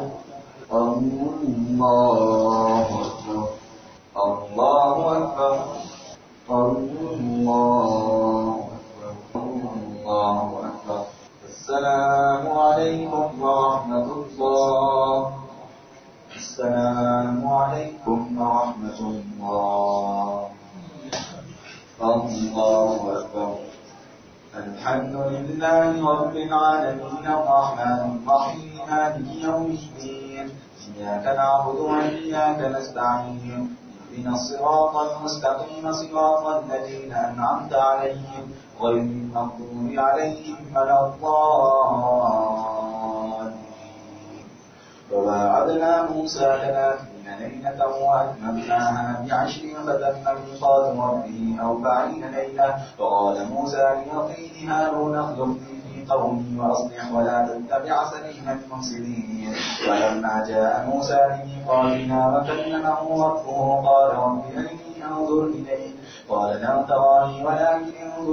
الله أكبر الله أكبر الله أكبر الله أكبر السلام عليكم ورحمة الله السلام عليكم ورحمة الله الله أكبر الحمد لله رب العالمين الرحمن الرحيم مالك يوم الدين إياك نعبد وإياك نستعين اهدنا الصراط المستقيم صراط الذين أنعمت عليهم غير المغضوب عليهم ولا الضالين وواعدنا موسى 30 ليلة وأتممناها ب10 فتم ميقات ربه 40 ليلة وقال موسى لأخيه هارون اخلفني في قومي وأصلح ولا تتبع سبيل المفسدين ولما جاء موسى لميقاتنا وكلمه ربه قال رب أرني أنظر إليك قال لا تراني ولكن انظر إلى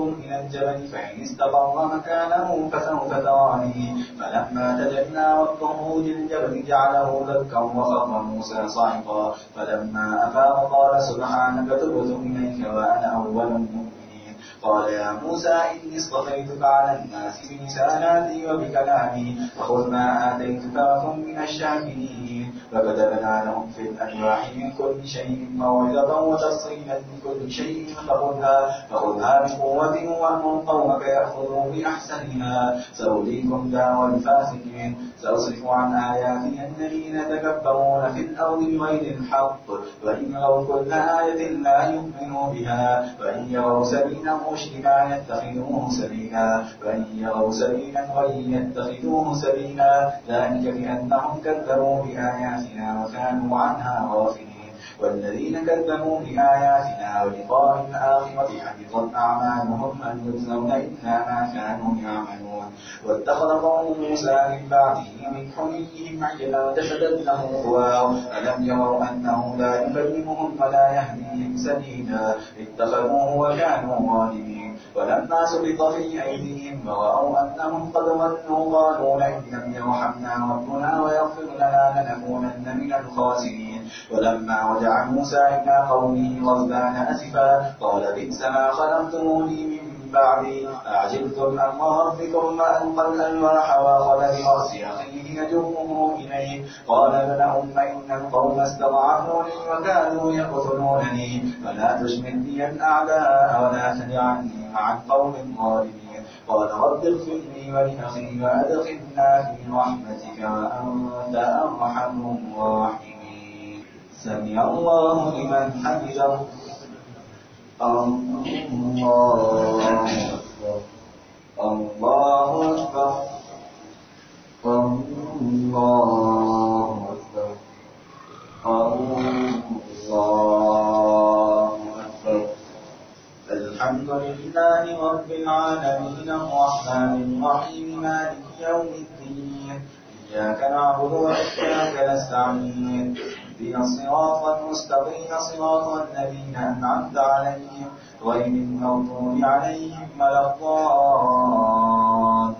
الجبل فإن استقر مكانه فسوف تراني فلما تجلى ربه للجبل جعله دكا وخر موسى صعقا فلما أفاق قال سبحانك تبت إليك وأنا أول المؤمنين قال يا موسى إني اصطفيتك على الناس برسالاتي وبكلامي فخذ ما آتيتك وكن من الشاكرين فكتبنا لهم في الألواح من كل شيء موعظة وتفصيلا لكل شيء فخذها بقوة وأمر قومك يأخذوا بأحسنها سأريكم دار الفاسقين سأصرف عن آياتي الذين يتكبرون في الأرض بغير الحق وإن يروا كل آية لا يؤمنوا بها وإن يروا سبيل الرشد لا يتخذوه سبيلا وإن يروا سبيلا غيا يتخذوه سبيلا ذلك بأنهم كذبوا بآياتنا وكانوا عنها غافلين والذين كذبوا بآياتنا ولقاء الآخرة حبطت أعمالهم هل يجزون إلا ما كانوا يعملون واتخذ قوم موسى من بعده من حليهم عجلا جسدا له خوار ألم يروا أنه لا يكلمهم ولا يهديهم سبيلا اتخذوه وكانوا ظالمين ولما سقط في أيديهم ورأوا أنهم قد ضلوا قالوا لئن لم يرحمنا ربنا ويغفر لنا لنكونن من الخاسرين ولما رجع موسى إلى قومه غضبان أسفا قال بئس ما خلقتموني من بعدي أعجلتم أمر ربكم وألقى الألواح وأخذ برأس أخيه يجره إليه قال ابن أم إن القوم استضعفوني وكانوا يقتلونني فلا تشمت بي الأعداء ولا تدعني مع القوم الظالمين قال رب اغفر لي ولأخي وأدخلنا في رحمتك وأنت أرحم الراحمين سمع الله لمن حمده الله أكبر الله أكبر الله أكبر الله أكبر الحمد لله رب العالمين الرحمن الرحيم مالك يوم الدين إياك نعبد وإياك نستعين اهدنا الصراط المستقيم صراط الذين أنعمت عليهم غير المغضوب عليهم ولا الضالين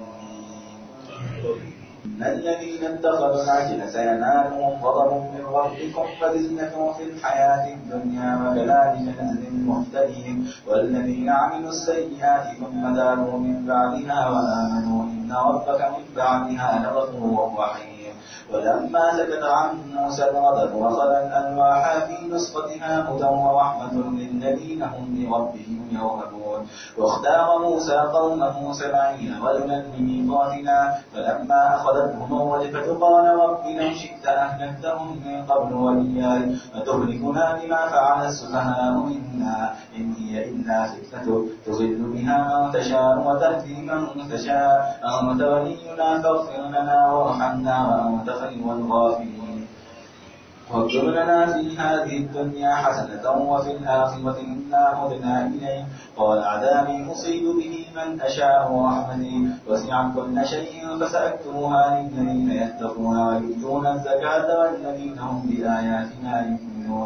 إن الذين اتخذوا العجل سينالهم غضب من ربكم وذلة في الحياة الدنيا وكذلك نجزي المحتدين والذين عملوا السيئات ثم تابوا من بعدها وآمنوا إن ربك من بعدها لغفور رحيم ولما سكت عن موسى الغضب وأخذ الألواح في نسختها هدى ورحمة للذين هم بربهم يرهبون واختار موسى قومه 70 رجلا لميقاتنا فلما أخذتهم الرجفة قال رب لو شئت أهلكتهم من قبل وإياي أتهلكنا بما فعل السفهاء منا إن هي إلا فتنة تضل بها من تشاء وتهدي من تشاء أنت ولينا فاغفر لنا وارحمنا وأنت خير الغافرين واكتب لنا في هذه الدنيا حسنة وفي الآخرة إنا هدنا إليه قال عذابي أصيب به من أشاء ورحمتي وسعت كل شيء فسأكتبها للذين يتقون ويؤتون الزكاة والذين هم بآياتنا يؤمنون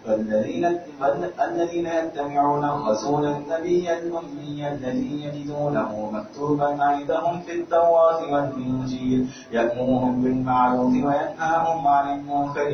الذين يتبعون الرسول النبي الأمي الذي يجدونه مكتوبا عندهم في التوراة والإنجيل يأمرهم بالمعروف وينهاهم عن المنكر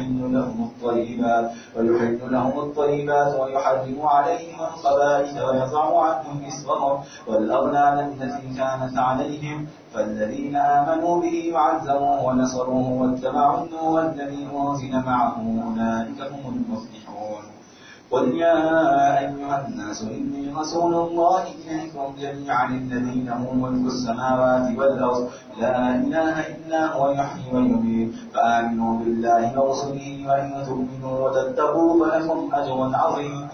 ويحل لهم الطيبات ويحرم عليهم الخبائث ويضع عنهم إصرهم والأغلال التي كانت عليهم فالذين آمنوا به وعزروه ونصروه واتبعوا النور الذي أنزل معه أولئك هم المفلحون قل يا أيها الناس إني رسول الله إليكم جميعا الذي له ملك السماوات والأرض لا إله إلا هو يحيي ويميت فآمنوا بالله ورسله وإن تؤمنوا وتتقوا فلكم أجر عظيم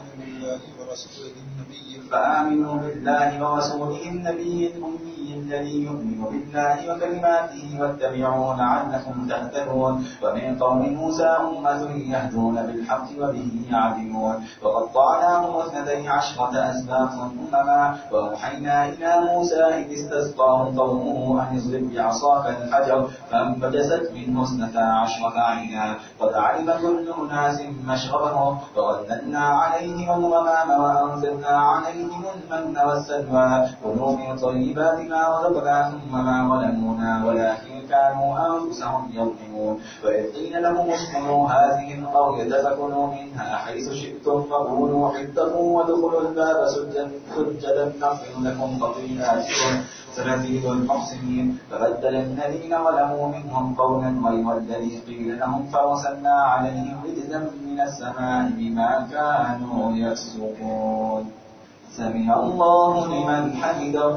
فآمنوا بالله ورسوله النبي الأمي الذي يؤمن بالله وكلماته واتبعوه لعلكم تهتدون ومن قوم موسى أمة يهدون بالحق وبه يعدلون وقطعناهم 12 أسباطا أمما وأوحينا إلى موسى إذ استسقاه قومه أن اضرب بعصاك الحجر فانبجست منه 12 عينا قد علم كل أناس مشربهم وظللنا عليهم الغمام وأنزلنا عليهم المن والسلوى كلوا من طيبات ما رزقناكم وما ظلمونا ولكن كانوا أنفسهم يظلمون وإذ قيل لهم اسكنوا هذه القرية فكلوا منها حيث شئتم فقولوا حطة وادخلوا الباب سجدا نغفر لكم خطيئاتكم سنزيد المحسنين فبدل الذين ظلموا منهم قولا غير الذي قيل لهم فارسلنا عليهم رجزا من السماء بما كانوا يفسقون سمع الله لمن حمده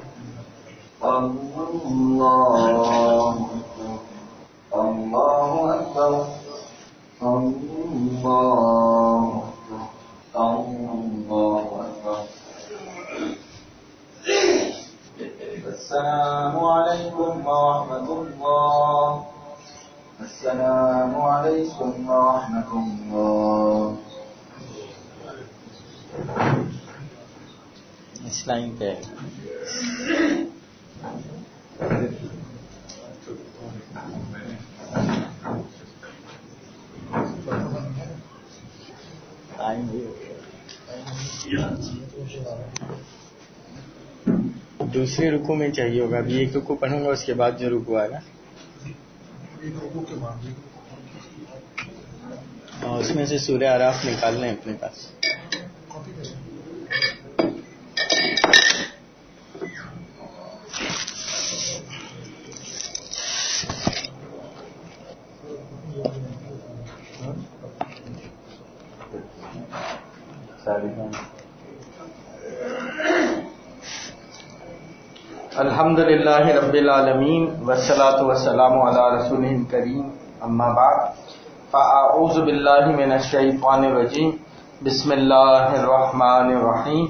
الله أكبر الله أكبر السلام عليكم ورحمة الله السلام عليكم ورحمة الله اس لائن پہ دوسرے رکوع میں چاہیے ہوگا. ابھی ایک رکوع پڑھوں گا, اس کے بعد جو رکوع آئے گا اس میں سے سورہ اعراف نکال لیں اپنے پاس. الحمدللہ رب العالمین والصلاة والسلام علی رسولہ الکریم اما بعد فاعوذ باللہ من الشیطان الرجیم بسم اللہ الرحمن الرحیم.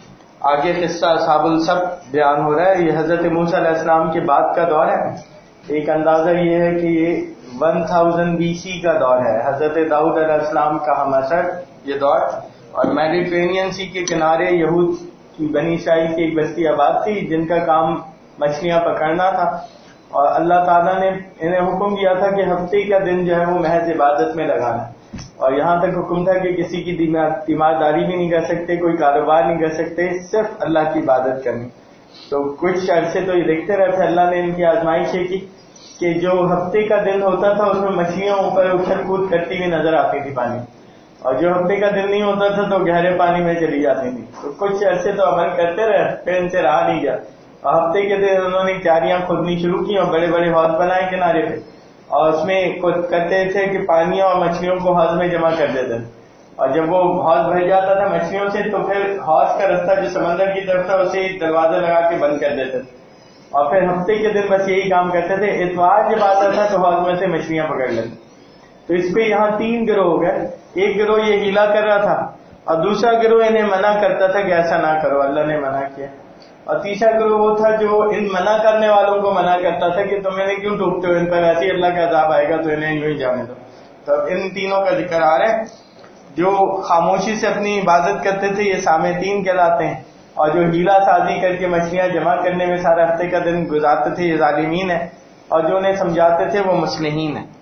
آگے قصہ اصحاب السبت بیان ہو رہا ہے. یہ حضرت موسیٰ علیہ السلام کے بعد کا دور ہے. ایک اندازہ یہ ہے کہ یہ 1000 BC کا دور ہے. حضرت داؤد علیہ السلام کا ہمسر یہ دور, اور میڈیٹرینین سی کے کنارے یہود کی بنی اسرائیل کی ایک بستی آباد تھی جن کا کام مچھلیاں پکڑنا تھا, اور اللہ تعالیٰ نے انہیں حکم کیا تھا کہ ہفتے کا دن جو ہے وہ محض عبادت میں لگانا, اور یہاں تک حکم تھا کہ کسی کی تیمارداری بھی نہیں کر سکتے, کوئی کاروبار نہیں کر سکتے, صرف اللہ کی عبادت کرنی. تو کچھ عرصے تو یہ دیکھتے رہے تھے. اللہ نے ان کی آزمائش یہ کی کہ جو ہفتے کا دن ہوتا تھا اس میں مچھلیاں اوپر اچھل کود کرتی ہوئی نظر آتی تھی پانی, اور جو ہفتے کا دن نہیں ہوتا تھا تو گہرے پانی میں چلی جاتی تھی. تو کچھ عرصے تو عمل کرتے رہے, پھر ان سے رہا نہیں گیا, اور ہفتے کے دن انہوں نے کیاریاں کھودنی شروع کی اور بڑے بڑے حوض بنائے کنارے پہ, اور اس میں کرتے تھے کہ پانیوں اور مچھلیوں کو حوض میں جمع کر دیتے, اور جب وہ حوض بھر جاتا تھا مچھلیوں سے تو پھر حوض کا رستہ جو سمندر کی طرف تھا اسے دروازہ لگا کے بند کر دیتے تھے, اور پھر ہفتے کے دن بس یہی کام کرتے تھے. اتوار جب آتا تھا تو حوض میں سے مچھلیاں پکڑ لیتے. تو اس پہ یہاں 3 گروہ ہو گئے. ایک گروہ یہ ہیلا کر رہا تھا, اور دوسرا گروہ انہیں منع کرتا تھا کہ ایسا نہ کرو, اللہ نے منع کیا, اور تیسرا گروہ وہ تھا جو ان منع کرنے والوں کو منع کرتا تھا کہ تم انہیں کیوں ٹوکتے ہو, ان پر ایسے اللہ کا عذاب آئے گا تو انہیں یوں ہی جانے دو. تو ان تینوں کا ذکر آ رہا ہے. جو خاموشی سے اپنی عبادت کرتے تھے یہ صامتین کہلاتے ہیں, اور جو ہیلا سازی کر کے مچھلیاں جمع کرنے میں سارا ہفتے کا دن گزارتے تھے یہ ظالمین ہیں, اور جو انہیں سمجھاتے تھے وہ مصلحین ہیں.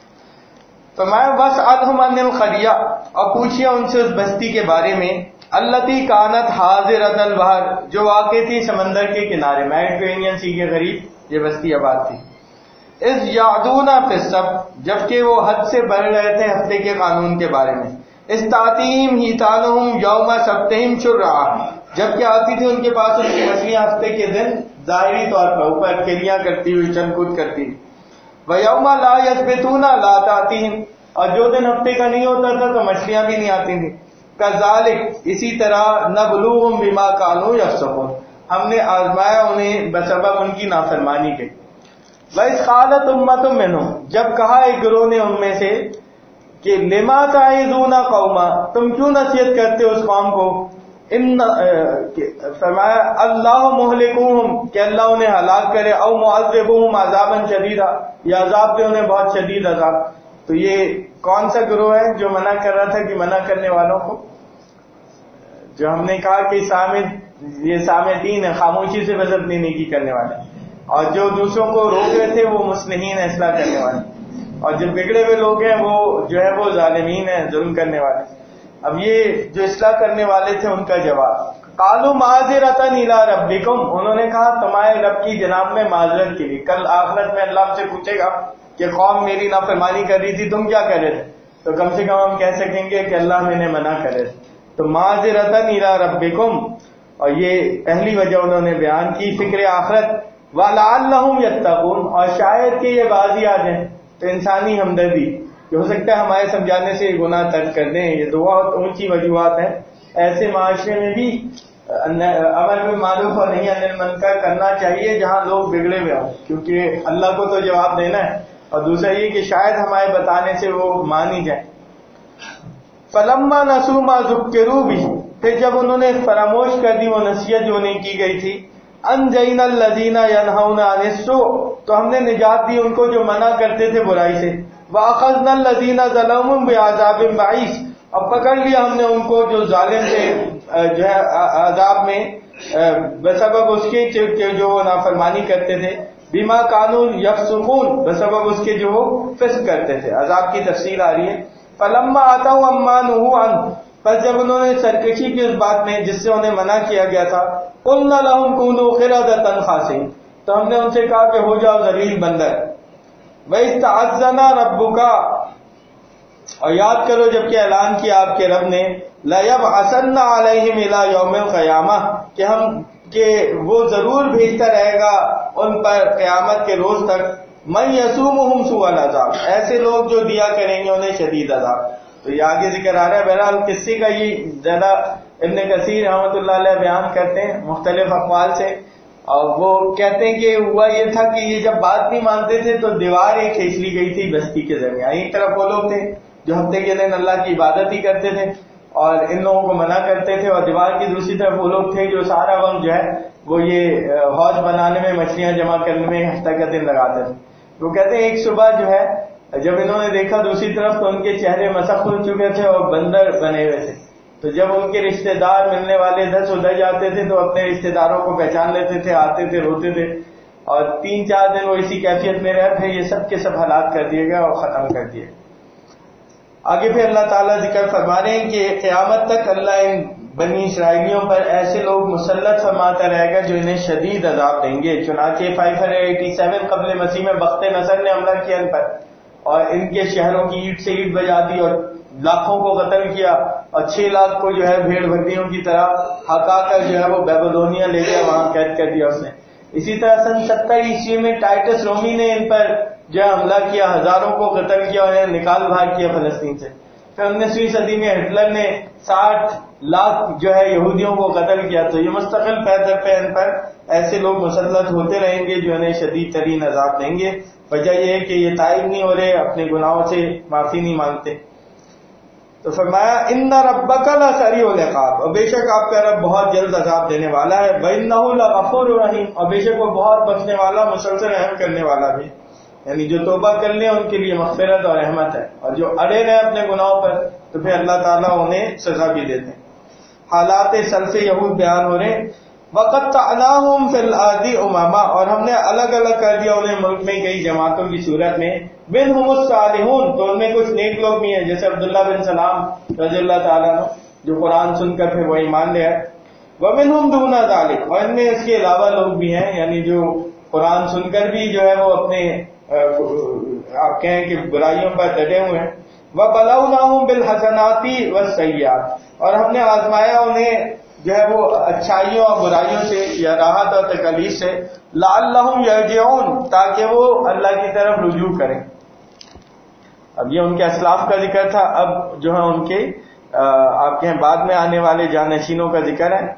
تو میں بس ادہم عن القریہ, اور پوچھیا ان سے اس بستی کے بارے میں, التی کانت حاضرۃ البحر, جو واقع تھی سمندر کے کنارے, میڈیٹرینین سی کے قریب یہ بستی آباد تھی. اذ یعدون فی السبت, جبکہ وہ حد سے بڑھ رہے تھے ہفتے کے قانون کے بارے میں. استاتیہم حیتانہم یوم سبتہم شرعا, جبکہ آتی تھی ان کے پاس ان کی مچھلیاں ہفتے کے دن ظاہری طور پر اوپر کھیلیاں کرتی ہوئی چل کود کرتی ہوئی. وَيَوْمَ لَا يَثْبِتُونَ لَا تَأْتِيهِمْ, اور جو دن ہفتے کا نہیں ہوتا تھا تو مچھلیاں بھی نہیں آتی تھیں. كَذَلِكَ, اسی طرح نَبْلُوهُمْ بِمَا كَانُوا يَفْسُقُونَ, ہم نے آزمایا انہیں بسبب ان کی نافرمانی کے. وَإِذْ قَالَتْ أُمَّةٌ مِّنْهُمْ, جب کہا ایک گروہ نے ان میں سے کہ لِمَا تَعِظُونَ قَوْمًا, تم کیوں نصیحت کرتے ہو اس قوم کو, فرمایا اللہ مہلکوہم, کہ اللہ انہیں ہلاک کرے, او معذبوہم عذابا شدیدا, یا عذاب دے انہیں بہت شدید عذاب. تو یہ کون سا گروہ ہے جو منع کر رہا تھا کہ منع کرنے والوں کو, جو ہم نے کہا کہ یہ سامتین ہے, خاموشی سے بس اپنی نیکی کرنے والے. اور جو دوسروں کو روک رہے تھے وہ مصلحین ہیں، اصلاح کرنے والے، اور جو بگڑے ہوئے لوگ ہیں وہ جو ہے وہ ظالمین ہیں، ظلم کرنے والے۔ اب یہ جو اصلاح کرنے والے تھے ان کا جواب، قالوا معذرۃ الی ربکم، انہوں نے کہا تمہارے رب کی جناب میں معذرت کے لیے، کل آخرت میں اللہ سے پوچھے گا کہ قوم میری نافرمانی کر رہی تھی، تم کیا کر رہے تھے، تو کم سے کم ہم کہہ سکیں گے کہ اللہ میں نے منع کرے تھے، تو معذرۃ الی ربکم، اور یہ پہلی وجہ انہوں نے بیان کی فکر آخرت، وَلَعَلَّهُمْ يَتَّقُونَ، اور شاید کہ یہ بازی آ جائیں، تو انسانی ہمدردی کہ ہو سکتا ہے ہمارے سمجھانے سے یہ گناہ ترک کر دیں، یہ دو اونچی وجوہات ہیں۔ ایسے معاشرے میں بھی امر بالمعروف اور نہی عن المنکر کرنا چاہیے جہاں لوگ بگڑے ہوئے ہوں، کیونکہ اللہ کو تو جواب دینا ہے، اور دوسرا یہ کہ شاید ہمارے بتانے سے وہ مان ہی جائیں۔ فَلَمَّا نَسُوا مَا ذُكِّرُوا بِهِ، پھر جب انہوں نے فراموش کر دی وہ نصیحت جو انہیں کی گئی تھی، أَنْجَيْنَا الَّذِينَ يَنْهَوْنَ عَنِ السُّوءِ، تو ہم نے نجات دی ان کو جو منع کرتے تھے برائی سے، وَأَخَذْنَا الَّذِينَ ظَلَمُوا بِعَذَابٍ بَعِيسٍ، اور پکڑ لیا ہم نے ان کو جو ظالم تھے جو ہے عذاب میں بسبب اس کے جو وہ نافرمانی کرتے تھے، بما كانوا يفسقون، بسبب اس کے جو وہ فسق کرتے تھے، عذاب کی تفصیل آ رہی ہے۔ فلما آتوا عما نهوا عنه، پس جب انہوں نے سرکشی کی اس بات میں جس سے انہیں منع کیا گیا تھا، قلنا لهم كونوا قردة خاسئين، تو ہم نے ان سے کہا کہ ہو جاؤ ذلیل بندر۔ وَإِسْتَعَذَّنَا رَبُّكَ، اور یاد کرو جب کہ اعلان کیا آپ کے رب نے، لَيَبْعَثَنَّ عَلَيْهِمْ إِلَى يَوْمِ الْقِيَامَةِ، کہ وہ ضرور بھیجتا رہے گا ان پر قیامت کے روز تک، مَن يَسُومُهُمْ سُوءَ الْعَذَابِ، ایسے لوگ جو دیا کریں گے انہیں شدید عذاب۔ تو یہ آگے ذکر آ رہا ہے۔ بہرحال قصے کا یہ زیادہ ابن کثیر رحمۃ اللہ علیہ بیان کرتے ہیں مختلف اقوال سے، اور وہ کہتے ہیں کہ ہوا یہ تھا کہ یہ جب بات نہیں مانتے تھے تو دیوار ایک کھینچ لی گئی تھی بستی کے درمیان۔ ایک طرف وہ لوگ تھے جو ہفتے کے دن اللہ کی عبادت ہی کرتے تھے اور ان لوگوں کو منع کرتے تھے، اور دیوار کی دوسری طرف وہ لوگ تھے جو سارا وقت جو ہے وہ یہ حوض بنانے میں، مچھلیاں جمع کرنے میں ہفتہ کا دن لگاتے تھے۔ وہ کہتے ہیں ایک صبح جو ہے جب انہوں نے دیکھا دوسری طرف تو ان کے چہرے مسخ ہو چکے تھے اور بندر بنے ہوئے تھے، تو جب ان کے رشتہ دار ملنے والے ادھر سے ادھر جاتے تھے تو اپنے رشتہ داروں کو پہچان لیتے تھے، آتے تھے، روتے تھے، اور 3-4 دن وہ اسی کیفیت میں رہے تھے۔ یہ سب کے سب ہلاک کر دیے گئے اور ختم کر دیے۔ آگے پھر اللہ تعالیٰ ذکر فرما رہے ہیں کہ قیامت تک اللہ ان بنی اسرائیلیوں پر ایسے لوگ مسلط فرماتا رہے گا جو انہیں شدید عذاب دیں گے۔ چنانچہ 587 قبل مسیح میں بخت نصر نے حملہ کیا ان پر، اور ان کے شہروں کی اینٹ سے اینٹ بجا دی اور لاکھوں کو قتل کیا، اور 6 لاکھ کو جو ہے بھیڑ بکریوں کی طرح ہکا کر جو ہے وہ بیبلونیا لے گیا، وہاں قید کر دیا اس نے۔ اسی طرح سن 70 عیسوی میں ٹائٹس رومی نے ان پر جو ہے حملہ کیا، ہزاروں کو قتل کیا اور انہیں نکال بھاگ کیا فلسطین سے۔ پھر 19ویں صدی میں ہٹلر نے 60 لاکھ جو ہے یہودیوں کو قتل کیا۔ تو یہ مستقل پہ ان پر ایسے لوگ مسلط ہوتے رہیں گے جو انہیں شدید ترین عذاب دیں گے۔ وجہ یہ ہے کہ یہ تائب نہیں ہو رہے، اپنے گناہوں سے معافی نہیں مانگتے۔ تو فرمایا ان ربک لسریع العقاب، اور بے شک آپ کا رب بہت جلد عذاب دینے والا ہے، وانہ لغفور رحیم، اور بے شک وہ بہت بخشنے والا، مسلسل رحم کرنے والا بھی، یعنی جو توبہ کر لیں ان کے لیے مغفرت اور رحمت ہے، اور جو اڑے رہے اپنے گناہوں پر تو پھر اللہ تعالیٰ انہیں سزا بھی دیتے ہیں۔ حالات سلف یہود بیان ہو رہے ہیں۔ وَقَطَّعْنَاهُمْ فِي الْأَرْضِ أُمَمًا، اور ہم نے الگ الگ کر دیا انہیں ملک میں کئی جماعتوں کی صورت میں، مِنْهُمُ الصَّالِحُونَ، تو ان میں کچھ نیک لوگ بھی ہیں، جیسے عبداللہ بن سلام رضی اللہ تعالیٰ عنہ جو قرآن سن کر پھر وہ ایمان لے آئے، وَمِنْهُمْ دُونَ ذَلِكَ، اور ان میں اس کے علاوہ لوگ بھی ہیں، یعنی جو قرآن سن کر بھی جو ہے وہ اپنے آپ کہیں کہ برائیوں پر ڈٹے ہوئے ہیں۔ وَبَلَوْنَاهُمْ بِالْحَسَنَاتِ وَالسَّيِّئَاتِ، اور ہم نے آزمایا انہیں جو ہے وہ اچھائیوں اور برائیوں سے یا راحت اور تکلیف سے، لعلہم یرجعون، تاکہ وہ اللہ کی طرف رجوع کریں۔ اب یہ ان کے اسلاف کا ذکر تھا، اب جو ہے ان کے آپ کے بعد میں آنے والے جانشینوں کا ذکر ہے۔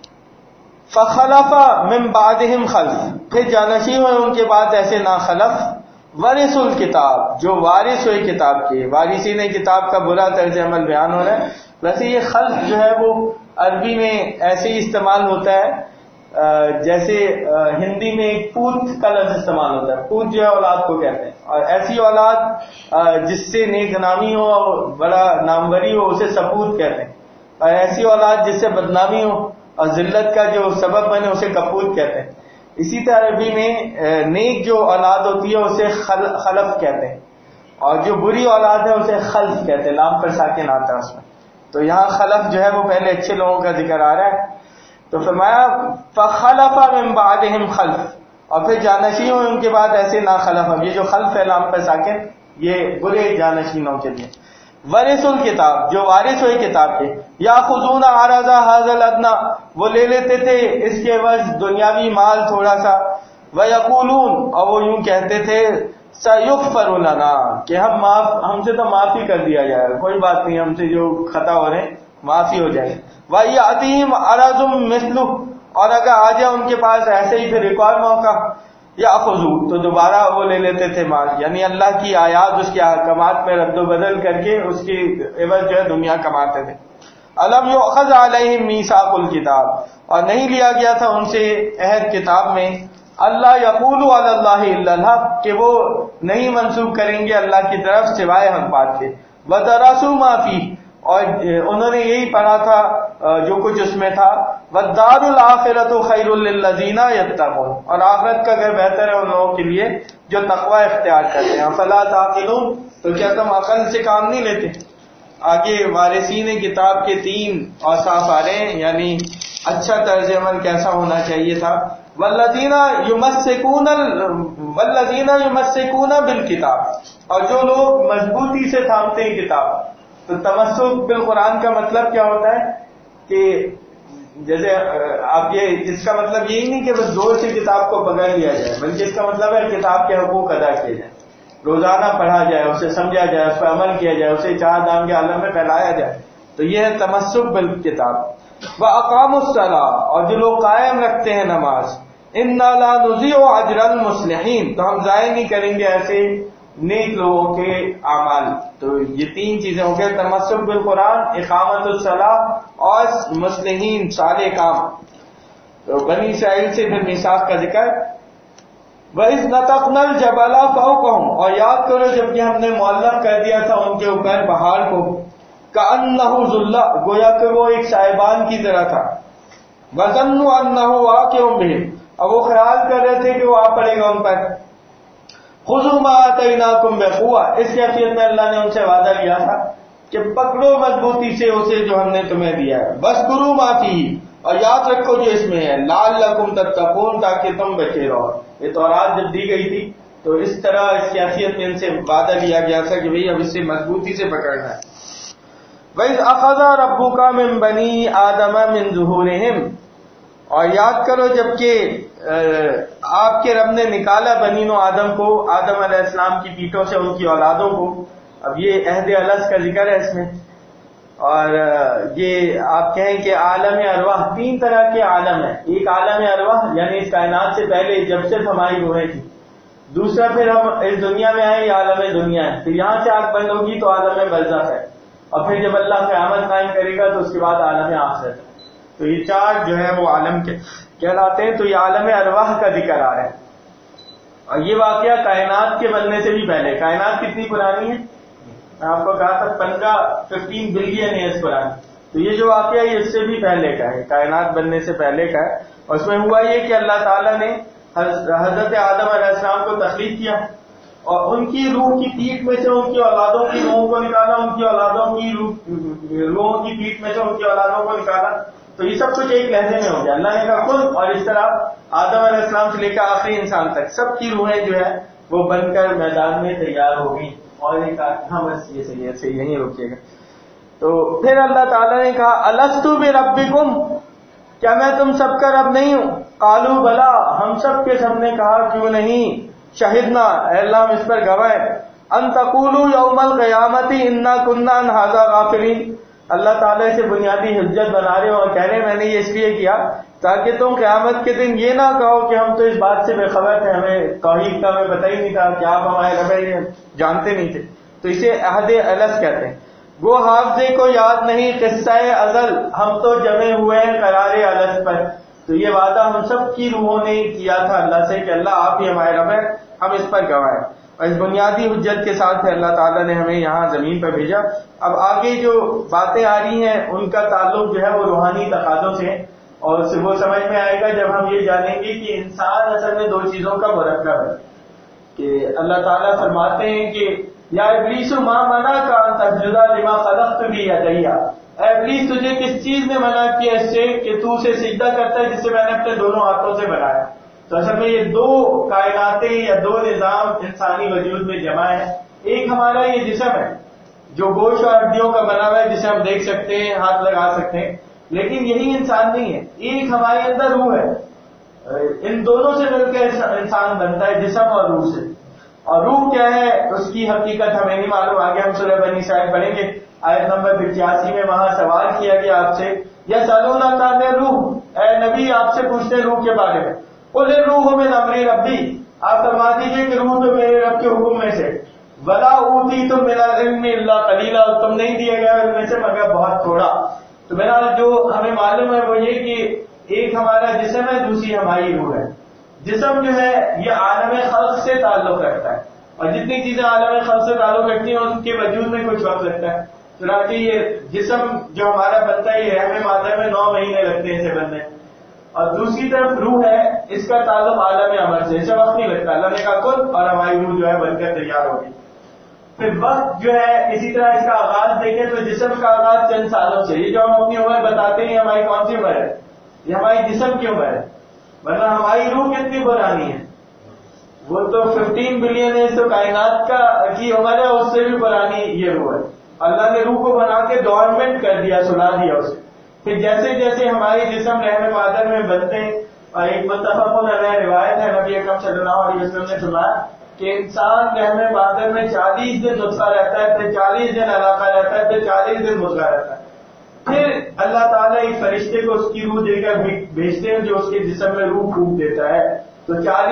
فخلف من بعدہم خلف، پھر جانشین ہوئے ان کے بعد ایسے ناخلف، ورثوا الکتاب، جو وارث ہوئے کتاب کے، وارثین کتاب کا برا طرز عمل بیان ہو رہا ہے۔ ویسے یہ خلف جو ہے وہ عربی میں ایسے ہی استعمال ہوتا ہے جیسے ہندی میں ایک پوت کا لفظ استعمال ہوتا ہے۔ پوت جو ہے اولاد کو کہتے ہیں، اور ایسی اولاد جس سے نیک نامی ہو اور بڑا ناموری ہو اسے سپوت کہتے ہیں، اور ایسی اولاد جس سے بدنامی ہو اور ذلت کا جو سبب بنے اسے کپوت کہتے ہیں۔ اسی طرح عربی میں نیک جو اولاد ہوتی ہے اسے خلف کہتے ہیں، اور جو بری اولاد ہے اسے خلف کہتے ہیں، لام پر ساکن آتا ہے اس میں. تو یہاں خلف جو ہے وہ پہلے اچھے لوگوں کا ذکر آ رہا ہے. تو فرمایا فخلف من بعدہم خلف، اور پھر جانشین ہوئے ان کے بعد ایسے نا خلف. اب یہ جو خلف ہے لام پر ساکن یہ برے جانشینوں کے لیے. ورث الکتاب، جو وارث ہوئے کتاب کے، یاخذون عرض ھذا الادنی، وہ لے لیتے تھے اس کے عوض دنیاوی مال تھوڑا سا. ویقولون، اور وہ یوں کہتے تھے سیغفر لنا، کہ ہم سے تو معاف ہی کر دیا جائے گا، کوئی بات نہیں، ہم سے جو خطا ہو رہے ہیں معافی ہو جائے. وَيَأْتِهِمْ عَرَضٌ مِثْلُهُ، اور اگر آ جائے ان کے پاس ایسے ہی پھر ایک اور موقع، یاخذوا، تو دوبارہ وہ لے لیتے تھے مال، یعنی اللہ کی آیات اس کے احکامات میں رد و بدل کر کے اس کی عوض جو ہے دنیا کماتے تھے. الم یؤخذ علیہم میثاق الکتاب، اور نہیں لیا گیا تھا ان سے عہد کتاب میں، اللہ یقولوا علی اللہ الا الحق، کہ وہ نہیں منسوب کریں گے اللہ کی طرف سوائے حق بات کے. ودرسوا ما فیہ، اور انہوں نے یہی پڑھا تھا جو کچھ اس میں تھا. والدار الآخرۃ خیر للذین یتقون، اور آخرت کا گھر بہتر ہے ان لوگوں کے لیے جو تقوی اختیار کرتے ہیں. فلا تعقلون، تو کیا تم عقل سے کام نہیں لیتے؟ آگے وارثین کتاب کے 3 اوصاف آ رہے ہیں، یعنی اچھا طرز عمل کیسا ہونا چاہیے تھا. والذین یمسکون بالکتاب، اور جو لوگ مضبوطی سے تھامتے ہیں کتاب. تو تمسک بالقرآن کا مطلب کیا ہوتا ہے کہ جیسے آپ یہ، اس کا مطلب یہی نہیں کہ بس زور سے کتاب کو پکڑ لیا جائے، بلکہ اس کا مطلب ہے کتاب کے حقوق ادا کیے جائیں، روزانہ پڑھا جائے، اسے سمجھا جائے، اس پر عمل کیا جائے، اسے چار دام کے عالم میں پھیلایا جائے. تو یہ ہے تمسک بالکتاب. وَأَقَامُوا الصَّلَاةَ، اور جو لوگ قائم رکھتے ہیں نماز. إِنَّا لَا نُضِيعُ أَجْرَ الْمُصْلِحِينَ، تو ہم ضائع نہیں کریں گے ایسے نیک لوگوں کے اعمال. تو یہ 3 چیزیں ہو گئے، تمسک بالقرآن، اقامت الصلاۃ، اور مصلحین صالح کام. تو بنی اسرائیل سے پھر میثاق کا ذکر. وَإِذْ نَتَقْنَا الْجَبَلَ فَوْقَهُمْ، اور یاد کرو جب کہ ہم نے معلق کر دیا تھا ان کے اوپر پہاڑ کو. كَأَنَّهُ ظُلَّةٌ، گویا کہ وہ ایک سائبان کی طرح تھا. وَظَنُّوا أَنَّهُ وَاقِعٌ بِهِمْ، اور وہ خیال کر رہے تھے کہ وہ آ پڑے گا ان پر. خُذُوا مَا آتَيْنَاكُمْ بِقُوَّةٍ، اس کیفیت میں اللہ نے ان سے وعدہ لیا تھا کہ پکڑو مضبوطی سے اسے جو ہم نے تمہیں دیا ہے. وَاذْكُرُوا مَا فِيهِ، اور یاد رکھو جو اس میں ہے. لَعَلَّكُمْ تَتَّقُونَ، تاکہ تم بچے رہو. یہ تورات جب دی گئی تھی تو اس طرح اس کیفیت میں ان سے وعدہ لیا گیا تھا کہ بھئی اب اس سے مضبوطی سے پکڑنا ہے. وَإِذْ أَخَذَ رَبُّكَ مِنْ بَنِي آدَمَ مِنْ ظُهُورِهِمْ، اور یاد کرو جب کہ آپ کے رب نے نکالا بنین و آدم کو، آدم علیہ السلام کی پیٹھوں سے ان کی اولادوں کو. اب یہ عہد الست کا ذکر ہے اس میں. اور یہ آپ کہیں کہ عالم ارواح 3 طرح کے عالم ہیں. ایک عالم ارواح یعنی اس کائنات سے پہلے جب سے ہماری روحیں تھیں. دوسرا پھر ہم اس دنیا میں آئے، یہ عالم دنیا ہے. پھر یہاں سے آنکھ بند ہوگی تو عالم برزخ ہے. اور پھر جب اللہ قیامت قائم کرے گا تو اس کے بعد عالم آخرت ہے. تو یہ 4 جو ہے وہ عالم کے کہلاتے ہیں. تو یہ عالم ارواح کا ذکر آ رہا ہے. اور یہ واقعہ کائنات کے بننے سے بھی پہلے. کائنات کتنی پرانی ہے؟ میں آپ کو کہا تھا 15 بلین ایئرز پرانی. تو یہ جو واقعہ ہے اس سے بھی پہلے کا ہے، کائنات بننے سے پہلے کا ہے. اور اس میں ہوا یہ کہ اللہ تعالیٰ نے حضرت آدم علیہ السلام کو تخلیق کیا، اور ان کی روح کی پیٹ میں سے ان کی اولادوں کی روحوں کو نکالا، ان کی اولادوں کی روحوں کی پیٹ میں سے ان کی اولادوں کو نکالا. تو یہ سب کچھ ایک لہجے میں ہو گیا. اللہ نے کہا کن، اور اس طرح آدم علیہ السلام سے لے کر آخری انسان تک سب کی روحیں جو ہے وہ بن کر میدان میں تیار ہو گئی. اور ایک ہاں بس یہ صحیح ہے، یہیں رکیے گا. تو پھر اللہ تعالیٰ نے کہا الست بربکم، کیا میں تم سب کا رب نہیں ہوں؟ قالوا بلا، ہم سب کے سب نے کہا کیوں نہیں. شہدنا، اے اللہ ہم اس پر گواہ ہیں. ان تقولوا یوم القیامت انا کنا عن ھذا غافلین، اللہ تعالیٰ سے بنیادی حجت بنا رہے ہو اور کہہ رہے ہیں میں نے یہ اس لیے کیا تاکہ تم قیامت کے دن یہ نہ کہو کہ ہم تو اس بات سے بے خبر تھے، ہمیں توحید کا ہمیں پتہ ہی نہیں تھا کہ آپ ہمارے رب ہیں، یہ جانتے نہیں تھے. تو اسے عہد الست کہتے ہیں. وہ حافظے کو یاد نہیں قصہ ازل، ہم تو جمے ہوئے ہیں قرار الست پر. تو یہ وعدہ ہم سب کی روحوں نے کیا تھا اللہ سے کہ اللہ آپ ہی ہمارے رب ہیں، ہم اس پر گواہ ہیں. اور اس بنیادی حجت کے ساتھ اللہ تعالیٰ نے ہمیں یہاں زمین پر بھیجا. اب آگے جو باتیں آ رہی ہیں ان کا تعلق جو ہے وہ روحانی تقاضوں سے ہے. اور وہ سمجھ میں آئے گا جب ہم یہ جانیں گے کہ انسان اصل میں دو چیزوں کا مرکب ہے. کہ اللہ تعالیٰ فرماتے ہیں کہ یا ابلیس ما منعک ان تسجد لما خلقت بیدی، اے ابلیس تجھے کس چیز نے منع کیا اس سے کہ تو اسے سجدہ کرتا ہے جسے میں نے اپنے دونوں ہاتھوں سے بنایا. تو اصل میں یہ دو کائناتیں یا دو نظام انسانی وجود میں جمع ہے. ایک ہمارا یہ جسم ہے جو گوشت اور ہڈیوں کا بنا ہوا ہے، جسے ہم دیکھ سکتے ہیں، ہاتھ لگا سکتے ہیں، لیکن یہی انسان نہیں ہے. ایک ہمارے اندر روح ہے. ان دونوں سے مل کر انسان بنتا ہے، جسم اور روح سے. اور روح کیا ہے اس کی حقیقت ہمیں نہیں معلوم. آگے ہم سورہ بنی اسرائیل پڑھیں گے، آیت نمبر 85 میں وہاں سوال کیا گیا آپ سے، یا سألونک عن الروح، اے نبی آپ سے پوچھتے ہیں روح کے بارے میں. قل الروح من امر ربی، آپ فرما دیجیے کہ روح تو میرے رب کے حکم میں سے. ولا اوتیتم من العلم الا قلیلا، تم نہیں دیے گئے علم میں سے مگر بہت تھوڑا. تو بہرحال جو ہمیں معلوم ہے وہ یہ کہ ایک ہمارا جسم ہے، دوسری ہماری روح ہے. جسم جو ہے یہ عالم خلق سے تعلق رکھتا ہے، اور جتنی چیزیں عالم خلق سے تعلق رکھتی ہیں ان کے وجود میں کچھ وقت لگتا ہے. چنانچہ یہ جسم جو ہمارا بنتا ہے یہ رحم مادر میں 9 مہینے لگتے ہیں اسے بننے. اور دوسری طرف روح ہے، اس کا تعلق عالم امر سے، اسے وقت نہیں لگتا. اللہ نے کہا کن، اور ہماری روح جو ہے بن کر تیار ہوگی. پھر وقت جو ہے اسی طرح اس کا آغاز دیکھیں تو جسم کا آغاز چند سالوں سے. یہ جو ہم اپنی عمر بتاتے ہیں ہماری کون سی عمر ہے؟ یہ ہماری جسم کی عمر ہے، ورنہ ہماری روح کتنی پرانی ہے؟ وہ تو 15 بلین ہے، تو کائنات کی عمر ہے، اس سے بھی پرانی یہ روح ہے. اللہ نے روح کو بنا کے ڈورمنٹ کر دیا، سلا دیا اسے. پھر جیسے جیسے ہمارے جسم رحم مادر میں بنتے ہیں، اور ایک متفق علیہ روایت ہے نبی اکرم صلی اللہ علیہ وسلم نے فرمایا کہ انسان رحم مادر میں 40 دن نطفہ رہتا ہے، پھر 40 دن علاقہ رہتا ہے، پھر 40 دن مضغہ رہتا ہے. پھر اللہ تعالیٰ ایک فرشتے کو اس کی روح دے کر بھیجتے ہیں جو اس کے جسم میں روح پھونک دیتا ہے. تو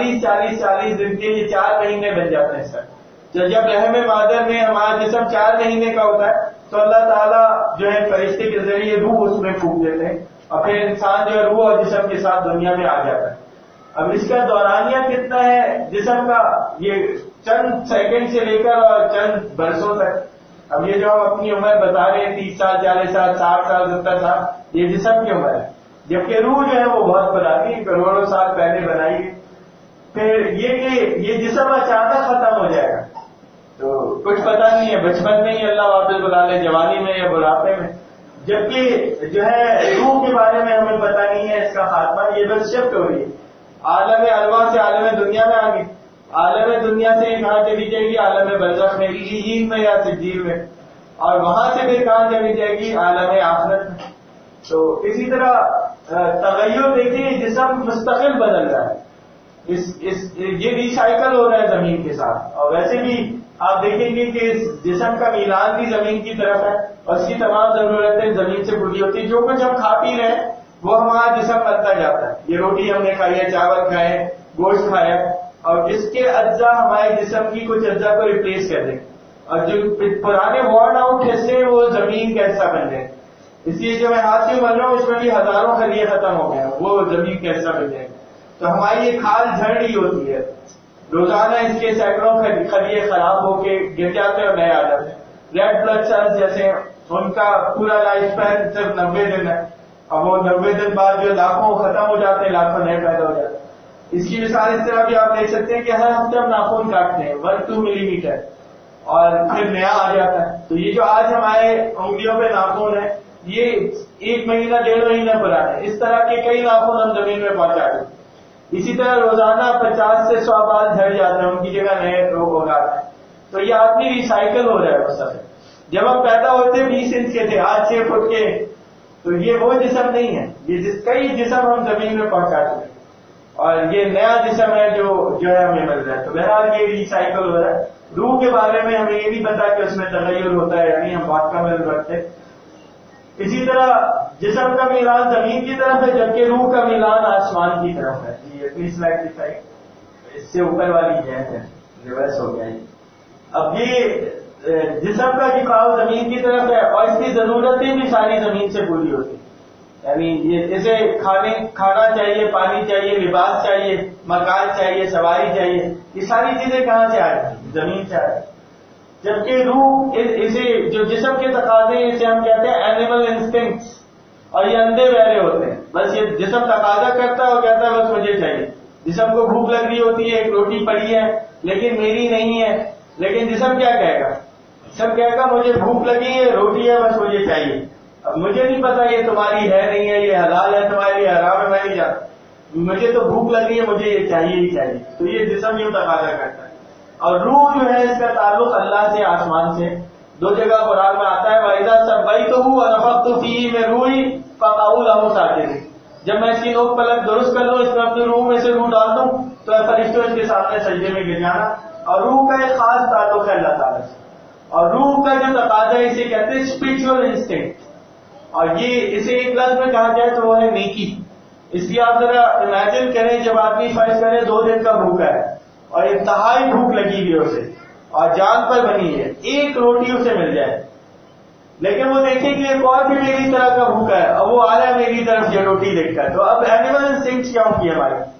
40 دن کے یہ 4 مہینے بن جاتے ہیں سر. جب رحم مادر میں ہمارا جسم 4 مہینے کا ہوتا ہے تو اللہ تعالیٰ جو ہے فرشتے کے ذریعے روح اس میں پھونک دیتے ہیں، اور پھر انسان جو ہے روح اور جسم کے ساتھ دنیا میں آ جاتا ہے. اب اس کا دورانیہ کتنا ہے جسم کا؟ یہ چند سیکنڈ سے لے کر اور چند برسوں تک. اب یہ جو ہم اپنی عمر بتا رہے ہیں 30 سال 40 سال 60 سال 70 سال، یہ جسم کی عمر ہے. جبکہ روح جو ہے وہ بہت پرانی، کروڑوں سال پہلے بنائی گئی. پھر یہ کہ یہ جسم اچانک ختم ہو جائے گا تو کچھ پتہ نہیں ہے، بچپن میں ہی اللہ واپس بلا لے، جوانی میں یا بڑھاپے میں. جبکہ جو ہے روح کے بارے میں ہمیں پتہ نہیں ہے اس کا خاتمہ. یہ بس شفٹ ہو رہی ہے عالم ارواح سے عالم دنیا میں آ گئی. عالم دنیا سے کہاں چلی جائے گی؟ عالم برزخ میں، علیین میں یا سجیل میں. اور وہاں سے پھر کہاں چلی جائے گی؟ عالم آخرت میں. تو اسی طرح تغیر دیکھیے، جسم مستقل بدل رہا ہے. یہ ریسائیکل ہو رہا ہے زمین کے ساتھ. اور ویسے بھی آپ دیکھیں گے کہ اس جسم کا میلان بھی زمین کی طرف ہے، اور اس کی تمام ضرورتیں زمین سے پوری ہوتی ہیں. جو کچھ ہم کھا پی رہے ہیں وہ ہمارا جسم بنتا جاتا ہے. یہ روٹی ہم نے کھائی ہے، چاول کھائے، گوشت کھایا، اور اس کے اجزاء ہمارے جسم کی کچھ اجزاء کو ریپلیس کر دیں. اور جو پرانے وارن آؤٹ حصے وہ زمین کا حصہ بن گئے. اس لیے جو میں ہاتھ کیوں بن رہا ہوں اس میں بھی ہزاروں خلیے ختم ہو گئے ہیں، وہ زمین کا حصہ بن جائیں. تو ہماری یہ کھال جھڑ رہی ہوتی ہے روزانہ، اس کے سینکڑوں خلیے خراب ہو کے گر جاتے ہیں اور نئے آ جاتے ہیں. ریڈ بلڈ سیلز جیسے ان کا پورا لائف اسپین صرف 90 دن ہے، اب وہ 90 دن بعد جو لاکھوں ختم ہو جاتے ہیں، لاکھوں نئے پیدا ہو جاتے ہیں. اس کی مثال اس طرح بھی آپ دیکھ سکتے ہیں کہ ہر ہفتے ہم ناخن کاٹتے ہیں 1-2 ملی میٹر، اور پھر نیا آ جاتا ہے. تو یہ جو آج ہمارے انگلیوں پہ ناخن ہے یہ 1 مہینہ 1.5 مہینہ پرانا ہے. اس طرح کے کئی ناخن ہم زمین میں پہنچا دیں. اسی طرح روزانہ 50 سے 100 بال جھڑ جاتے ہیں، ان کی جگہ نئے روگ اگاتے ہیں. تو یہ آدمی ریسائیکل ہو رہا ہے اس طرح. جب ہم پیدا ہوتے 20 انچ کے تھے، آج 6 فٹ کے، تو یہ وہ جسم نہیں ہے. یہ کئی جسم ہم زمین میں پہنچاتے ہیں، اور یہ نیا جسم ہے جو ہے ہمیں مل رہا ہے. تو بہرحال یہ ریسائیکل ہو رہا ہے. روح کے بارے میں ہمیں یہ نہیں پتا کہ اس میں تغیر ہوتا ہے، یعنی ہم بات کا مل رکھتے. اسی طرح جسم کا میلان زمین کی طرف ہے، جبکہ روح کا میلان آسمان کی طرف ہے. یہ اپنی سلائڈ دکھائی، اس سے اوپر والی ہے ریورس ہو گیا. اب یہ جسم کا جھکاؤ زمین کی طرف ہے، اور اس کی ضرورتیں بھی ساری زمین سے پوری ہوتی ہیں. یعنی یہ جیسے کھانا چاہیے، پانی چاہیے، لباس چاہیے، مکان چاہیے، سواری چاہیے، یہ ساری چیزیں کہاں سے آ رہی ہیں؟ زمین سے آ رہی ہیں. جبکہ روح اسے جو جسم کے تقاضے اسے ہم کہتے ہیں اینیمل انسٹنکٹس، اور یہ اندھے بہرے ہوتے ہیں. بس یہ جسم تقاضا کرتا ہے اور کہتا ہے بس مجھے چاہیے. جسم کو بھوک لگ رہی ہوتی ہے, ایک روٹی پڑی ہے لیکن میری نہیں ہے, لیکن جسم کیا کہے گا؟ جسم کہے گا مجھے بھوک لگی ہے, روٹی ہے, بس مجھے چاہیے. اب مجھے نہیں پتا یہ تمہاری ہے نہیں ہے, یہ حلال ہے تمہارے لیے حرام ہے, میں نہیں جانتا, مجھے تو بھوک لگی ہے, مجھے یہ چاہیے ہی چاہیے. تو یہ جسم یوں تقاضا کرتا ہے. اور روح جو ہے اس کا تعلق اللہ سے, آسمان سے. دو جگہ قرآن میں آتا ہے وَإِذَا سَوَّيْتُهُ وَنَفَخْتُ فِيهِ مِن رُوحِي فَقَعُوا لَهُ سَاجِدِينَ. جب میں اس کی نوک پلک درست کر لوں, اس میں اپنی روح میں سے روح ڈال دوں, تو اے فرشتوں اس کے سامنے سجدے میں گر جانا. اور روح کا ایک خاص تعلق ہے اللہ تعالیٰ سے. اور روح کا جو تقاضا ہے اسے کہتے ہیں اسپرچل انسٹنکٹ. اور یہ اسے ایک لفظ میں کہا جائے تو وہ ہے نیکی. اس لیے آپ ذرا امیجن کریں, جب آدمی فرض کرے 2 دن کا بھوکا ہے اور انتہائی بھوک لگی ہوئی ہے اسے اور جان پر بنی ہے, ایک روٹی اسے مل جائے, لیکن وہ دیکھیں کہ ایک اور بھی میری طرح کا بھوکا ہے اور وہ آ رہا ہے میری طرف یہ روٹی دیکھ کر, تو اب اینیمل انسٹنکٹ کیا ہوگی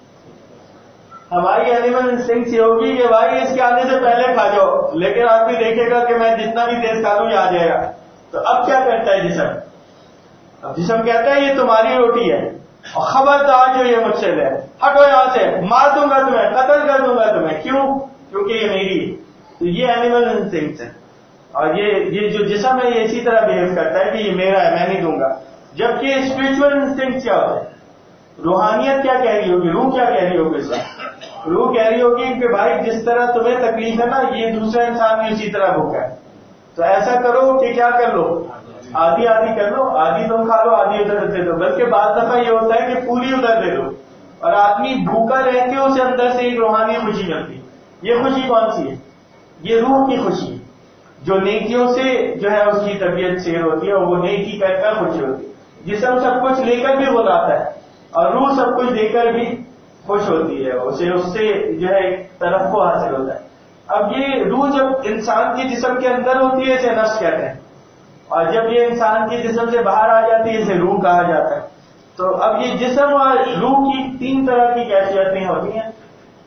ہماری اینیمل انسٹنکٹ یہ ہوگی کہ بھائی اس کے آنے سے پہلے کھا جاؤ, لیکن آدمی دیکھے گا کہ میں جتنا بھی تیز کھا لوں یہ آ جائے گا. تو اب کیا کرتا ہے جسم؟ اب جسم کہتا ہے یہ تمہاری روٹی ہے اور خبردار جو یہ مجھ سے لے, ہٹو یہاں سے, مار دوں گا تمہیں, قتل کر دوں گا تمہیں. کیوں؟ کیونکہ یہ میری ہے. تو یہ اینیمل انسٹنکٹ ہے. اور یہ جو جسم ہے یہ اسی طرح بہیو کرتا ہے کہ یہ میرا ہے, میں نہیں دوں گا. جبکہ اسپرچل انسٹنکٹ کیا ہوتا ہے؟ روحانیت کیا کہہ رہی ہوگی, روح کیا کہہ رہی ہوگی اس وقت؟ روح کہہ رہی ہوگی کہ بھائی جس طرح تمہیں تکلیف ہے نا, یہ دوسرا انسان بھی اسی طرح بھوکا ہے, تو ایسا کرو کہ کیا کر لو, آدھی آدھی کر لو, آدھی تم کھا لو آدھی ادھر دے دو. بلکہ بعض دفعہ یہ ہوتا ہے کہ پوری ادھر دے دو, اور آدمی بھوکا رہ کے اسے اندر سے ایک روحانی خوشی ملتی. یہ خوشی کون سی ہے؟ یہ روح کی خوشی, جو نیکیوں سے جو ہے اس کی طبیعت سیر ہوتی ہے اور وہ نیکی کر کر خوشی ہوتی ہے. جسم سب کچھ لے کر بھی بلاتا ہے اور روح سب کچھ دے کر بھی خوش ہوتی ہے, اسے اس سے جو ہے ایک طرف کو حاصل ہوتا ہے. اب یہ روح جب انسان کے جسم کے اندر ہوتی ہے اسے نفس کہتے ہیں, اور جب یہ انسان کے جسم سے باہر آ جاتی ہے اسے روح کہا جاتا ہے. تو اب یہ جسم اور روح کی 3 طرح کی کیفیتیں ہوتی ہیں,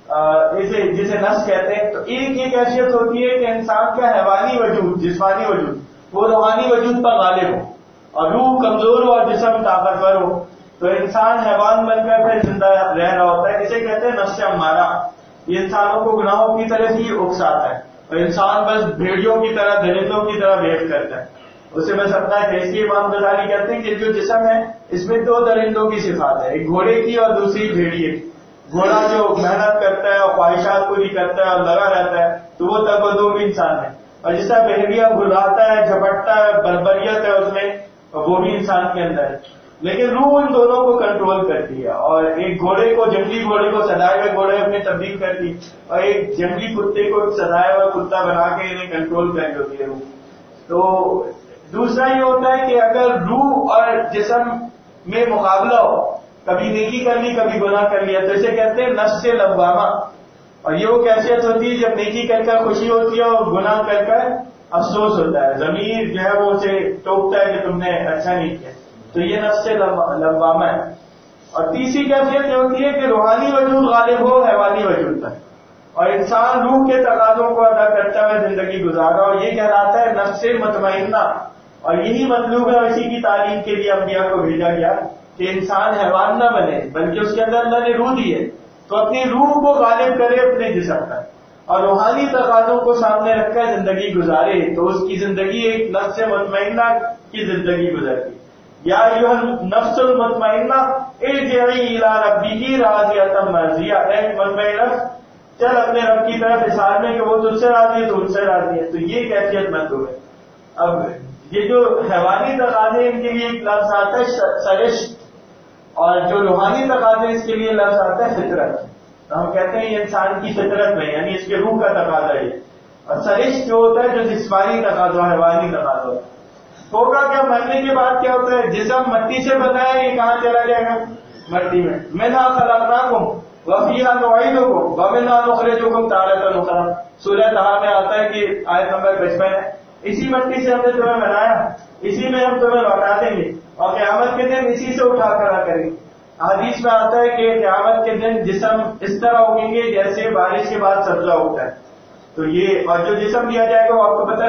جسے نفس کہتے ہیں. تو ایک یہ کیفیت ہوتی ہے کہ انسان کا حیوانی وجود, جسمانی وجود, وہ روحانی وجود پر غالب ہو, اور روح کمزور ہو اور جسم طاقتور ہو, تو انسان حیوان بن کر پھر زندہ رہ رہا ہوتا ہے. اسے کہتے ہیں نفس امارہ. یہ انسانوں کو گناہوں کی طرف ہی اکساتا ہے, اور انسان بس بھیڑیوں کی طرح, درندوں کی طرح بہیو کرتا ہے, اسے بس اپنا ہے. اس لیے امام غزالی کہتے ہیں کہ جو جسم ہے اس میں 2 درندوں کی صفات ہے, ایک گھوڑے کی اور دوسری بھیڑیے کی. گھوڑا جو محنت کرتا ہے اور خواہشات پوری کرتا ہے اور لگا رہتا ہے تو وہ تبدو بھی انسان ہے, اور جس طرح بحریہ بھلاتا ہے, جھپٹتا ہے, بربریت ہے اس میں, وہ بھی انسان کے اندر ہے. لیکن روح ان دونوں کو کنٹرول کرتی ہے, اور ایک گھوڑے کو, جنگلی گھوڑے کو سدائے ہوئے گھوڑے میں تبدیل کرتی, اور ایک جنگلی کتے کو سدائے ہوا کتا بنا کے انہیں کنٹرول کر ہوتی ہے روح. تو دوسرا یہ ہوتا ہے کہ اگر روح اور جسم میں مقابلہ ہو, کبھی نیکی کر لی کبھی گناہ کر لیا, تو اسے کہتے ہیں نفس لوامہ. اور یہ وہ کیفیت ہوتی ہے جب نیکی کر کر خوشی ہوتی ہے اور گناہ کر کر افسوس ہوتا ہے, ضمیر جو ہے وہ اسے ٹوکتا ہے کہ تم نے اچھا نہیں کیا. تو یہ نفس لوامہ ہے. اور تیسری کیفیت یہ ہوتی ہے کہ روحانی وجود غالب ہو حیوانی وجود پر, اور انسان روح کے تقاضوں کو ادا کرتا ہوئے زندگی گزارا, اور یہ کہلاتا ہے نفس مطمئنہ. اور یہی مطلوب ہے, اسی کی تعلیم کے لیے انبیاء کو بھیجا گیا کہ انسان حیوان نہ بنے, بلکہ اس کے اندر اللہ نے روح دی ہے تو اپنی روح کو غالب کرے اپنے جسم پر, اور روحانی تقاضوں کو سامنے رکھ کر زندگی گزارے, تو اس کی زندگی ایک نفس مطمئنہ کی زندگی گزرتی. یا ایھا النفس المطمئنہ ارجعی الی ربک راضیۃ مرضیہ, اے مطمئن نفس چل اپنے رب کی طرف اصرار میں کہ وہ تجھ سے راضی ہے تو ان سے راضی ہے. تو یہ کیفیت مطلوب ہے. اب یہ جو حیوانی تقاضے ان کے لیے ایک لفظ آتا ہے سرشت, اور جو روحانی تقاضے اس کے لیے لفظ آتا ہے فطرت. تو ہم کہتے ہیں یہ انسان کی فطرت میں, یعنی اس کے روح کا تقاضا ہے. اور سرشت جو ہوتا ہے جو جسمانی تقاضا, حیوانی تقاضا ہوتا ہے. ہوگا کیا مرنے کے بعد کیا ہوتا ہے؟ جسم مٹی سے بنا ہے, یہ کہاں چلا جائے گا؟ مٹی میں. منھا خلقناکم وفیھا نعیدکم ومنھا نخرجکم تارۃ اخری. سورہ طہ میں آتا ہے کہ آیت نمبر 55 ہے, اسی مٹی سے ہم نے تمہیں بنایا, اسی میں ہم تمہیں لوٹا دیں گے, اور قیامت کے دن اسی سے اٹھا کر کریں گے. حدیث میں آتا ہے کہ قیامت کے دن جسم اس طرح اگیں گے جیسے بارش کے بعد سبزہ اگتا ہے. تو یہ, اور جو جسم دیا جائے گا وہ آپ کو پتا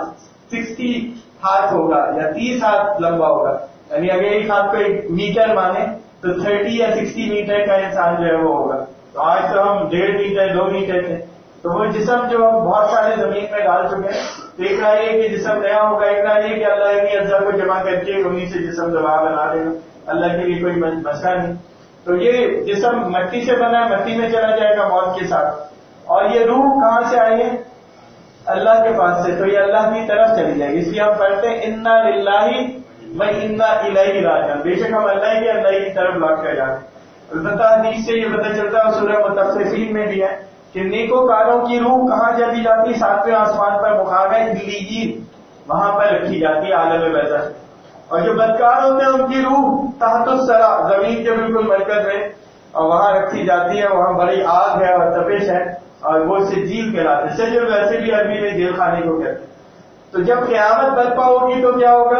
ہے 60 ہاتھ ہوگا یا 30 ہاتھ لمبا ہوگا, یعنی اگر ایک ہاتھ کو 1 میٹر مانے تو 30 یا 60 میٹر کا انسان جو ہے وہ ہوگا. تو آج تو ہم 1.5 میٹر 2 میٹر تھے. تو وہ جسم جو ہم بہت سارے زمین میں ڈال چکے ہیں. تو ایک رائے یہ کہ جسم نیا ہوگا, ایک رائے یہ کہ اللہ انی اجزا کو جمع کر کے انہیں سے جسم دوبارہ بنا دے گا. اللہ کے لیے کوئی مسئلہ نہیں. تو یہ جسم مٹی سے بنا ہے, مٹی میں چلا جائے گا موت کے ساتھ. اور یہ روح کہاں سے آئی ہے؟ اللہ کے پاس سے. تو یہ اللہ کی طرف چلی جائے گی. اس لیے ہم پڑھتے ہیں انا للہ و انا الیہ راجعون. بے شک ہم اللہ کے اللہ کی طرف لوٹ کر جاتے ہیں. البتہ حدیث سے یہ پتہ چلتا ہے, سورہ مطففین میں بھی ہے کہ نیکوکاروں کی روح کہاں چلی جاتی ہے؟ 7ویں آسمان پر مقام ہے علیین, وہاں پر رکھی جاتی ہے عالم برزخ. اور جو بدکار ہوتے ہیں ان کی روح تحت الثری, زمین کے بالکل مرکز میں, اور وہاں رکھی جاتی ہے. وہاں بڑی آگ ہے اور تپش ہے, اور وہ سجیل کہلاتے ہیں. سجل ویسے بھی عربی میں جیل خانے کو کہتے ہیں. تو جب قیامت برپا ہوگی تو کیا ہوگا؟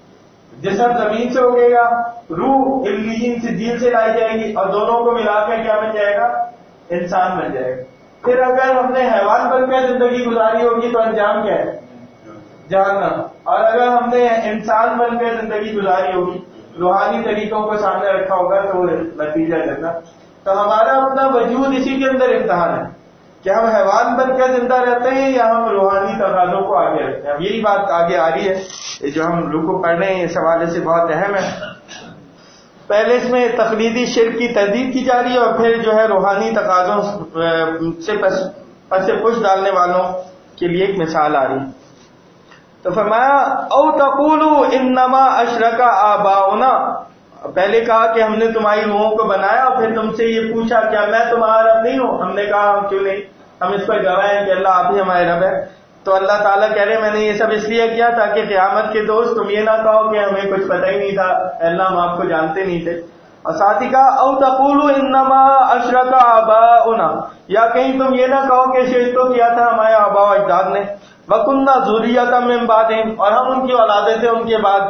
جسم زمین سے اگے گا, روح علیین سجیل سے لائی جائے گی, اور دونوں کو ملا کر کیا بن جائے گا؟ انسان بن جائے گا. پھر اگر ہم نے حیوان بن کر زندگی گزاری ہوگی تو انجام کیا ہے؟ جہنم. اور اگر ہم نے انسان بن کر زندگی گزاری ہوگی, روحانی طریقوں کو سامنے رکھا ہوگا, تو نتیجہ جنت. تو ہمارا اپنا وجود اسی کے اندر امتحان ہے کہ ہم حیوان بن کر زندہ رہتے ہیں یا ہم روحانی تقاضوں کو آگے رکھتے ہیں. اب یہی بات آگے آ رہی ہے جو ہم رکوع پڑھ رہے ہیں, اس حوالے سے بہت اہم ہے. پہلے اس میں تقلیدی شرک کی تردید کی جا رہی ہے, اور پھر جو ہے روحانی تقاضوں سے پس پش ڈالنے والوں کے لیے ایک مثال آ رہی. تو فرمایا او تقولوا انما اشرک آباؤنا. پہلے کہا کہ ہم نے تمہاری روحوں کو بنایا, اور پھر تم سے یہ پوچھا کیا میں تمہارا رب نہیں ہوں؟ ہم نے کہا ہم کیوں نہیں, ہم اس پر گواہ ہیں کہ اللہ آپ ہی ہمارے رب ہے. تو اللہ تعالیٰ کہہ رہے میں نے یہ سب اس لیے کیا تاکہ قیامت کے دوست تم یہ نہ کہو کہ ہمیں کچھ پتہ ہی نہیں تھا, اللہ ہم آپ کو جانتے نہیں تھے. اور ساتھ ہی کہا او تقولوا انما اشرک آباؤنا, یا کہیں تم یہ نہ کہو کہ شرک تو کیا تھا ہمارے آباء و اجداد نے. وَكُنَّا ذُرِّيَّةً مِّن بَعْدِهِمْ, اور ہم ان کی اولادیں تھے ان کے بعد.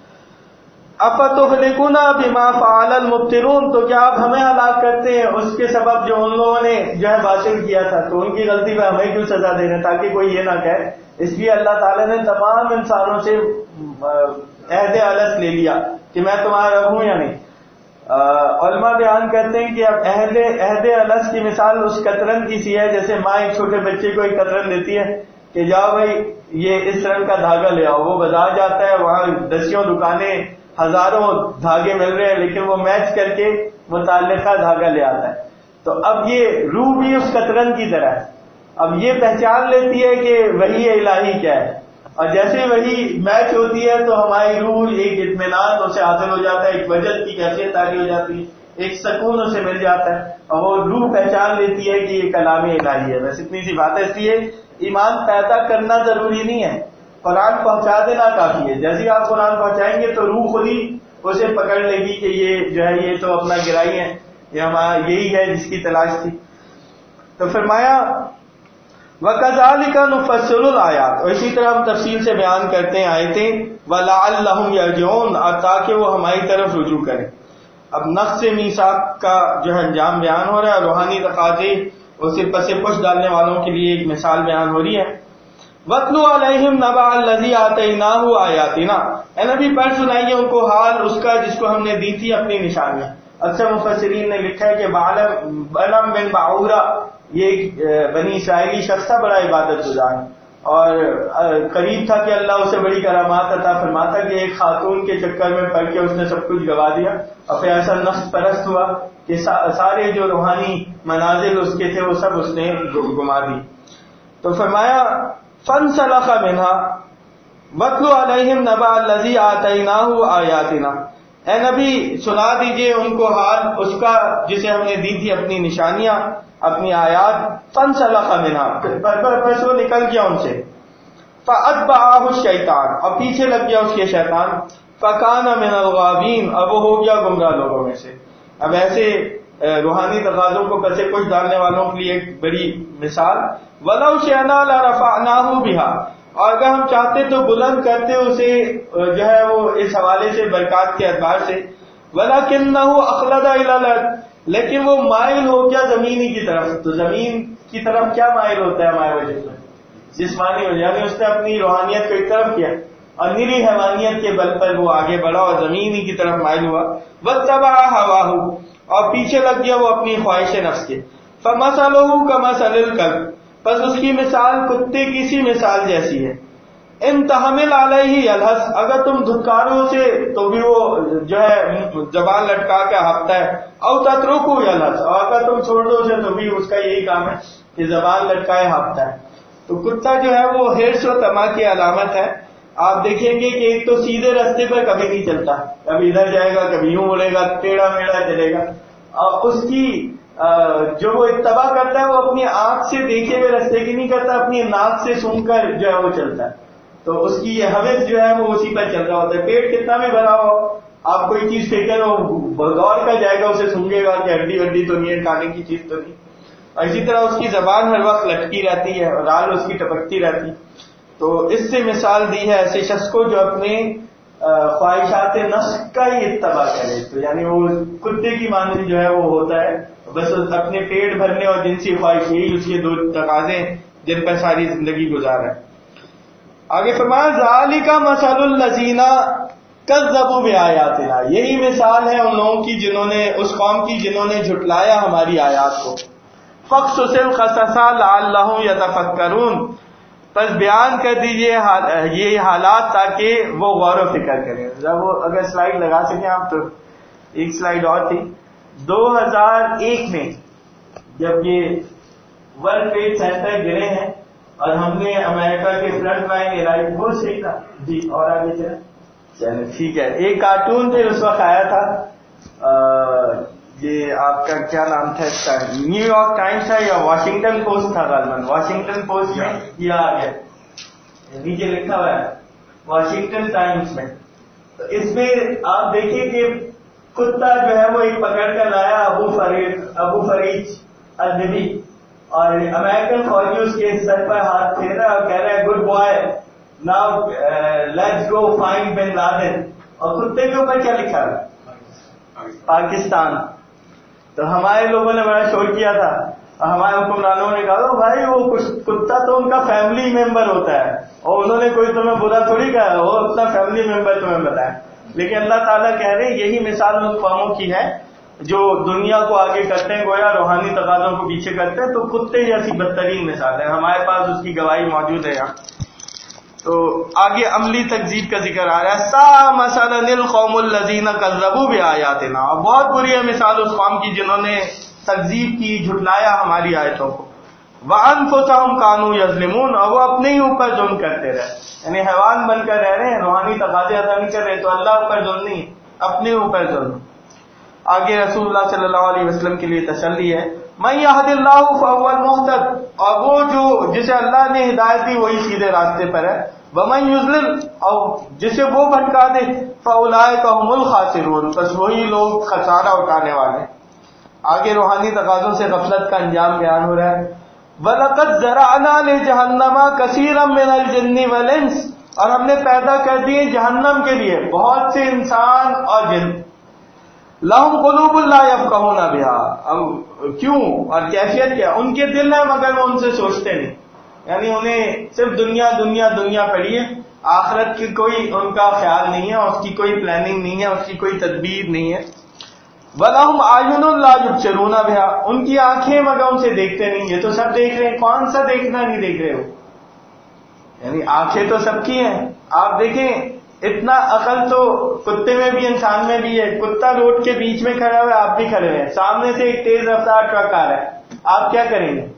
أَفَتُهْلِكُنَا بِمَا فَعَلَ الْمُبْطِلُونَ, تو کیا آپ ہمیں ہلاک کرتے ہیں اس کے سبب جو ان لوگوں نے جو ہے باطل کیا تھا, تو ان کی غلطی پہ ہمیں کیوں سزا دے رہے ہیں تاکہ کوئی یہ نہ کہے. اس لیے اللہ تعالیٰ نے تمام انسانوں سے عہد الست لے لیا کہ میں تمہارا رب ہوں یا نہیں. علماء بیان کرتے ہیں کہ اب عہد الست کی مثال اس قطرن کی سی ہے, جیسے ماں ایک چھوٹے بچے کو ایک قطرن دیتی ہے کہ جاؤ بھائی یہ اس رنگ کا دھاگا لے آؤ. وہ بازار جاتا ہے, وہاں دسیوں دکانیں ہزاروں دھاگے مل رہے ہیں, لیکن وہ میچ کر کے متعلقہ دھاگا لے آتا ہے. تو اب یہ روح بھی اس قطرن کی طرح ہے. اب یہ پہچان لیتی ہے کہ وحی الہی کیا ہے, اور جیسے وہی میچ ہوتی ہے تو ہماری روح ایک اطمینان اسے حاصل ہو جاتا ہے, ایک وجد کی کیفیت تاری ہو جاتی ہے, ایک سکون اسے مل جاتا ہے, اور وہ روح پہچان لیتی ہے کہ یہ کلام الہی ہے. بس اتنی سی بات ہے. اس لیے ایمان پیدا کرنا ضروری نہیں ہے, قرآن پہنچا دینا کافی ہے. جیسے ہی آپ قرآن پہنچائیں گے تو روح خود ہی اسے پکڑ لے گی کہ یہ جو ہے یہ تو اپنا گرائی ہے, یہ ہمارا یہی ہے جس کی تلاش تھی. تو فرمایا وَكَذَلِكَ نُفَصِّلُ الْآيَاتِ, اور اسی طرح ہم تفصیل سے بیان کرتے ہیں آیتیں, وَلَعَلَّهُمْ يَرْجِعُونَ, اور تاکہ وہ ہماری طرف رجوع کریں. اب نقض میثاق کا جو ہے انجام بیان ہو رہا ہے, روحانی تقاضے اسے پس پش ڈالنے والوں کے لیے ایک مثال بیان ہو رہی ہے. وَاتْلُ عَلَيْهِمْ نَبَأَ الَّذِي آتَيْنَاهُ آيَاتِنَا, اے نبی پڑھ سنائیے ان کو حال اس کا جس کو ہم نے دی تھی اپنی نشانیاں. اکثر مفسرین نے لکھا ہے کہ بلعم بن بعورہ یہ ایک بنی اسرائیلی شخص تھا, بڑا عبادت گزار, اور قریب تھا کہ اللہ اسے بڑی کرامات عطا فرماتا کہ ایک خاتون کے چکر میں پڑ کے اس نے سب کچھ گوا دیا, اور پھر ایسا نفس پرست ہوا کہ سارے جو روحانی منازل اس کے تھے وہ سب اس نے گما دی. تو فرمایا فَانْسَلَخَ مِنْهَا وَاتْلُ عَلَيْهِمْ نَبَأَ الَّذِي آتَيْنَاهُ آيَاتِنَا, اے نبی سنا دیجئے ان کو حال اس کا جسے ہم نے دی تھی اپنی نشانیاں اپنی آیات. فَانْسَلَخَ مِنْهَا, پس وہ نکل گیا ان سے. فَأَتْبَعَهُ الشَّيْطَانُ, اور پیچھے لگ گیا اس کے شیطان. فَكَانَ مِنَ الْغَاوِينَ, اب وہ ہو گیا گمراہ لوگوں میں سے. اب ایسے روحانی تقاضوں کو پس پش ڈالنے والوں کے لیے ایک بڑی مثال. وَلَوْ شِئْنَا لَرَفَعْنَاهُ بِهَا, اور اگر ہم چاہتے تو بلند کرتے اسے جو ہے وہ اس حوالے سے برکات کے اعتبار سے. وَلَكِنَّهُ أَخْلَدَ إِلَى الْأَرْضِ, لیکن وہ مائل ہو گیا زمین ہی کی طرف. تو زمین کی طرف کیا مائل ہوتا ہے ہمارے وجود میں؟ جسمانی ہو, یعنی اس نے اپنی روحانیت کو ایک طرف کیا, اور نری حیوانیت کے بل پر وہ آگے بڑھا اور زمین ہی کی طرف مائل ہوا. واتبع ہواہ، اور پیچھے لگ گیا وہ اپنی خواہش نفس کے. فمثلہ کمثل الکلب، بس اس کی مثال کتے کی سی مثال جیسی ہے. ان تحمل علیہ یلہث، اگر تم دھتکارو اسے تو بھی وہ جو ہے زبان لٹکا کے ہانپتا ہے. او تترکہ یلہث، اور اگر تم چھوڑ دو اسے تو بھی اس کا یہی کام ہے کہ زبان لٹکائے ہانپتا ہے. تو کتا جو ہے وہ حرص و طمع کی علامت ہے. آپ دیکھیں گے کہ ایک تو سیدھے راستے پر کبھی نہیں چلتا، کبھی ادھر جائے گا کبھی یوں اڑے گا، ٹیڑھا میڑھا چلے گا. اور اس کی جو وہ اتباع کرتا ہے وہ اپنی آنکھ سے دیکھے ہوئے راستے کی نہیں کرتا، اپنی ناک سے سونگھ کر جو ہے وہ چلتا ہے. تو اس کی یہ حوث جو ہے وہ اسی پر چل رہا ہوتا ہے. پیٹ کتنا بھی بھرا ہو، آپ کوئی چیز پھینکے وہ غور کر جائے گا، اسے سونگے گا کہ ہڈی وڈی تو نہیں ہے، کھانے کی چیز تو نہیں. اور اسی طرح اس کی زبان ہر وقت لٹکی رہتی ہے اور رال اس کی ٹپکتی رہتی. تو اس سے مثال دی ہے ایسے شخص کو جو اپنے خواہشات نفس کا ہی اتباع کرے. تو یعنی وہ کتے کی مانند جو ہے وہ ہوتا ہے، بس اپنے پیٹ بھرنے اور جنسی خواہش، یہی اس کے دو تقاضے جن پر ساری زندگی گزارا ہے. آگے فرمایا ذالک مثل الذین کذبوا بآیاتنا، یہی مثال ہے ان لوگوں کی جنہوں نے، اس قوم کی جنہوں نے جھٹلایا ہماری آیات کو. فاقصص القصص لعلہم یتفکرون، بس بیان کر دیجئے یہ حالات تاکہ وہ غور و فکر کریں. وہ اگر سلائیڈ لگا سکیں آپ، تو ایک سلائیڈ اور تھی. 2001 میں جب یہ ورلڈ ٹریڈ سینٹر گرے ہیں اور ہم نے امریکہ کے فرنٹ لائن علاقے، وہ صحیح تھا جی، اور آگے چلیں چلیں ٹھیک ہے. ایک کارٹون پھر اس وقت آیا تھا، یہ آپ کا کیا نام تھا اس کا، نیو یارک ٹائمس تھا یا واشنگٹن پوسٹ تھا غالباً. واشنگٹن پوسٹ میں یہ آ گیا، نیچے لکھا ہوا ہے واشنگٹن ٹائمس میں. تو اس میں آپ دیکھیں کہ کتا جو ہے وہ ایک پکڑ کر لایا ابو فریج الدبی، اور امریکن فوجی اس کے سر پر ہاتھ پھیر رہا ہے اور کہہ رہا ہے good boy now let's go find bin Laden. اور کتے کے اوپر کیا لکھا ہے؟ پاکستان. تو ہمارے لوگوں نے بڑا شور کیا تھا، اور ہمارے حکمرانوں نے کہا بھائی وہ کتا تو ان کا فیملی ممبر ہوتا ہے، اور انہوں نے کوئی تمہیں برا تھوڑی کہا، وہ اپنا فیملی ممبر تمہیں بتائے. لیکن اللہ تعالیٰ کہہ رہے ہیں یہی مثال ان قوموں کی ہے جو دنیا کو آگے کرتے ہیں، گویا روحانی تقاضوں کو پیچھے کرتے ہیں. تو کتے جیسی بدترین مثال ہے، ہمارے پاس اس کی گواہی موجود ہے یہاں. تو آگے عملی تکذیب کا ذکر آ رہا ہے. سا مثلا القوم الذین کذبوا بآیاتنا، اور بہت بری ہے مثال اس قوم کی جنہوں نے تکذیب کی، جھٹلایا ہماری آیتوں کو. وانفسہم کانوا یظلمون، اور وہ اپنے ہی اوپر ظلم کرتے رہے، یعنی حیوان بن کر رہ رہے ہیں، روحانی تقاضے ادا نہیں کر رہے. تو اللہ اوپر ظلم نہیں، اپنے اوپر ظلم. آگے رسول اللہ صلی اللہ علیہ وسلم کے لیے تسلی ہے، من یہد اللہ فہو المہتد، اور وہ جو جسے اللہ نے ہدایت دی وہی سیدھے راستے پر ہے. ومن یضلل، اور جسے وہ بھٹکا دے، فاولئک هم الخاسرون، بس وہی لوگ خسارہ اٹھانے والے. آگے روحانی تقاضوں سے غفلت کا انجام بیان ہو رہا ہے. وَلَقَدْ زَرَعْنَا لِجَهَنَّمَ كَثِيرًا مِنَ الْجِنِّ وَالْإِنسِ، اور ہم نے پیدا کر دیے جہنم کے لیے بہت سے انسان اور جن. لَهُمْ قُلُوبٌ لَا يَفْقَهُونَ بِهَا، اب کیوں اور کیفیت کیا؟ ان کے دل ہیں مگر وہ ان سے سوچتے نہیں، یعنی انہیں صرف دنیا دنیا دنیا پڑی ہے، آخرت کی کوئی ان کا خیال نہیں ہے، اس کی کوئی پلاننگ نہیں ہے، اس کی کوئی تدبیر نہیں ہے. وَلَهُمْ أَعْيُنٌ لَا يُبْصِرُونَ بِهَا، ان کی آنکھیں مگر ان سے دیکھتے نہیں. یہ تو سب دیکھ رہے ہیں، کون سا دیکھنا نہیں دیکھ رہے ہو؟ یعنی آنکھیں تو سب کی ہیں. آپ دیکھیں اتنا عقل تو کتے میں بھی انسان میں بھی ہے. کتا روڈ کے بیچ میں کھڑا ہوا ہے، آپ بھی کھڑے ہوئے ہیں، سامنے سے ایک تیز رفتار ٹرک آ رہا ہے، آپ کیا کریں گے؟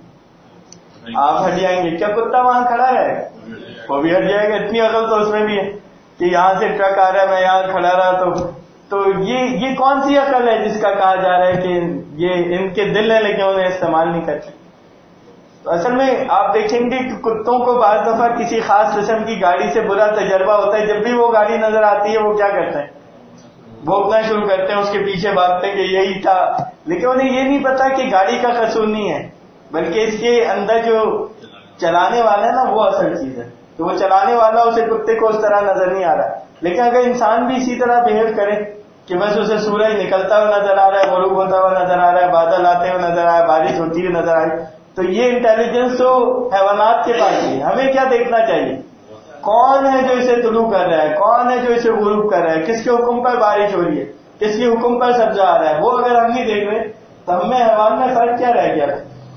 آپ ہٹ جائیں گے. کیا کتا وہاں کھڑا ہے؟ وہ بھی ہٹ جائے گا. اتنی عقل تو اس میں بھی ہے کہ یہاں سے ٹرک آ رہا ہے، میں یہاں کھڑا رہا. تو یہ کون سی عقل ہے جس کا کہا جا رہا ہے کہ یہ ان کے دل ہے لیکن انہیں استعمال نہیں کرتے؟ تو اصل میں آپ دیکھیں گے کہ کتوں کو بعض دفعہ کسی خاص قسم کی گاڑی سے برا تجربہ ہوتا ہے. جب بھی وہ گاڑی نظر آتی ہے وہ کیا کرتے ہیں؟ بھونکنا شروع کرتے ہیں، اس کے پیچھے بھاگتے ہیں کہ یہی تھا. لیکن انہیں یہ نہیں پتا کہ گاڑی کا قصور نہیں ہے، بلکہ اس کے اندر جو چلانے والا ہے نا وہ اصل چیز ہے. تو وہ چلانے والا اسے کتے کو اس طرح نظر نہیں آ رہا. لیکن اگر انسان بھی اسی طرح بہیو کرے کہ بس اسے سورج نکلتا ہوا نظر آ رہا ہے، غروب ہوتا ہوا نظر آ رہا ہے، بادل آتے ہوئے نظر آ رہا ہے، بارش ہوتی ہوئی نظر آ رہی، تو یہ انٹیلیجنس تو حیوانات کے پاس ہے. ہمیں کیا دیکھنا چاہیے؟ کون ہے جو اسے طلوع کر رہا ہے, کون ہے جو اسے غروب کر رہا ہے, کس کے حکم پر بارش ہو رہی ہے, کس کے حکم پر سبزہ آ رہا ہے, وہ اگر ہم نہیں دیکھ رہے تو ہم میں حیوان میں فرق کیا رہ گیا.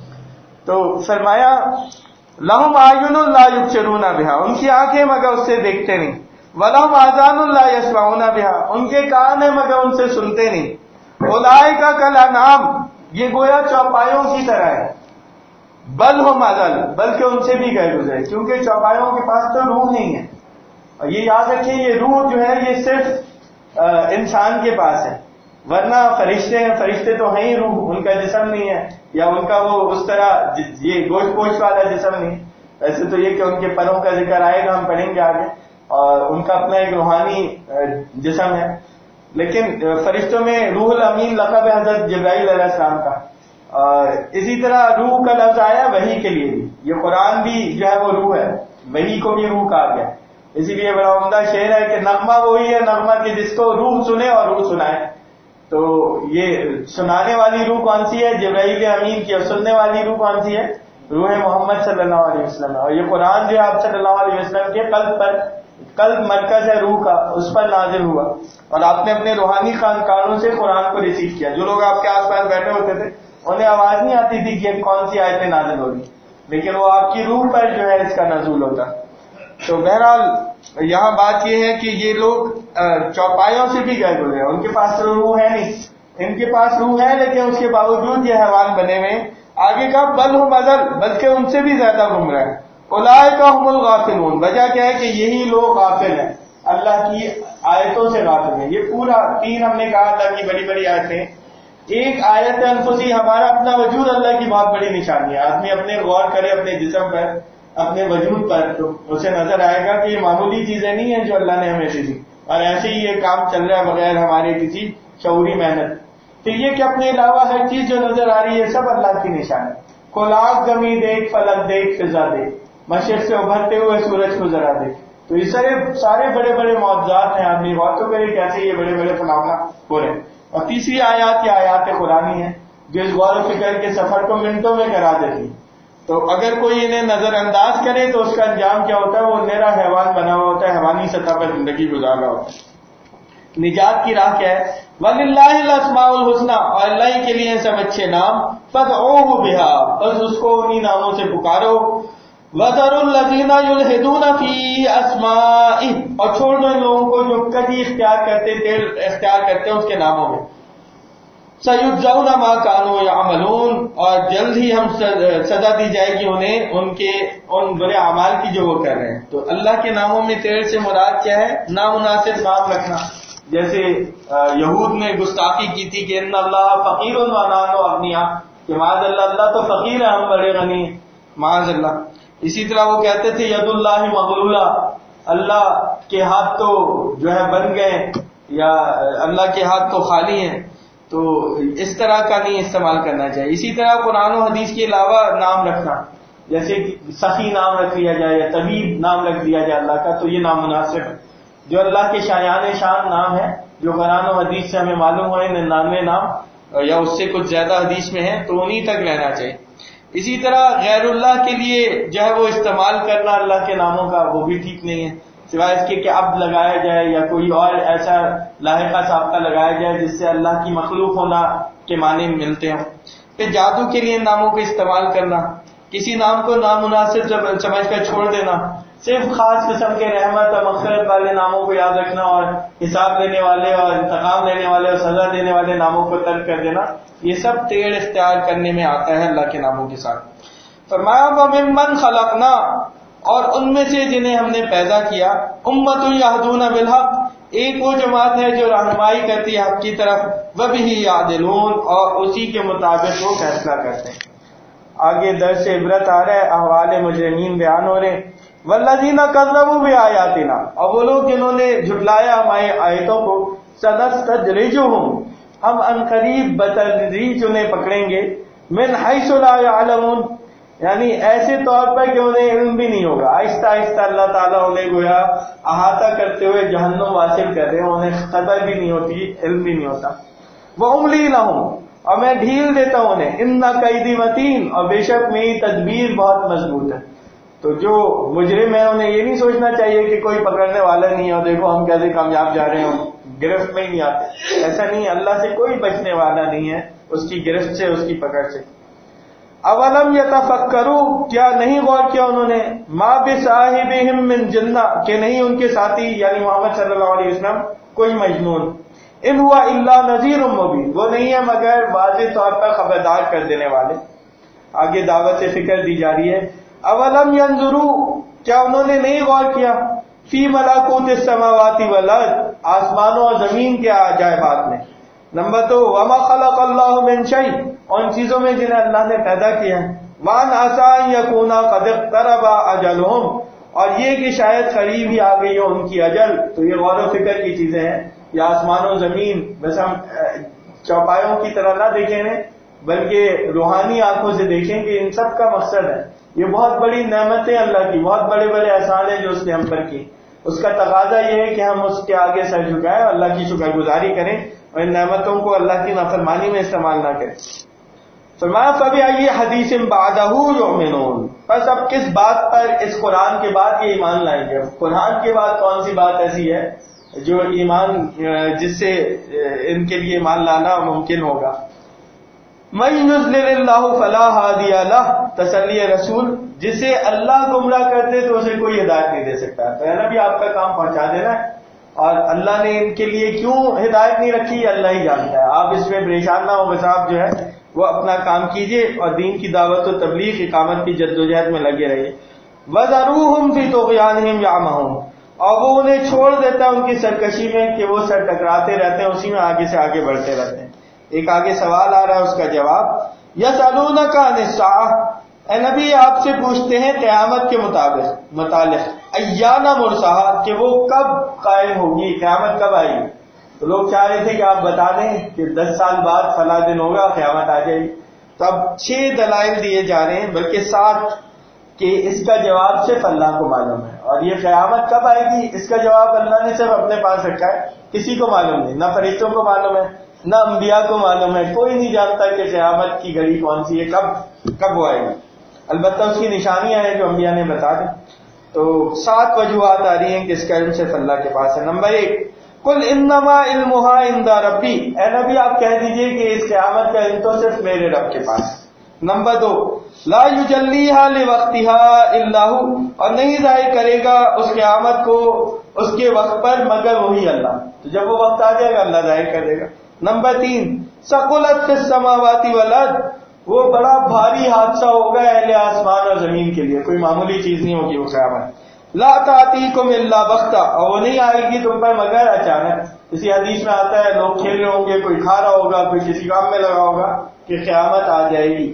تو فرمایا لہم اعین لا یبصرون بہا, ان کی آنکھیں مگر اس سے دیکھتے نہیں, ولہم آذان لا یسمعون بہا, ان کے کان ہیں مگر ان سے سنتے نہیں. اولئک کالانعام, یہ گویا چوپایوں کی طرح ہے, بل ہم اضل, بلکہ ان سے بھی گئے گزرے, کیونکہ چوپایوں کے پاس تو روح نہیں ہے. اور یہ یاد رکھیں یہ روح جو ہے یہ صرف انسان کے پاس ہے, ورنہ فرشتے ہیں, فرشتے تو ہیں ہی روح, ان کا جسم نہیں ہے, یا ان کا وہ اس طرح یہ گوشت پوش والا جسم نہیں. ایسے تو یہ کہ ان کے پروں کا ذکر آئے گا, ہم پڑھیں گے آگے, اور ان کا اپنا ایک روحانی جسم ہے. لیکن فرشتوں میں روح الامین لقب ہے حضرت جبرائیل علیہ السلام کا. اور اسی طرح روح کا لفظ آیا وحی کے لیے بھی, یہ قرآن بھی جو ہے وہ روح ہے, وحی کو بھی روح کہا گیا. اسی لیے بڑا عمدہ شعر ہے کہ نغمہ وہی ہے نغمہ کہ جس کو روح سنے اور روح سنائے. تو یہ سنانے والی روح کون سی ہے؟ جبرائیل امین کی. اور سننے والی روح کون سی ہے؟ روح محمد صلی اللہ علیہ وسلم. اور یہ قرآن جو ہے آپ صلی اللہ علیہ وسلم کے قلب پر, قلب مرکز ہے روح کا, اس پر نازل ہوا, اور آپ نے اپنے روحانی خانقاہوں سے قرآن کو ریسیو کیا. جو لوگ آپ کے آس پاس بیٹھے ہوتے تھے انہیں آواز نہیں آتی تھی کہ کون سی آیتیں نازل ہو رہی, لیکن وہ آپ کی روح پر جو ہے اس کا نزول ہوتا. تو بہرحال یہاں بات یہ ہے کہ یہ لوگ چوپایوں سے بھی گئے گزرے, ان کے پاس تو روح ہے نہیں, ان کے پاس روح ہے لیکن اس کے باوجود یہ حیوان بنے ہوئے. آگے کا بل ہم اضل, بلکہ ان سے بھی زیادہ گمراہ ہیں. اولئک هم الغافلون, وجہ کیا ہے کہ یہی لوگ غافل ہیں, اللہ کی آیتوں سے غافل ہیں. یہ پورا 3 ہم نے کہا اللہ کی بڑی بڑی آیتیں. ایک آیت انفسی, ہمارا اپنا وجود اللہ کی بہت بڑی نشانی ہے. آدمی اپنے غور کرے اپنے جسم پر, اپنے وجود پر, تو اسے نظر آئے گا کہ یہ معمولی چیزیں نہیں ہیں جو اللہ نے ہمیں دی, اور ایسے ہی یہ کام چل رہا ہے بغیر ہمارے کسی شعوری محنت. پھر یہ کہ اپنے علاوہ ہر چیز جو نظر آ رہی ہے سب اللہ کی نشانی. کولاک زمین دیکھ, فلک دیکھ, فضا دیکھ, مشرق سے ابھرتے ہوئے سورج کو ذرا دیکھ. تو یہ سارے بڑے بڑے معجزات ہیں. آدمی غور تو کرے کیسے یہ بڑے بڑے فنامنا ہو رہے ہیں. اور تیسری آیات یہ آیات قرآنی ہے جو اس غور و فکر کے سفر کو منٹوں میں کرا دیتی. تو اگر کوئی انہیں نظر انداز کرے تو اس کا انجام کیا ہوتا ہے؟ وہ نیرا حیوان بنا ہوا ہوتا ہے, حیوانی سطح پر زندگی گزار رہا ہوتا ہے. نجات کی راہ کیا ہے؟ وَلِلَّهِ الْأَسْمَاءُ الْحُسْنَى, اور اللہ کے لیے سب اچھے نام. فَادْعُوهُ بِهَا, بس اس کو انہی ناموں سے پکارو. وَذَرُوا الَّذِينَ يُلْحِدُونَ فِي أَسْمَائِهِ, اور چھوڑ دو ان لوگوں کو جو کدی اختیار کرتے ہیں اس کے ناموں میں. سَيُجْزَوْنَ مَا كَانُوا يَعْمَلُونَ, اور جلد ہی ہم سزا دی جائے گی انہیں ان برے اعمال کی جو وہ کر رہے ہیں. تو اللہ کے ناموں میں تیرے سے مراد کیا ہے؟ نامناسب نام رکھنا. جیسے یہود نے گستاخی کی تھی کہ ان اللہ فقیر و نحن اغنیاء, کہ معاذ اللہ اللہ تو فقیر ہے ہم بڑے غنی ہیں, معاذ اللہ. اسی طرح وہ کہتے تھے ید اللہ مغلولہ, اللہ کے ہاتھ تو جو ہے بن گئے, یا اللہ کے ہاتھ تو خالی ہیں. تو اس طرح کا نہیں استعمال کرنا چاہیے. اسی طرح قرآن و حدیث کے علاوہ نام رکھنا, جیسے سخی نام رکھ لیا جائے یا طبیب نام رکھ دیا جائے اللہ کا, تو یہ نامناسب ہے. جو اللہ کے شان نام ہے جو قرآن و حدیث سے ہمیں معلوم ہوئے 99 نام یا اس سے کچھ زیادہ حدیث میں ہیں, تو انہی تک رہنا چاہیے. اسی طرح غیر اللہ کے لیے جو ہے وہ استعمال کرنا اللہ کے ناموں کا, وہ بھی ٹھیک نہیں ہے, سوائے اس کے کہ اب لگایا جائے یا کوئی اور ایسا لاحقہ سابقہ لگایا جائے جس سے اللہ کی مخلوق ہونا کے معنی ملتے ہوں. پھر جادو کے لیے ناموں کو استعمال کرنا, کسی نام کو نامناسب سمجھ کر چھوڑ دینا, صرف خاص قسم کے رحمت اور مغفرت والے ناموں کو یاد رکھنا, اور حساب لینے والے اور انتقام لینے والے اور سزا دینے والے ناموں کو ترک کر دینا, یہ سب ٹیڑھ اختیار کرنے میں آتا ہے اللہ کے ناموں کے ساتھ. فرمایا وَمِمَّنْ خَلَقْنَا, اور ان میں سے جنہیں ہم نے پیدا کیا, اُمَّةٌ يَهْدُونَ بِالْحَقِّ, ایک وہ جماعت ہے جو رہنمائی کرتی ہے حق کی طرف, وَبِهِ يَعْدِلُونَ, اور اسی کے مطابق وہ فیصلہ کرتے ہیں. آگے درس عبرت آ رہا ہے, احوال مجرمین بیان ہو رہے ہیں. وَالَّذِينَ كَذَّبُوا بِآيَاتِنَا, اور وہ لوگ جنہوں نے جھٹلایا ہماری آیتوں کو, سَنَسْتَدْرِجُهُمْ, ہم عنقریب بتدریج انہیں پکڑیں گے, مِنْ حَيْثُ لَا يَعْلَمُونَ, یعنی ایسے طور پر کہ انہیں علم بھی نہیں ہوگا. آہستہ آہستہ اللہ تعالیٰ انہیں گویا احاطہ کرتے ہوئے جہنم واصل کر رہے ہیں, انہیں خبر بھی نہیں ہوتی, علم بھی نہیں ہوتا. وَأُمْلِي لَهُمْ, اور میں ڈھیل دیتا ہوں انہیں, اِنَّ کَیدِی مَتِین, اور بے شک میری تدبیر بہت مضبوط ہے. تو جو مجرم ہے انہیں یہ نہیں سوچنا چاہیے کہ کوئی پکڑنے والا نہیں ہے اور دیکھو ہم کیسے کامیاب جا رہے ہیں، گرفت میں ہی نہیں آتے. ایسا نہیں، اللہ سے کوئی بچنے والا نہیں ہے اس کی گرفت سے، اس کی پکڑ سے. اولم یتفکروا، کیا نہیں غور کیا انہوں نے، ما بصاحبہم من جنہ، کہ نہیں ان کے ساتھی یعنی محمد صلی اللہ علیہ وسلم کوئی مجنون، ان ہوا الا نذیر مبین، وہ نہیں ہے مگر واضح طور پر خبردار کر دینے والے. آگے دعوت فکر دی جا رہی ہے. اولم ینظروا، کیا انہوں نے نہیں غور کیا، فی ملکوت السماوات والارض، آسمانوں اور زمین کے عجائبات میں. نمبر 2، وما خلق اللہ من شیء، ان چیزوں میں جنہیں اللہ نے پیدا کیا ہے. وان عسى ان يكون قد اقترب اجلهم، اور یہ کہ شاید قریب ہی آ گئی ہو ان کی اجل. تو یہ غور و فکر کی چیزیں ہیں. یہ آسمان و زمین بس ہم چوپایوں کی طرح نہ دیکھیں انہیں، بلکہ روحانی آنکھوں سے دیکھیں کہ ان سب کا مقصد ہے. یہ بہت بڑی نعمتیں اللہ کی، بہت بڑے بڑے احسان ہیں جو اس نے ہم پر کی. اس کا تقاضا یہ ہے کہ ہم اس کے آگے سر جھکائیں، اللہ کی شکر گزاری کریں اور ان نعمتوں کو اللہ کی نافرمانی میں استعمال نہ کریں. فرمایا فبأي حدیث بعدہ یؤمنون، بس اب کس بات پر اس قرآن کے بعد یہ ایمان لائیں گے. قرآن کے بعد کون سی بات ایسی ہے جو ایمان جس سے ان کے لیے ایمان لانا ممکن ہوگا. من یضلل اللہ فلا ہادی لہ، تسلی رسول، جسے اللہ گمراہ کرتے تو اسے کوئی ہدایت نہیں دے سکتا. تو ہے نا بھی آپ کا کام پہنچا دینا ہے، اور اللہ نے ان کے لیے کیوں ہدایت نہیں رکھی اللہ ہی جانتا ہے. آپ اس میں پریشان نہ ہو، بس آپ جو ہے وہ اپنا کام کیجئے اور دین کی دعوت و تبلیغ اقامت کی جدوجہد میں لگے رہیے. وَذَرُوهُمْ فِي طُغْيَانِهِمْ يَعْمَهُونَ، اور وہ انہیں چھوڑ دیتا ہے ان کی سرکشی میں کہ وہ سر ٹکراتے رہتے ہیں، اسی میں آگے سے آگے بڑھتے رہتے ہیں. ایک آگے سوال آ رہا ہے، اس کا جواب یسألونک عن الساعۃ، اے نبی آپ سے پوچھتے ہیں قیامت کے متعلق، ایان مرساہا، کہ وہ کب قائم ہوگی، قیامت کب آئے گی. تو لوگ چاہ رہے تھے کہ آپ بتا دیں کہ 10 سال بعد فلاں دن ہوگا قیامت آ جائے گی. تو اب 6 دلائل دیے جا رہے ہیں، بلکہ 7، کہ اس کا جواب صرف اللہ کو معلوم ہے. اور یہ قیامت کب آئے گی اس کا جواب اللہ نے صرف اپنے پاس رکھا ہے، کسی کو معلوم نہیں، نہ فرشتوں کو معلوم ہے نہ انبیاء کو معلوم ہے. کوئی نہیں جانتا کہ قیامت کی گھڑی کون سی ہے، کب وہ آئے گی. البتہ اس کی نشانیاں ہیں جو انبیاء نے بتا دی. تو 7 وجوہات آ رہی ہیں کہ اس کا علم صرف اللہ کے پاس ہے. نمبر 1، قل انما علمها عند ربی، اے نبی آپ کہہ دیجئے کہ اس قیامت کا علم تو صرف میرے رب کے پاس ہے. نمبر 2، لا یجلیها لوقتها الا هو، اور نہیں ظاہر کرے گا اس قیامت کو اس کے وقت پر مگر وہی اللہ. تو جب وہ وقت آ جائے گا اللہ ظاہر کر دے گا. نمبر 3، ثقلت فی السماوات والارض، وہ بڑا بھاری حادثہ ہوگا اہل آسمان اور زمین کے لیے، کوئی معمولی چیز نہیں ہوگی وہ قیامت. لا تأتیکم الا بغتہ، اور وہ نہیں آئے گی تم پر مگر اچانک. اسی حدیث میں آتا ہے لوگ کھیل رہے ہوں گے، کوئی کھا رہا ہوگا، کوئی کسی کام میں لگا ہوگا کہ قیامت آ جائے گی.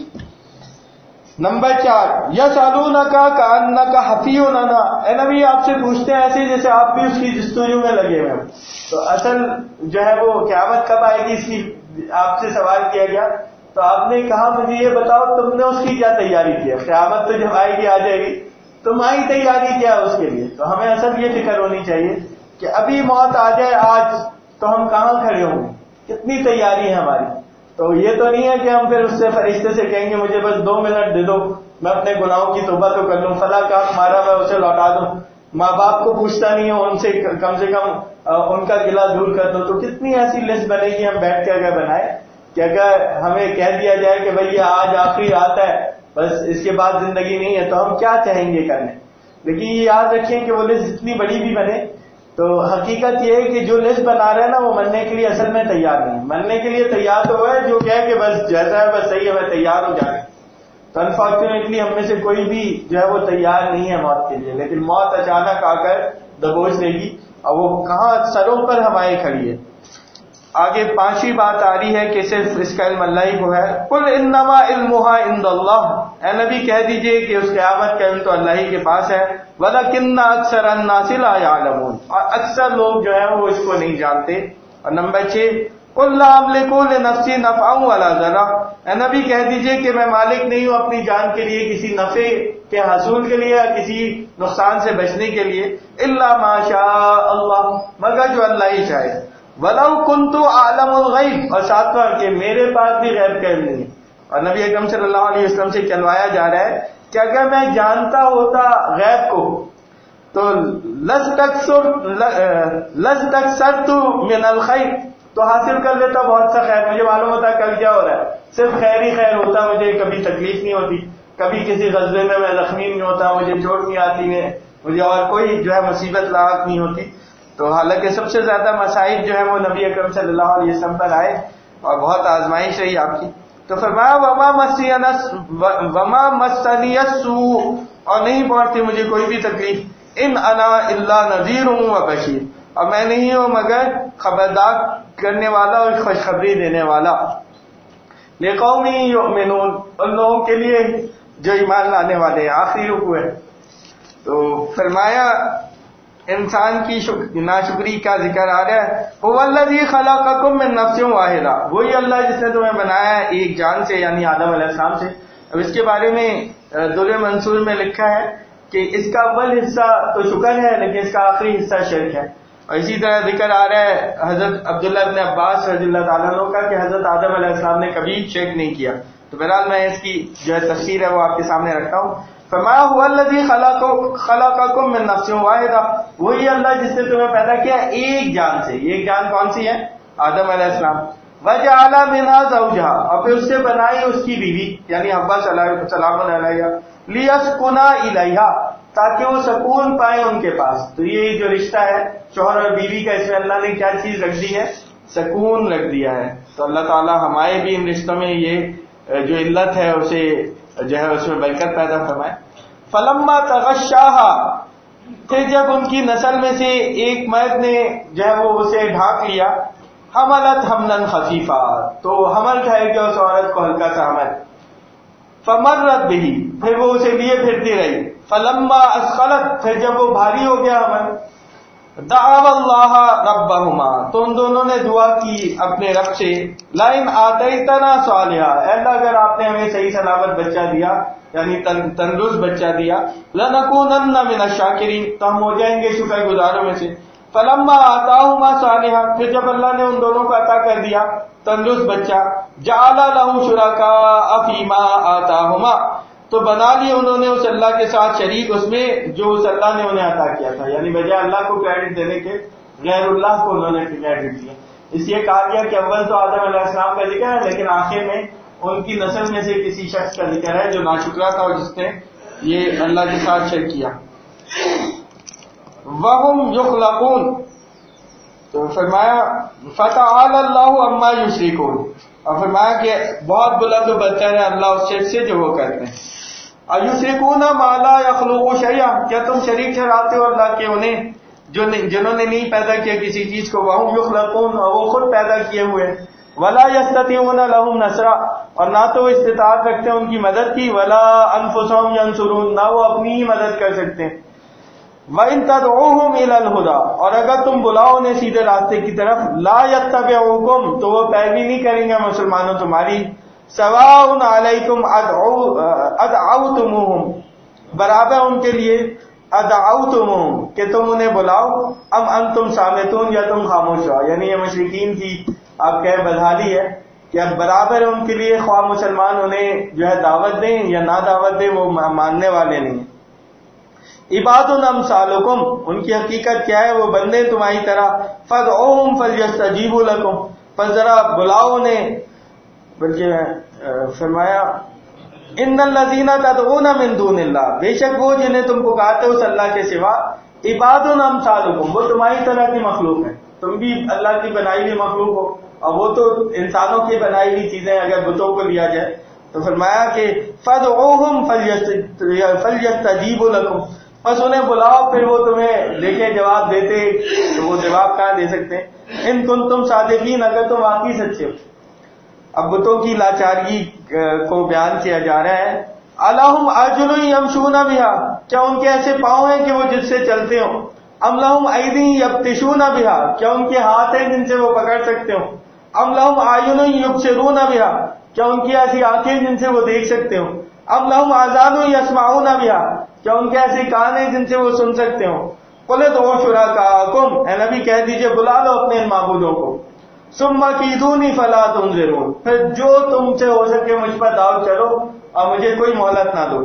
نمبر 4، یسألونک کأنک حفی عنہا، اے نبی آپ سے پوچھتے ہیں ایسے جیسے آپ بھی اس کی جستجو میں لگے ہوئے ہیں. تو اصل جو ہے وہ قیامت کب آئے گی اس کی آپ سے سوال کیا گیا. تو آپ نے کہا مجھے یہ بتاؤ تم نے اس کی کیا تیاری کی ہے، قیامت تو جب آئے گی آ جائے گی، تمہاری تیاری کیا ہے اس کے لیے. تو ہمیں اصل یہ فکر ہونی چاہیے کہ ابھی موت آ جائے آج تو ہم کہاں کھڑے ہوں گے، کتنی تیاری ہے ہماری. تو یہ تو نہیں ہے کہ ہم پھر اس سے فرشتے سے کہیں گے مجھے بس 2 منٹ دے دو میں اپنے گناہوں کی توبہ تو کر لوں، فلاں کام مارا میں اسے لوٹا دوں. ماں باپ کو پوچھتا نہیں ہوں، ان سے کم ان کا گلہ دور کر دو. تو کتنی ایسی لسٹ بنے گی ہم بیٹھ کے اگر بنائے کہ اگر ہمیں کہہ دیا جائے کہ بھئی یہ آج آخری رات ہے بس اس کے بعد زندگی نہیں ہے، تو ہم کیا چاہیں گے کرنے. لیکن یہ یاد رکھیں کہ وہ لسٹ جتنی بڑی بھی بنے تو حقیقت یہ ہے کہ جو لسٹ بنا رہے ہیں نا وہ مننے کے لیے اصل میں تیار نہیں. مننے کے لیے تیار تو ہے جو کہے کہ بس جیسا ہے بس صحیح ہے میں تیار ہو جانے. تو انفارچونیٹلی ہم میں سے کوئی بھی جو ہے وہ تیار نہیں ہے موت کے لیے. لیکن موت اچانک آ کر دبوچ لے گی اور وہ کہاں سروں پر ہمارے کھڑی ہے. آگے 5ویں بات آ رہی ہے کہ صرف اس کا علم اللہ ہی کو ہے. قل انما علمها عند اللہ، اے نبی کہہ دیجئے کہ اس قیامت کا علم تو اللہ ہی کے پاس ہے. ولکن اکثر الناس لا يعلمون، اور اکثر لوگ جو ہیں وہ اس کو نہیں جانتے. اور نمبر 6، قل لا املک لنفسی نفعا ولا ضرا، اے نبی کہہ دیجئے کہ میں مالک نہیں ہوں اپنی جان کے لیے کسی نفع کے حصول کے لیے یا کسی نقصان سے بچنے کے لیے، الا ما شاء اللہ، مگر جو اللہ ہی چاہے. وَلَوْ كُنْتُ أَعْلَمُ الْغَيْبَ، اور 7واں کہ میرے پاس بھی غیب کا علم نہیں ہے. اور نبی اکرم صلی اللہ علیہ وسلم سے کہلوایا جا رہا ہے کہ اگر میں جانتا ہوتا غیب کو تو لستکثرت من الخیر، تو حاصل کر لیتا بہت سا خیر. مجھے معلوم ہوتا کل کیا ہو رہا ہے، صرف خیر ہی خیر ہوتا، مجھے کبھی تکلیف نہیں ہوتی، کبھی کسی غزوے میں زخمی نہیں ہوتا، مجھے چوٹ نہیں آتی ہے، مجھے اور کوئی جو ہے مصیبت لاحق نہیں ہوتی. تو حالانکہ سب سے زیادہ مصائب جو ہے وہ نبی اکرم صلی اللہ علیہ وسلم پر آئے اور بہت آزمائش رہی آپ کی. تو فرمایا وما مسنی السوء، اور نہیں پہنچتی مجھے کوئی بھی تکلیف، ان انا الا نذیر و بشیر، اور میں نہیں ہوں مگر خبردار کرنے والا اور خوشخبری دینے والا. لقوم یؤمنون، ان لوگوں کے لیے جو ایمان لانے والے ہیں. آخری رکوع ہے. تو فرمایا انسان کی ناشکری کا ذکر آ رہا ہے. هو الذی خلقکم من نفس واحدہ، وہی اللہ جس نے تمہیں بنایا ہے ایک جان سے، یعنی آدم علیہ السلام سے. اب اس کے بارے میں در منصور میں لکھا ہے کہ اس کا اول حصہ تو شکر ہے، لیکن اس کا آخری حصہ شرک ہے. اور اسی طرح ذکر آ رہا ہے حضرت عبداللہ ابن عباس رضی اللہ تعالیٰ عنہ کا کہ حضرت آدم علیہ السلام نے کبھی شرک نہیں کیا. تو بہرحال میں اس کی جو ہے تفسیر ہے وہ آپ کے سامنے رکھتا ہوں. فرمایا هو الذی خلقکم من نفس واحدہ، وہی اللہ جس نے تمہیں پیدا کیا ایک جان سے. ایک جان کون سی ہے؟ آدم علیہ السلام. وجعل منها زوجها، اور پھر اس سے بنائی اس کی بیوی یعنی حوا سلام علیہا، لیسکنا الیہا، تاکہ وہ سکون پائے ان کے پاس. تو یہ جو رشتہ ہے شوہر اور بیوی کا، اس میں اللہ نے کیا چیز رکھ دی ہے؟ سکون رکھ دیا ہے. تو اللہ تعالی ہمارے بھی ان رشتوں میں یہ جو علت ہے اسے جو ہے اس میں برکت پیدا فرمائے. فلما تغشاہا، پھر جب ان کی نسل میں سے ایک مرد نے جو ہے وہ اسے ڈھانک لیا، حملت حملا خفیفا، تو حمل ٹھہر گیا اس عورت کو ہلکا سا حمل. فمرت بہی، پھر وہ اسے لیے پھرتی رہی. فلما اسقلت، پھر جب وہ بھاری ہو گیا حمل، دعوا اللہ ربہما، تو ان دونوں نے دعا کی اپنے رب سے، لئن آتیتنا صالحا، اے اللہ اگر آپ نے ہمیں صحیح سلامت بچہ دیا یعنی تندرست بچہ دیا، لنکونن من الشاکرین، تو ہم ہو جائیں گے شکر گزاروں میں سے. فلما آتاہما صالحا، پھر جب اللہ نے ان دونوں کو عطا کر دیا تندرست بچہ، جعل لہ شرکاء فیما آتاہما، تو بنا لیے انہوں نے اس اللہ کے ساتھ شریک اس میں جو اس اللہ نے انہیں عطا کیا تھا. یعنی بجائے اللہ کو کریڈٹ دینے کے غیر اللہ کو انہوں نے کریڈٹ دیا. اس لیے کہا گیا کہ اول تو آدم علیہ السلام کا ذکر ہے، لیکن آخر میں ان کی نسل میں سے کسی شخص کا ذکر ہے جو ناشکرا تھا اور جس نے یہ اللہ کے ساتھ شرک کیا. وَهُمْ يُخْلَقُونَ، تو فرمایا فَتَعَالَى اللَّهُ عَمَّا يُشْرِكُونَ، اور فرمایا کہ بہت بلند و برتر ہے اللہ اس شرک سے جو وہ کرتے ہیں. اَيُشْرِكُونَ مَا لَا يَخْلُقُ شَيْئًا، کیا تم شریک ٹھہراتے ہو اللہ کے انہیں جنہوں نے نہیں پیدا کیا کسی چیز کو. وَهُمْ يُخْلَقُونَ، اور وہ خود پیدا کیے ہوئے. وَلَا يَسْتَطِيعُونَ لَهُمْ نَصْرًا، اور نہ تو وہ استطاعت رکھتے ہیں ان کی مدد کی. وَلَا أَنفُسَهُمْ يَنصُرُونَ، نہ وہ اپنی ہی مدد کر سکتے ہیں. وَإِن تَدْعُوهُمْ إِلَى الْهُدَىٰ، اور اگر تم بلاؤ انہیں سیدھے راستے کی طرف، لَا يَتَّبِعُوكُمْ، تو وہ پیروی نہیں کریں گے مسلمانوں تمہاری. سَوَاءٌ عَلَيْكُمْ أَدْعَوْتُمُوهُمْ، برابر ان کے لیے أَدْعَوْتُمُوهُمْ کہ تم انہیں بلاؤ، ام انتم صامتون، یا تم خاموش ہو. یعنی یہ مشرکین کی آپ کہہ بدحالی ہے کہ اب برابر ان کے لیے خواہ مسلمان انہیں جو ہے دعوت دیں یا نہ دعوت دیں وہ ماننے والے نہیں. عباد امثالکم، ان کی حقیقت کیا ہے؟ وہ بندے تمہاری طرح. فدعوہم فلیستجیبوا لکم، پس ذرا بلاؤ انہیں. بلکہ فرمایا ان الذین تدعون من دون اللہ، بے شک وہ جنہیں تم پکارتے ہو اس اللہ کے سوا، عباد امثالکم، وہ تمہاری طرح کی مخلوق ہے. تم بھی اللہ کی بنائی ہوئی مخلوق ہو اور وہ تو انسانوں کی بنائی ہوئی چیزیں اگر بتوں کو لیا جائے. تو فرمایا کہ فدعوہم فلیستجیبوا لکم، بس انہیں بلاؤ پھر وہ تمہیں دیکھیں جواب دیتے، تو وہ جواب کہاں دے سکتے ہیں. ان کنتم صادقین، اگر تم واقعی سچے ہو. اب بتوں کی لاچارگی کو بیان کیا جا رہا ہے. الہم ارجل یمشون بہا، کیا ان کے ایسے پاؤں ہیں کہ وہ جس سے چلتے ہوں. ام لہم ایدی یبطشون بہا، کیا ان کے ہاتھ ہیں جن سے وہ پکڑ سکتے ہوں. ام لہم اعین یبصرون بہا، کیا ان کی ایسی آنکھیں جن سے وہ دیکھ سکتے ہوں. ام لہم آذان یسمعون بہا، کیا ان کے ایسے کان ہیں جن سے وہ سن سکتے ہوں. قل ادعوا شرکاءکم، اے نبی کہہ دیجئے بلا لو اپنے ان معبودوں کو. ثم کیدونی فلا تنظرون، پھر جو تم سے ہو سکے مجھ پر داؤ چلو اور مجھے کوئی مہلت نہ دو.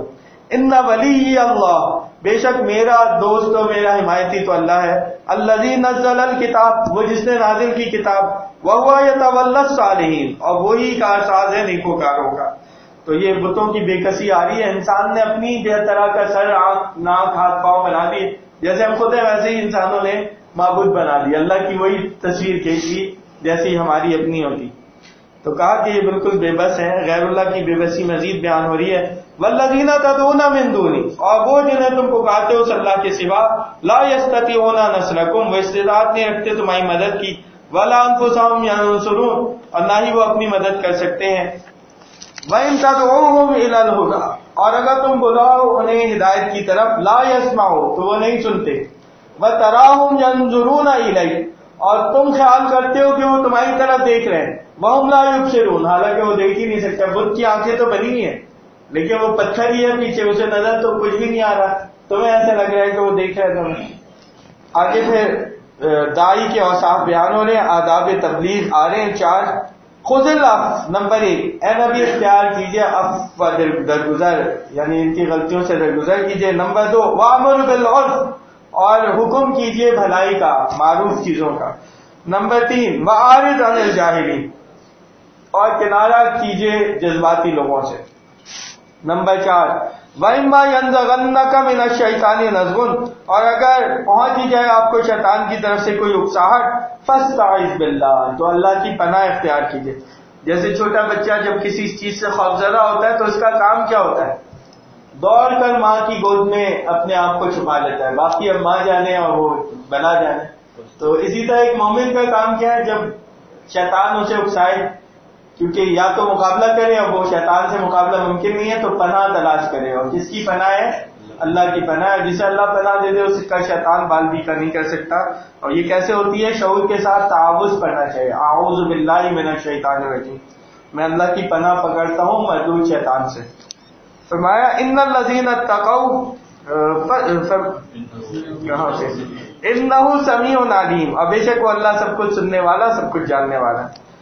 ان ولی اللہ، بے شک میرا دوست و میرا حمایتی تو اللہ ہے، الذی نزل الکتاب، وہ جس نے نازل کی کتاب، وہو یتولی الصالحین، اور وہی کارساز ہے نیکوکاروں کا۔ تو یہ بتوں کی بے کسی آ رہی ہے، انسان نے اپنی طرح کا سر، آنکھ، ناک، ہاتھ، پاؤں بنا لیے، جیسے ہم خود ہیں ویسے ہی انسانوں نے معبود بنا لی، اللہ کی وہی تصویر کھینچ لی جیسی ہماری اپنی ہوتی۔ تو کہا کہ یہ بالکل بے بس ہیں، غیر اللہ کی بے بسی مزید بیان ہو رہی ہے۔ والذین تدعون من دونی، اور وہ جنہیں تم پکارتے ہو اس اللہ کے سوا، لا یستطیعون نصرکم، وہ استطاعت نہیں رکھتے تمہاری مدد کی، ولا انفسہم ینصرون، اور نہ ہی وہ اپنی مدد کر سکتے ہیں۔ وَإِن تَدْعُوهُمْ إِلَى الْهُدَىٰ، اور اگر تم بلاؤ انہیں ہدایت کی طرف، لا يَسْمَعُوا، تو وہ نہیں سنتے، وَتَرَاهُمْ يَنظُرُونَ إِلَيْكَ، اور تم خیال کرتے ہو کہ وہ تمہاری طرف دیکھ رہے ہیں، وَهُمْ لَا يُبْصِرُونَ، حالانکہ وہ دیکھ ہی نہیں سکتا، بت کی آنکھیں تو بنی ہیں لیکن وہ پتھر ہی ہے پیچھے، اسے نظر تو کچھ بھی نہیں آ رہا، تمہیں ایسا لگ رہا ہے کہ وہ دیکھ رہا ہے تمہیں۔ آگے پھر داعی کے اوصاف بیان ہو رہے ہیں، آداب تبلیغ آ رہے ہیں 4۔ خذ العفو، نمبر 1، اے نبی اختیار کیجئے عفو و درگزر، یعنی ان کی غلطیوں سے درگزر کیجئے۔ نمبر 2، وامر بالعرف، اور حکم کیجئے بھلائی کا، معروف چیزوں کا۔ نمبر 3، واعرض عن الجاہلین، اور کنارہ کیجئے جذباتی لوگوں سے۔ نمبر 4، وَإِمَّا يَنزَغَنَّكَ مِنَ الشَّيْطَانِ نَزْغٌ، اور اگر پہنچ ہی جائے آپ کو شیطان کی طرف سے کوئی اکساہٹ، فَاسْتَعِذْ بِاللَّهِ، تو اللہ کی پناہ اختیار کیجئے۔ جیسے چھوٹا بچہ جب کسی چیز سے خوفزدہ ہوتا ہے تو اس کا کام کیا ہوتا ہے؟ دوڑ کر ماں کی گود میں اپنے آپ کو چھپا لیتا ہے، باقی اب ماں جانے اور وہ بلا جانے۔ تو اسی طرح ایک مومن کا کام کیا ہے، جب شیطان اسے اکسائے، کیونکہ یا تو مقابلہ کرے، اور وہ شیطان سے مقابلہ ممکن نہیں ہے، تو پناہ تلاش کرے، اور کس کی پناہ ہے؟ اللہ کی پناہ ہے۔ جسے اللہ پناہ دے دے اس کا شیطان بال بھی نہیں کر سکتا۔ اور یہ کیسے ہوتی ہے؟ شعور کے ساتھ تعاوذ پڑھنا چاہیے، اعوذ باللہ من الشیطان الرجیم، میں اللہ کی پناہ پکڑتا ہوں مردود شیطان سے۔ فرمایا ان الذین اتقوا کہاں سے، انہ سمیع علیم، اور بے شک وہ اللہ سب کچھ سننے والا، سب کچھ جاننے والا۔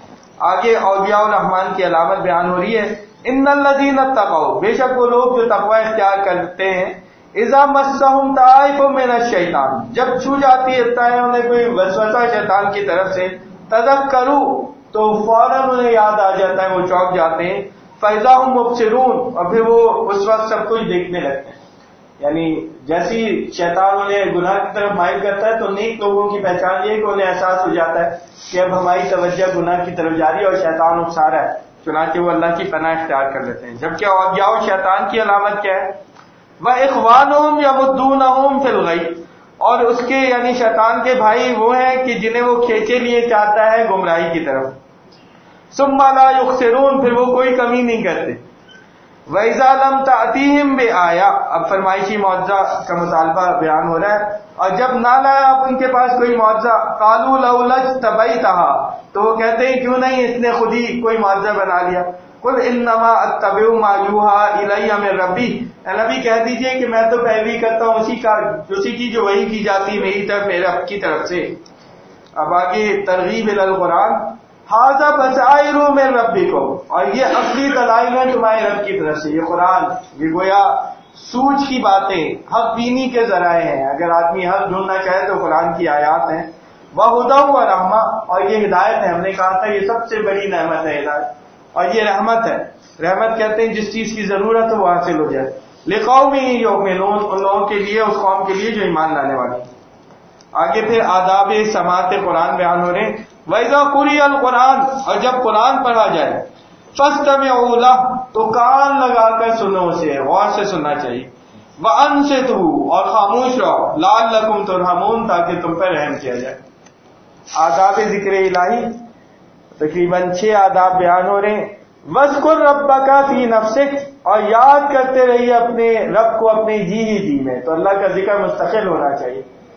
آگے اولیاء الرحمان کی علامت بیان ہو رہی ہے، ان الذین اتقوا، بے شک وہ لوگ جو تقوی اختیار کرتے ہیں، اذا مسہم طائف من الشیطان، جب چھو جاتی ہے انہیں کوئی وسوسہ شیطان کی طرف سے، تذکروا، تو فوراً انہیں یاد آ جاتا ہے، وہ چونک جاتے ہیں، فاذا ہم مبصرون، اور پھر وہ اس وقت سب کچھ دیکھنے لگتے ہیں۔ یعنی جیسی شیطان انہیں گناہ کی طرف مائل کرتا ہے تو نیک لوگوں کی پہچان یہ کہ انہیں احساس ہو جاتا ہے کہ اب ہماری توجہ گناہ کی طرف جا رہی ہے اور شیطان اکسا رہا ہے، چنانچہ وہ اللہ کی پناہ اختیار کر لیتے ہیں۔ جبکہ اولیاء شیطان کی علامت کیا ہے؟ وَإِخْوَانُهُمْ يَمُدُّونَهُمْ فِي الْغَيِّ، اور اس کے یعنی شیطان کے بھائی وہ ہیں کہ جنہیں وہ کھینچے لیے چاہتا ہے گمراہی کی طرف۔ ثُمَّ لَا يُخْسِرُونَ، پھر وہ کوئی کمی نہیں کرتے۔ وَإِذَا لَمْ تَأْتِهِمْ بِآيَةٍ، اب فرمائشی معجزہ کا مطالبہ بیان ہو رہا ہے، اور جب نہ لایا آپ ان کے پاس کوئی معجزہ، قَالُوا لَوْلَا اجْتَبَيْتَهَا، تو وہ کہتے ہیں کیوں نہیں اس نے خود ہی کوئی معجزہ بنا لیا۔ قُلْ إِنَّمَا أَتَّبِعُ مَا يُوحَىٰ إِلَيَّ مِن رَّبِّي، اے نبی کہہ دیجئے کہ میں تو پیروی کرتا ہوں اسی کی جو وحی کی جاتی میری طرف، میرے رب کی طرف سے۔ اب آگے ترغیب الی القرآن، ھذا بصائر من ربکم، اور یہ اصلی دلائل ہیں تمہارے رب کی طرف سے۔ یہ قرآن، یہ گویا سوچ کی باتیں، حق بینی کے ذرائع ہیں، اگر آدمی حق ڈھونڈنا چاہے تو قرآن کی آیات ہیں۔ وَھدًى وَرَحْمَةً، اور یہ ہدایت ہے، ہم نے کہا تھا یہ سب سے بڑی نعمت ہے ہدایت، اور یہ رحمت ہے۔ رحمت کہتے ہیں جس چیز کی ضرورت ہو وہ حاصل ہو جائے۔ لِقَوْمٍ يُؤْمِنُونَ، ان لوگوں کے لیے، اس قوم کے لیے جو ایمان لانے والی۔ آگے پھر آداب سماعت قرآن بیان ہو رہے ہیں۔ وَإِذَا قُرِئَ الْقُرْآنُ، اور جب قرآن پڑھا جائے، فَاسْتَمِعُوا لَهُ، تو کان لگا کر سنو اسے، غور سے سننا چاہیے۔ وَأَنصِتُوا، اور خاموش رہو، لَعَلَّكُمْ تُرْحَمُونَ، تاکہ تم پر رحم کیا جائے۔ آداب ذکر الہی، تقریباً 6 آداب بیان ہو رہے ہیں۔ وَاذْكُر رَبَّكَ فِي نَفْسِكَ، اور یاد کرتے رہیے اپنے رب کو اپنے جی میں، تو اللہ کا ذکر مستقل ہونا چاہیے۔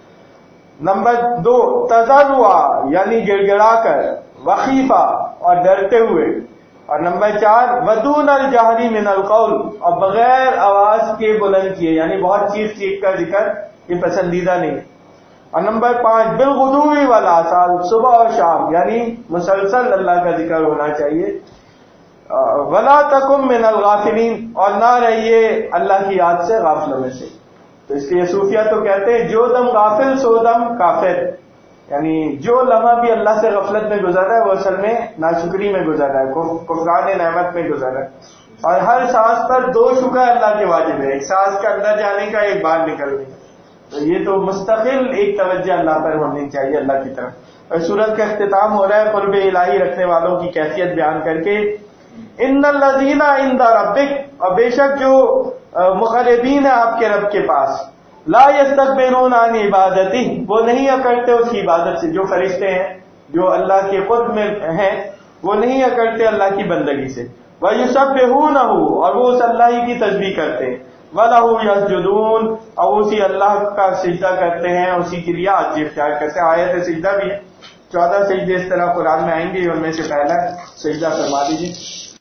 نمبر 2، تضرعا، یعنی گڑ گڑا کر، وخیفہ، اور ڈرتے ہوئے۔ اور نمبر 4، ودون الجہری من القول، اور بغیر آواز کے بلند کیے، یعنی بہت چیخ کر ذکر یہ پسندیدہ نہیں۔ اور نمبر 5، بالغدو والآصال، صبح اور شام، یعنی مسلسل اللہ کا ذکر ہونا چاہیے۔ ولا تکم من الغافلین، اور نہ رہیے اللہ کی یاد سے غافلوں میں سے۔ تو اس لیے صوفیہ تو کہتے ہیں جو دم غافل سو دم کافر، یعنی جو لمحہ بھی اللہ سے غفلت میں گزر رہا ہے وہ اصل میں ناشکری میں گزر رہا ہے، کفران نعمت میں گزر رہا ہے۔ اور ہر سانس پر 2 شکر اللہ کے واجب ہے، ایک سانس کا اندر جانے کا، ایک باہر نکلنے کا۔ تو یہ تو مستقل ایک توجہ اللہ پر ہونی چاہیے، اللہ کی طرف۔ اور سورت کا اختتام ہو رہا ہے قرب الہی رکھنے والوں کی کیفیت بیان کر کے، ان الذین عند ربک، اور بے شک جو مقربین ہیں آپ کے رب کے پاس، لا یستکبرون عن عبادتہ، وہ نہیں اکڑتے اس کی عبادت سے، جو فرشتے ہیں جو اللہ کے قرب میں ہیں وہ نہیں اکڑتے اللہ کی بندگی سے، وَيُسَبِّحُونَهُ، اور وہ اس اللہ ہی کی تسبیح کرتے ہیں، وَلَهُ يَسْجُدُونَ، اور اسی اللہ کا سجدہ کرتے ہیں، اسی کے لیے عاجزی اختیار کرتے ہیں۔ آیت سجدہ بھی ہے، 14 سجدے اس طرح قرآن میں آئیں گے، ان میں سے پہلا سجدہ فرما دیجیے۔